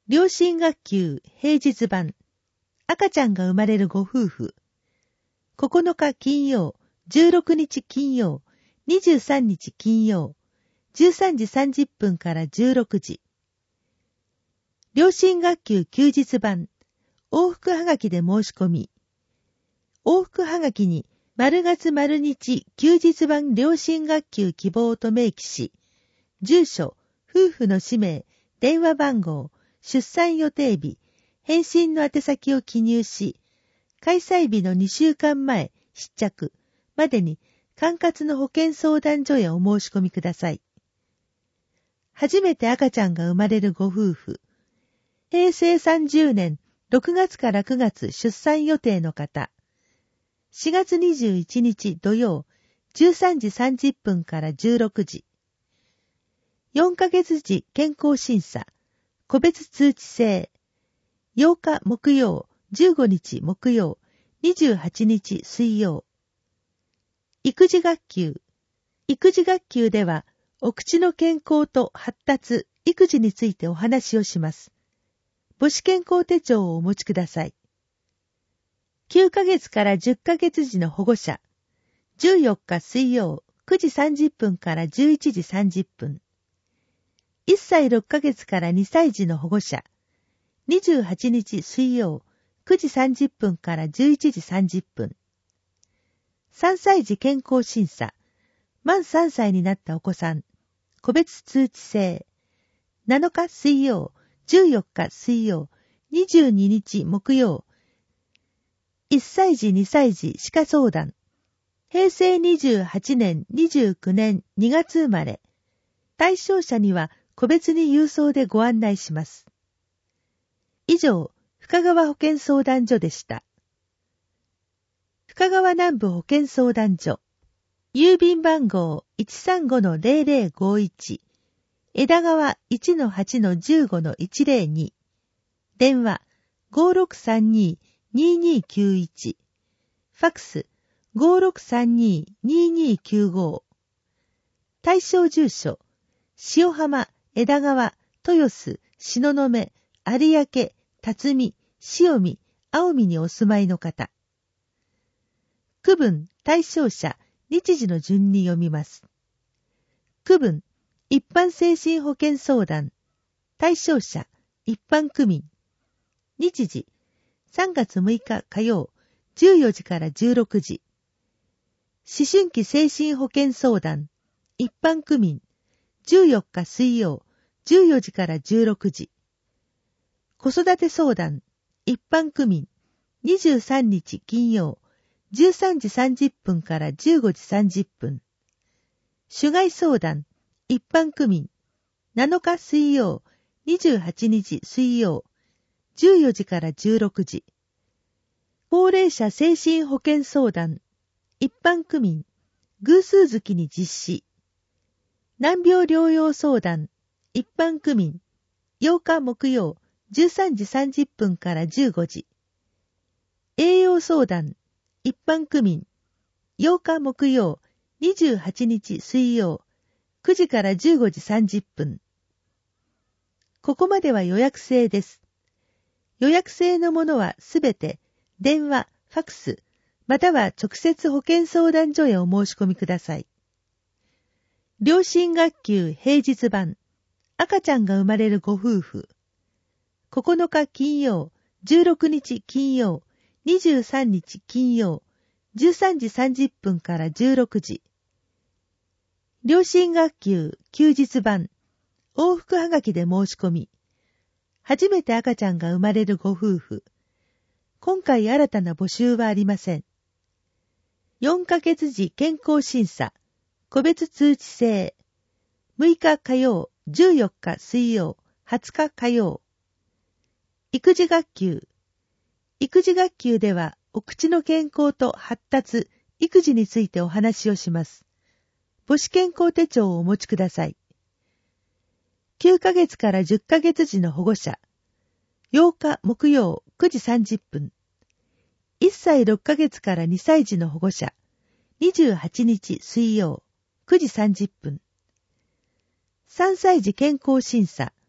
両親学級平日版。赤ちゃんが生まれるご夫婦。ここのか金曜、じゅうろくにち金曜、にじゅうさんにち金曜、じゅうさんじさんじゅっぷんからじゅうろくじ。両親学級休日版。往復はがきで申し込み。往復はがきに、丸月丸日休日版両親学級希望と明記し、住所、夫婦の氏名、電話番号、出産予定日、返信の宛先を記入し、開催日のにしゅうかんまえ、失着までに管轄の保健相談所へお申し込みください。初めて赤ちゃんが生まれるご夫婦。へいせいさんじゅうねんろくがつからくがつ出産予定の方。しがつにじゅういちにち土曜、じゅうさんじさんじゅっぷんからじゅうろくじ。よんかげつ時健康審査、個別通知制。ようか木曜、じゅうごにち木曜、にじゅうはちにち水曜。育児学級。育児学級では、お口の健康と発達、育児についてお話をします。母子健康手帳をお持ちください。きゅうかげつからじゅっかげつ時の保護者。じゅうよっか水曜、くじさんじゅっぷんからじゅういちじさんじゅっぷん。いっさいろっかげつからにさい児の保護者。にじゅうはちにち水曜、くじさんじゅっぷんからじゅういちじさんじゅっぷん。さんさい児健康審査。満さんさいになったお子さん。個別通知制。なのか水曜、じゅうよっか水曜、にじゅうににち木曜。いっさい児にさい児歯科相談。へいせいにじゅうはちねんにじゅうきゅうねんにがつ生まれ。対象者には個別に郵送でご案内します。以上、深川保健相談所でした。深川南部保健相談所。郵便番号 いちさんごのゼロゼロごいち。枝川 いちのはちのじゅうごのいちゼロに。電話 ごろくさんに ににきゅういち。ファックス ごろくさんに ににきゅうご。対象住所、塩浜、枝川、豊洲、東雲、有明、辰巳、塩見、青海にお住まいの方。区分、対象者、日時の順に読みます。区分、一般精神保健相談。対象者、一般区民。日時、さんがつむいか火曜、じゅうよじからじゅうろくじ。思春期精神保健相談。一般区民。じゅうよっか水曜、じゅうよじからじゅうろくじ。子育て相談。一般区民。にじゅうさんにち金曜、じゅうさんじさんじゅっぷんからじゅうごじさんじゅっぷん。種害相談。一般区民。なのか水曜、にじゅうはちにち水曜、じゅうよじからじゅうろくじ。高齢者精神保健相談。一般区民。偶数月に実施。難病療養相談。一般区民。ようか木曜、じゅうさんじさんじゅっぷんからじゅうごじ。栄養相談。一般区民。ようか木曜、にじゅうはちにち水曜、くじからじゅうごじさんじゅっぷん。ここまでは予約制です。予約制のものはすべて電話、ファックス、または直接保健相談所へお申し込みください。両親学級平日版。赤ちゃんが生まれるご夫婦。ここのか金曜、じゅうろくにち金曜、にじゅうさんにち金曜、じゅうさんじさんじゅっぷんからじゅうろくじ。両親学級休日版。往復はがきで申し込み。初めて赤ちゃんが生まれるご夫婦。今回新たな募集はありません。よんかげつ時健康審査。個別通知制。むいか火曜、じゅうよっか水曜、はつか火曜。育児学級。育児学級では、お口の健康と発達、育児についてお話をします。母子健康手帳をお持ちください。きゅうかげつからじゅっかげつ時の保護者。ようか木曜くじさんじゅっぷん。いっさいろっかげつからにさい児の保護者。にじゅうはちにち水曜くじさんじゅっぷん。さんさい児健康審査。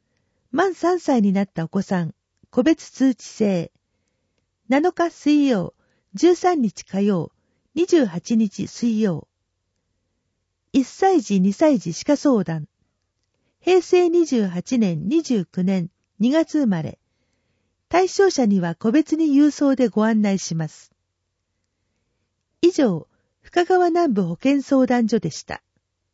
満さんさいになったお子さん、個別通知制。なのか水曜、じゅうさんにち火曜、にじゅうはちにち水曜。いっさい児にさい児歯科相談。へいせいにじゅうはちねんにじゅうくねんにがつ生まれ。対象者には個別に郵送でご案内します。以上、深川南部保健相談所でした。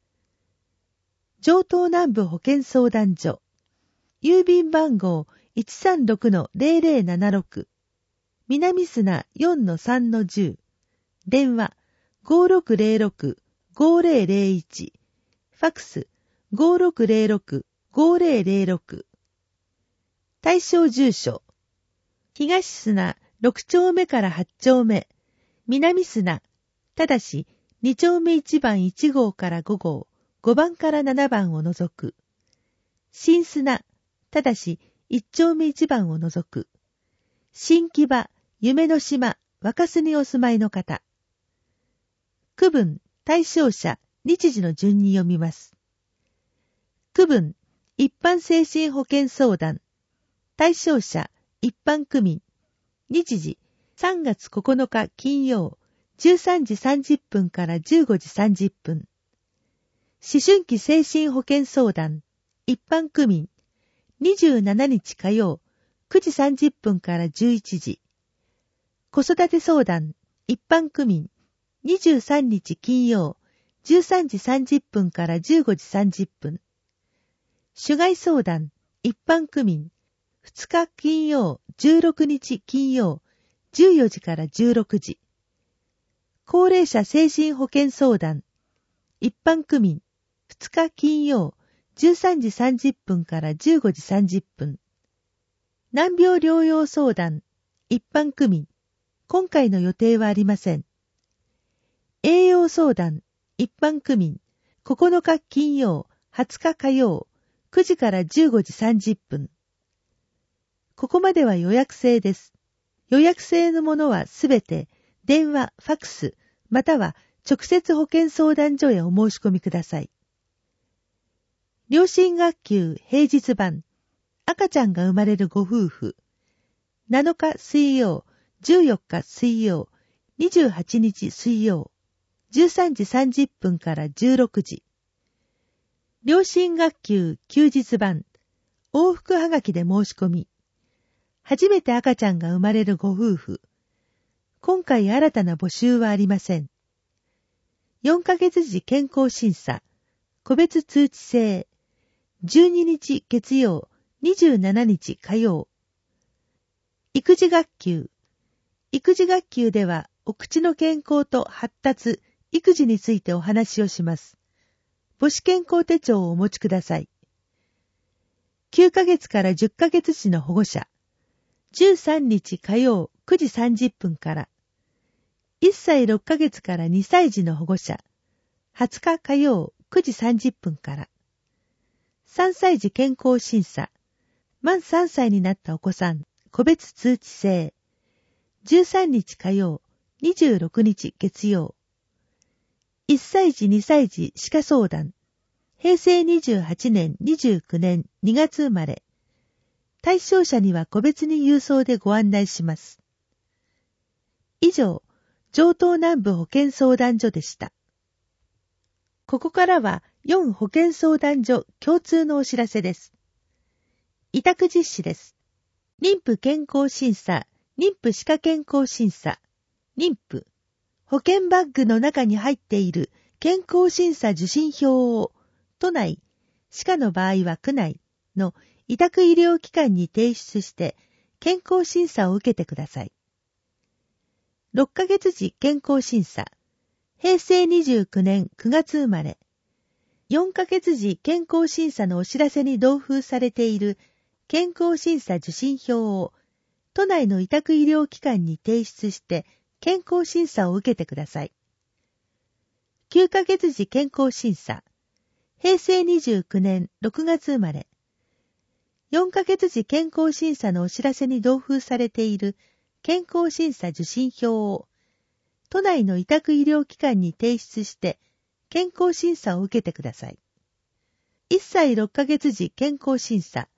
城東南部保健相談所。郵便番号 いちさんろくのぜろぜろななろく。南砂 よんのさんのじゅう。電話 ごろくぜろろくごぜろぜろいち。ファックス ごろくぜろろくごぜろぜろろく。対象住所。東砂ろくちょうめからはちちょうめ。南砂。ただし、にちょうめいちばんいちごうからごごう、ごばんからななばんを除く。新砂。ただし、いっちょうめいちばんを除く。新木場、夢の島、若洲にお住まいの方。区分、対象者、日時の順に読みます。区分、一般精神保健相談。対象者、一般区民。日時、さんがつここのか金曜、じゅうさんじさんじゅっぷんからじゅうごじさんじゅっぷん。思春期精神保健相談。一般区民。にじゅうしちにち火曜、くじさんじゅっぷんからじゅういちじ。子育て相談。一般区民。にじゅうさんにち金曜、じゅうさんじさんじゅっぷんからじゅうごじさんじゅっぷん。種害相談。一般区民。ふつか金曜、じゅうろくにち金曜、じゅうよじからじゅうろくじ。高齢者精神保健相談。一般区民。ふつか金曜、じゅうさんじさんじゅっぷんからじゅうごじさんじゅっぷん。難病療養相談。一般区民。今回の予定はありません。栄養相談。一般区民。ここのか金曜、はつか火曜、くじからじゅうごじさんじゅっぷん。ここまでは予約制です。予約制のものはすべて電話、ファックス、または直接保健相談所へお申し込みください。両親学級平日版。赤ちゃんが生まれるご夫婦。なのか水曜、じゅうよっか水曜、にじゅうはちにち水曜、じゅうさんじさんじゅっぷんからじゅうろくじ。両親学級休日版。往復はがきで申し込み。初めて赤ちゃんが生まれるご夫婦。今回新たな募集はありません。よんかげつ時健康審査。個別通知制。じゅうににち月曜、にじゅうしちにち火曜。育児学級。育児学級では、お口の健康と発達、育児についてお話をします。母子健康手帳をお持ちください。きゅうかげつからじゅっかげつ児の保護者。じゅうさんにち火曜くじさんじゅっぷんから。いっさいろっかげつからにさい児の保護者。はつか火曜くじさんじゅっぷんから。さんさい児健康審査。満さんさいになったお子さん、個別通知制。じゅうさんにち火曜、にじゅうろくにち月曜。いっさい児にさい児歯科相談。へいせいにじゅうはちねんにじゅうくねんにがつ生まれ。対象者には個別に郵送でご案内します。以上、城東南部保健相談所でした。ここからはよん保健相談所共通のお知らせです。委託実施です。妊婦健康審査、妊婦歯科健康審査、妊婦、保険バッグの中に入っている健康審査受診票を、都内、歯科の場合は区内の委託医療機関に提出して健康審査を受けてください。ろっかげつ時健康審査。へいせいにじゅうきゅうねんくがつ生まれ。よんかげつ時健康審査のお知らせに同封されている健康審査受診票を都内の委託医療機関に提出して健康審査を受けてください。きゅうかげつ時健康審査。へいせいにじゅうきゅうねんろくがつ生まれ。よんかげつ時健康審査のお知らせに同封されている健康審査受診票を都内の委託医療機関に提出して健康審査を受けてください。いっさいろっかげつ時健康審査。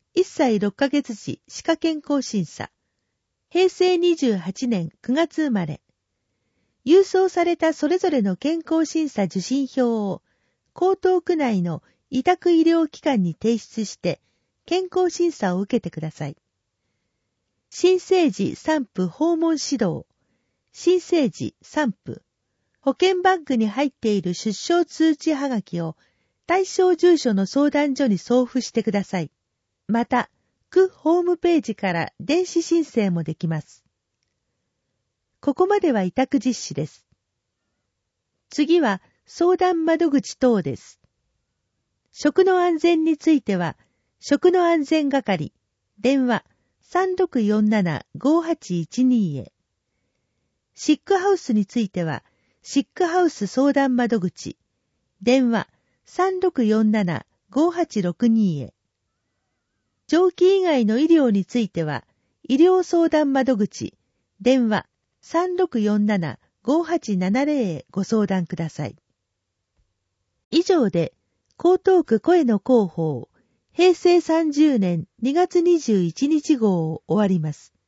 いっさいろっかげつ時歯科健康審査。へいせいにじゅうはちねんくがつ生まれ。郵送されたそれぞれの健康審査受診票を江東区内の委託医療機関に提出して健康審査を受けてください。新生児産婦訪問指導、新生児産婦、保険バッグに入っている出生通知はがきを対象住所の相談所に送付してください。また、区ホームページから電子申請もできます。ここまでは委託実施です。次は相談窓口等です。食の安全については、食の安全係、電話 さんろくよんななごはちいちに へ。シックハウスについては、シックハウス相談窓口、電話 さんろくよんななごはちろくに へ。臓器以外の医療については、医療相談窓口、電話 さんろくよんななごはちななぜろ へご相談ください。以上で、江東区声の広報、へいせいさんじゅうねんにがつにじゅういちにち号を終わります。